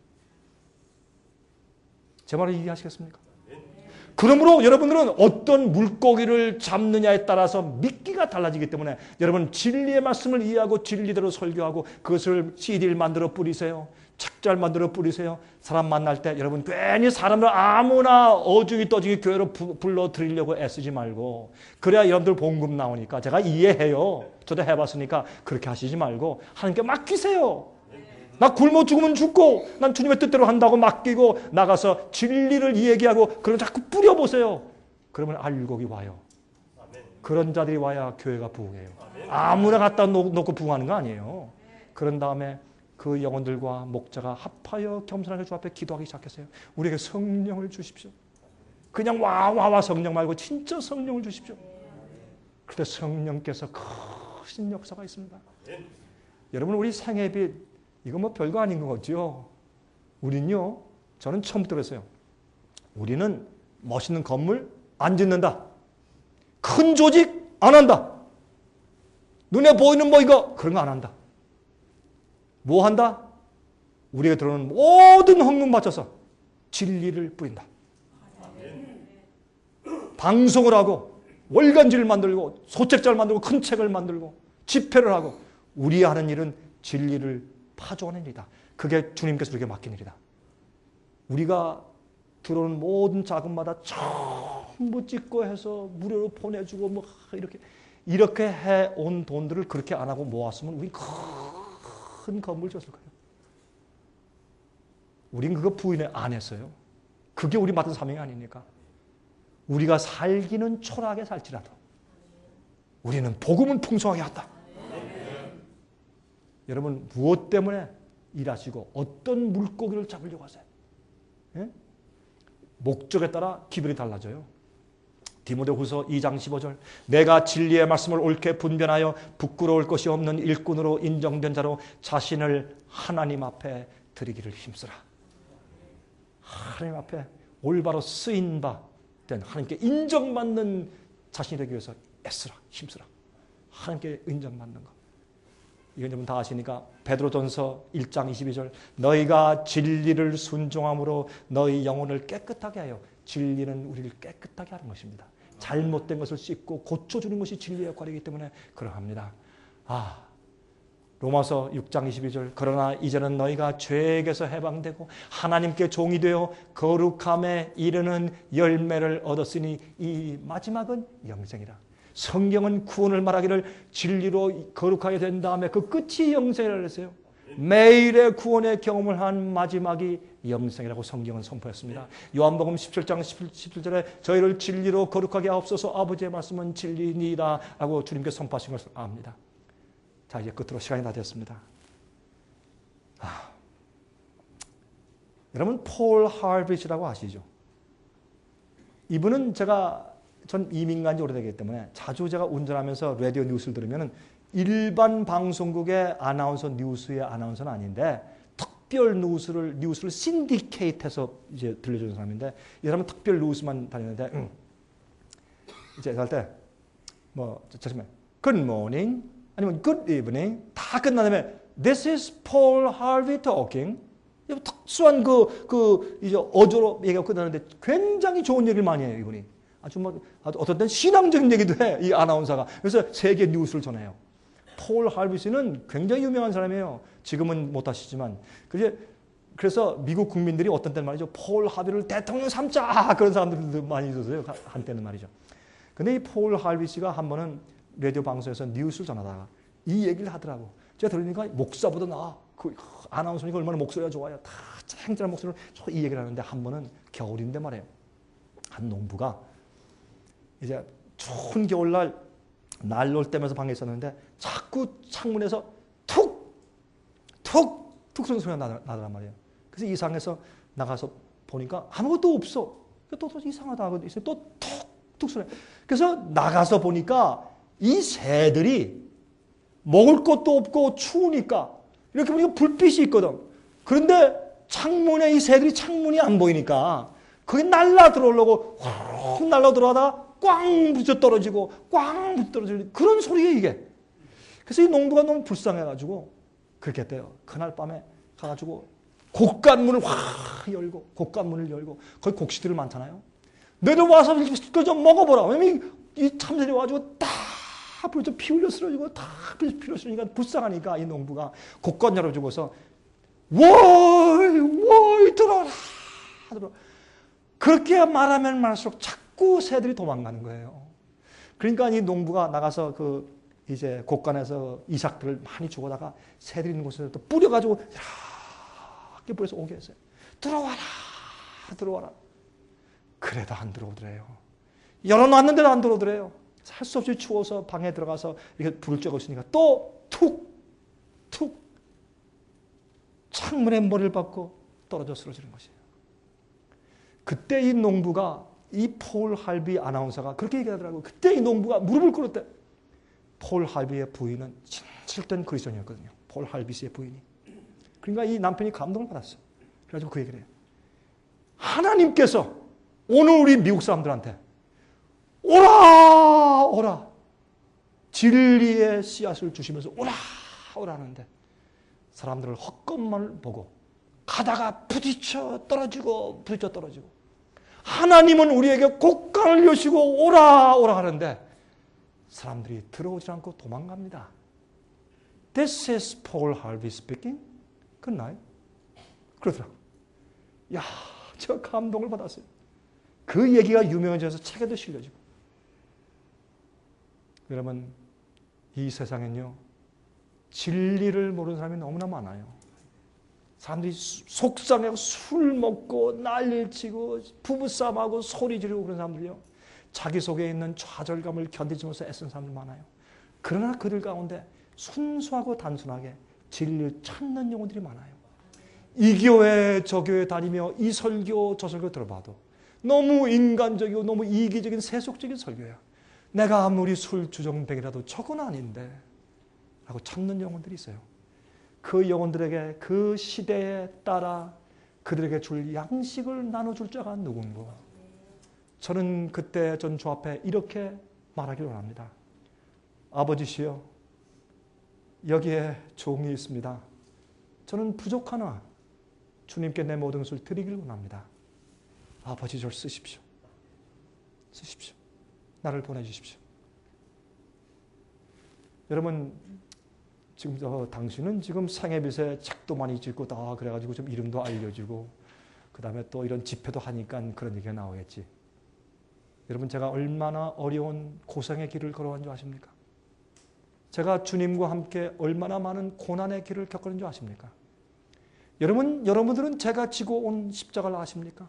제 말을 이해하시겠습니까? 그러므로 여러분들은 어떤 물고기를 잡느냐에 따라서 미끼가 달라지기 때문에 여러분 진리의 말씀을 이해하고 진리대로 설교하고 그것을 씨디를 만들어 뿌리세요. 책자를 만들어 뿌리세요. 사람 만날 때 여러분 괜히 사람을 아무나 어중이 떠중이 교회로 부, 불러드리려고 애쓰지 말고 그래야 여러분들 봉급 나오니까 제가 이해해요. 저도 해봤으니까 그렇게 하시지 말고 하나님께 맡기세요. 나 굶어 죽으면 죽고 난 주님의 뜻대로 한다고 맡기고 나가서 진리를 얘기하고 그런 자꾸 뿌려보세요. 그러면 알곡이 와요. 그런 자들이 와야 교회가 부흥해요. 아무나 갖다 놓고 부흥하는 거 아니에요. 그런 다음에 그 영혼들과 목자가 합하여 겸손하게 주 앞에 기도하기 시작했어요. 우리에게 성령을 주십시오. 그냥 와와와 성령 말고 진짜 성령을 주십시오. 그때 성령께서 크신 역사가 있습니다. 여러분 우리 생애빛 이거 뭐 별거 아닌 것 같죠? 우린요, 저는 처음부터 그랬어요. 우리는 멋있는 건물 안 짓는다. 큰 조직 안 한다. 눈에 보이는 뭐 이거 그런 거 안 한다. 뭐 한다? 우리가 들어오는 모든 헌금 바쳐서 진리를 뿌린다. 방송을 하고 월간지를 만들고 소책자를 만들고 큰 책을 만들고 집회를 하고 우리 하는 일은 진리를 파종하는 일이다. 그게 주님께서 우리에게 맡긴 일이다. 우리가 들어오는 모든 자금마다 전부 찍고 해서 무료로 보내주고 뭐 이렇게 이렇게 해온 돈들을 그렇게 안 하고 모았으면 우린 큰 건물 줬을 거예요. 우린 그거 부인 안 했어요. 그게 우리 맡은 사명이 아닙니까? 우리가 살기는 초라하게 살지라도 우리는 복음은 풍성하게 한다. 여러분 무엇 때문에 일하시고 어떤 물고기를 잡으려고 하세요? 예? 목적에 따라 기분이 달라져요. 디모데후서 이 장 십오 절 내가 진리의 말씀을 옳게 분별하여 부끄러울 것이 없는 일꾼으로 인정된 자로 자신을 하나님 앞에 드리기를 힘쓰라. 하나님 앞에 올바로 쓰인 바 된 하나님께 인정받는 자신이 되기 위해서 애쓰라. 힘쓰라. 하나님께 인정받는 것. 이건 여러분 다 아시니까 베드로전서 일 장 이십이 절 너희가 진리를 순종함으로 너희 영혼을 깨끗하게 하여 진리는 우리를 깨끗하게 하는 것입니다. 잘못된 것을 씻고 고쳐주는 것이 진리의 역할이기 때문에 그러합니다. 아, 로마서 육 장 이십이 절 그러나 이제는 너희가 죄에게서 해방되고 하나님께 종이 되어 거룩함에 이르는 열매를 얻었으니 이 마지막은 영생이라. 성경은 구원을 말하기를 진리로 거룩하게 된 다음에 그 끝이 영생이라고 했어요. 매일의 구원의 경험을 한 마지막이 영생이라고 성경은 선포했습니다. 요한복음 십칠 장 십칠 절에 저희를 진리로 거룩하게 하옵소서 아버지의 말씀은 진리니이다 라고 주님께서 선포하신 것을 압니다. 자, 이제 끝으로 시간이 다 됐습니다. 아, 여러분 폴 하비시라고 아시죠? 이분은 제가 전 이민 간 지 오래되기 때문에 자주 제가 운전하면서 라디오 뉴스를 들으면 일반 방송국의 아나운서 뉴스의 아나운서는 아닌데 특별 뉴스를 뉴스를 신디케이트해서 이제 들려주는 사람인데 이 사람은 특별 뉴스만 다니는데 음. 이제 할 때 뭐 잠시만 Good morning 아니면 Good evening 다 끝난 다음에 This is Paul Harvey talking. 특수한 그, 그 이제 어조로 얘기가 끝나는데 굉장히 좋은 얘기를 많이 해요 이분이. 아주 뭐 어떤 때는 신앙적인 얘기도 해, 이 아나운서가. 그래서 세계 뉴스를 전해요. 폴 할비스는 굉장히 유명한 사람이에요. 지금은 못 하시지만. 그래서 미국 국민들이 어떤 때는 말이죠. 폴 하비를 대통령 삼자! 그런 사람들도 많이 있었어요. 한때는 말이죠. 근데 이 폴 할비스가 한 번은 라디오 방송에서 뉴스를 전하다가 이 얘기를 하더라고. 제가 들으니까 목사보다 나, 그 아나운서니까 얼마나 목소리가 좋아요. 다 행진한 목소리로 이 얘기를 하는데 한 번은 겨울인데 말이에요. 한 농부가 이제 추운 겨울날 난로를 떼면서 방에 있었는데 자꾸 창문에서 툭! 툭! 툭 소리 소리가 나더란 말이에요. 그래서 이상해서 나가서 보니까 아무것도 없어. 또, 또 이상하다 하고 있어요. 또 툭! 툭 소리. 그래서 나가서 보니까 이 새들이 먹을 것도 없고 추우니까 이렇게 보니까 불빛이 있거든. 그런데 창문에 이 새들이 창문이 안 보이니까 거기 날라 들어오려고 확 날라 들어가다가 꽝 부딪혀 떨어지고 꽝 부딪혀 떨어지고 그런 소리예요 이게. 그래서 이 농부가 너무 불쌍해가지고 그렇게 했대요. 그날 밤에 가가지고 곡간문을 확 열고 곡간문을 열고 거기 곡식들이 많잖아요. 내려와서 그거 좀 먹어보라. 왜냐면 이 참새들이 와가지고 다 불죠. 피 흘려 쓰러지고 다 피 흘려 쓰러지니까 불쌍하니까 이 농부가 곡간 열어주고서 워이 워이 들어라 들어. 그렇게 말하면 말할수록 자꾸 새들이 도망가는 거예요. 그러니까 이 농부가 나가서 그 이제 곡간에서 이삭들을 많이 주고다가 새들이 있는 곳에서 또 뿌려가지고 이렇게 뿌려서 오게 했어요. 들어와라 들어와라. 그래도 안 들어오더래요. 열어놨는데도 안 들어오더래요. 살 수 없이 추워서 방에 들어가서 이렇게 불을 쬐고 있으니까 또 툭 툭 창문에 머리를 박고 떨어져 쓰러지는 것이에요. 그때 이 농부가 이 폴 할비 아나운서가 그렇게 얘기하더라고요. 그때 이 농부가 무릎을 꿇었대. 폴 할비의 부인은 진실된 그리스도인이었거든요. 폴 할비스의 부인이. 그러니까 이 남편이 감동을 받았어요. 그래가지고 그 얘기를 해요. 하나님께서 오늘 우리 미국 사람들한테 오라 오라 진리의 씨앗을 주시면서 오라 오라 하는데 사람들을 헛것만 보고 가다가 부딪혀 떨어지고 부딪혀 떨어지고 하나님은 우리에게 곡간을 여시고 오라 오라 하는데 사람들이 들어오지 않고 도망갑니다. This is Paul Harvey speaking. Good night. 그러더라고요. 야, 제가 감동을 받았어요. 그 얘기가 유명해져서 책에도 실려지고. 여러분, 이 세상엔요, 진리를 모르는 사람이 너무나 많아요. 사람들이 속상하고 술 먹고 난리를 치고 부부싸움하고 소리 지르고 그런 사람들이요. 자기 속에 있는 좌절감을 견디지 못해서 애쓰는 사람들 많아요. 그러나 그들 가운데 순수하고 단순하게 진리를 찾는 영혼들이 많아요. 이 교회 저 교회 다니며 이 설교 저 설교 들어봐도 너무 인간적이고 너무 이기적인 세속적인 설교야. 내가 아무리 술주정뱅이라도 저건 아닌데 라고 찾는 영혼들이 있어요. 그 영혼들에게 그 시대에 따라 그들에게 줄 양식을 나눠줄 자가 누군고. 저는 그때 전 주 앞에 이렇게 말하기를 원합니다. 아버지시여, 여기에 종이 있습니다. 저는 부족하나 주님께 내 모든 것을 드리기를 원합니다. 아버지 저를 쓰십시오. 쓰십시오. 나를 보내주십시오. 여러분, 지금 저 당신은 지금 생애빛에 책도 많이 찍고 다 그래가지고 좀 이름도 알려지고 그 다음에 또 이런 집회도 하니까 그런 얘기가 나오겠지. 여러분, 제가 얼마나 어려운 고생의 길을 걸어간 줄 아십니까? 제가 주님과 함께 얼마나 많은 고난의 길을 겪었는 줄 아십니까? 여러분, 여러분들은 제가 지고 온 십자가를 아십니까?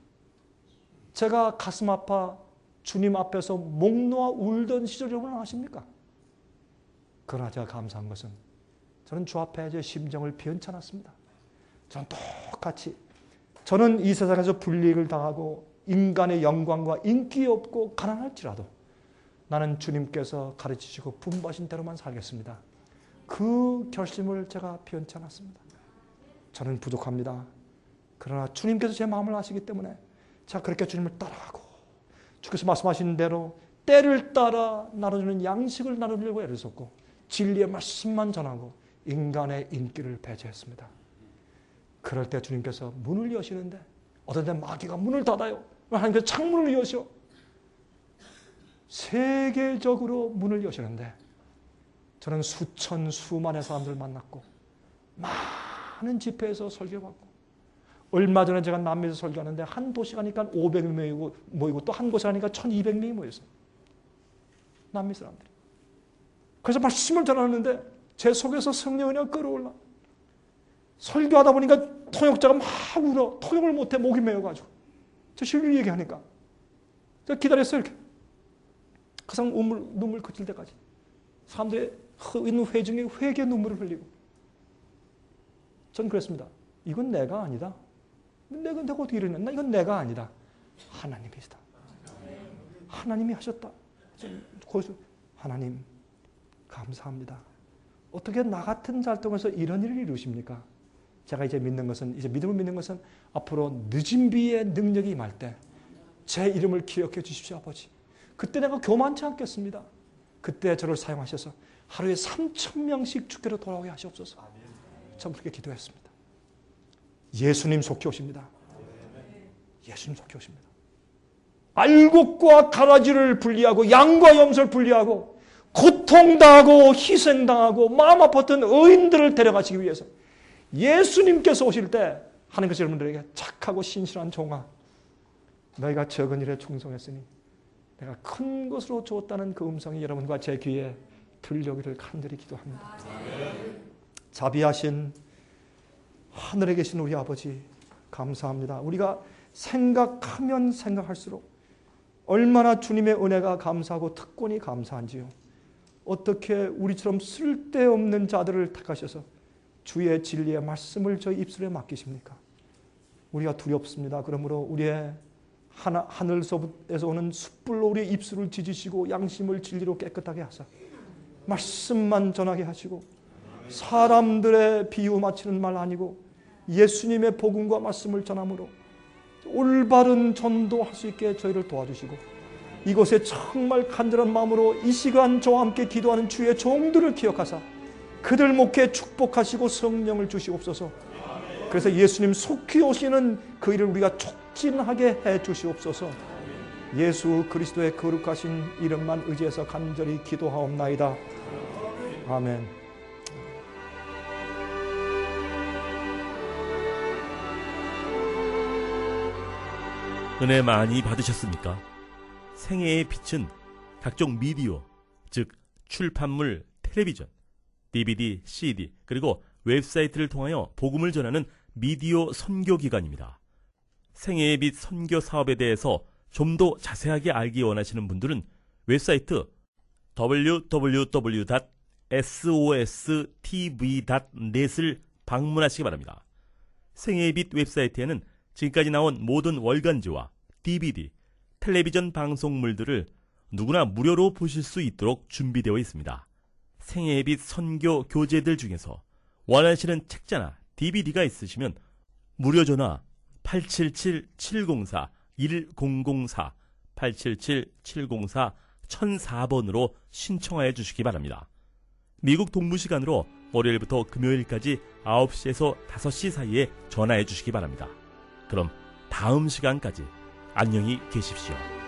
제가 가슴 아파 주님 앞에서 목 놓아 울던 시절 여러분 아십니까? 그러나 제가 감사한 것은 저는 주 앞에 제 심정을 변찮았습니다. 저는 똑같이 저는 이 세상에서 불이익을 당하고 인간의 영광과 인기 없고 가난할지라도 나는 주님께서 가르치시고 분부하신 대로만 살겠습니다. 그 결심을 제가 변찮았습니다. 저는 부족합니다. 그러나 주님께서 제 마음을 아시기 때문에 제가 그렇게 주님을 따라가고 주께서 말씀하신 대로 때를 따라 나눠주는 양식을 나누려고 애를 썼고 진리의 말씀만 전하고 인간의 인기를 배제했습니다. 그럴 때 주님께서 문을 여시는데 어떤 때 마귀가 문을 닫아요. 하나님께서 창문을 여셔. 세계적으로 문을 여시는데 저는 수천 수만의 사람들을 만났고 많은 집회에서 설교받고 얼마 전에 제가 남미에서 설교하는데 한 도시 가니까 오백 명이 모이고 또 한 곳에 가니까 천이백 명이 모였어요. 남미 사람들이. 그래서 말씀을 전하는데 제 속에서 성령이 끌어올라. 설교하다 보니까 통역자가 막 울어. 통역을 못해 목이 메어가지고. 저 실리 얘기하니까. 제가 기다렸어요 이렇게. 그 사람 눈물, 눈물 그칠 때까지. 사람들이 있는 회중에 회개 눈물을 흘리고. 전 그랬습니다. 이건 내가 아니다. 내가, 내가 어떻게 이러냐. 이건 내가 아니다. 하나님이시다. 하나님이 하셨다. 거기서 하나님 감사합니다. 어떻게 나 같은 잘 통해서 이런 일을 이루십니까? 제가 이제 믿는 것은, 이제 믿음을 믿는 것은 앞으로 늦은 비의 능력이 임할 때 제 이름을 기억해 주십시오, 아버지. 그때 내가 교만치 않겠습니다. 그때 저를 사용하셔서 하루에 삼천 명씩 주께로 돌아오게 하시옵소서. 전 그렇게 기도했습니다. 예수님 속히 오십니다. 예수님 속히 오십니다. 알곡과 가라지를 분리하고 양과 염소를 분리하고 고통당하고 희생당하고 마음 아팠던 의인들을 데려가시기 위해서 예수님께서 오실 때 하나님께서 여러분들에게 착하고 신실한 종아, 너희가 적은 일에 충성했으니 내가 큰 것으로 주었다는 그 음성이 여러분과 제 귀에 들려오기를 간절히 기도합니다. 자비하신 하늘에 계신 우리 아버지 감사합니다. 우리가 생각하면 생각할수록 얼마나 주님의 은혜가 감사하고 특권이 감사한지요. 어떻게 우리처럼 쓸데없는 자들을 택하셔서 주의 진리의 말씀을 저희 입술에 맡기십니까? 우리가 두렵습니다. 그러므로 우리의 하나, 하늘에서 오는 숯불로 우리의 입술을 지지시고 양심을 진리로 깨끗하게 하사 말씀만 전하게 하시고 사람들의 비유 맞히는 말 아니고 예수님의 복음과 말씀을 전함으로 올바른 전도할 수 있게 저희를 도와주시고 이곳에 정말 간절한 마음으로 이 시간 저와 함께 기도하는 주의 종들을 기억하사 그들 목에 축복하시고 성령을 주시옵소서. 그래서 예수님 속히 오시는 그 일을 우리가 촉진하게 해 주시옵소서. 예수 그리스도의 거룩하신 이름만 의지해서 간절히 기도하옵나이다. 아멘. 은혜 많이 받으셨습니까? 생애의 빛은 각종 미디어, 즉 출판물, 텔레비전, 디비디, 씨디, 그리고 웹사이트를 통하여 복음을 전하는 미디어 선교기관입니다. 생애의 빛 선교 사업에 대해서 좀 더 자세하게 알기 원하시는 분들은 웹사이트 더블유 더블유 더블유 닷 에스오에스티브이 닷 넷을 방문하시기 바랍니다. 생애의 빛 웹사이트에는 지금까지 나온 모든 월간지와 디비디, 텔레비전 방송물들을 누구나 무료로 보실 수 있도록 준비되어 있습니다. 생애의 빛 선교 교재들 중에서 원하시는 책자나 디비디가 있으시면 무료 전화 팔칠칠 칠공사 일공공사 팔칠칠 칠공사 천사 번으로 신청하여 주시기 바랍니다. 미국 동부 시간으로 월요일부터 금요일까지 아홉 시에서 다섯 시 사이에 전화해 주시기 바랍니다. 그럼 다음 시간까지 안녕히 계십시오.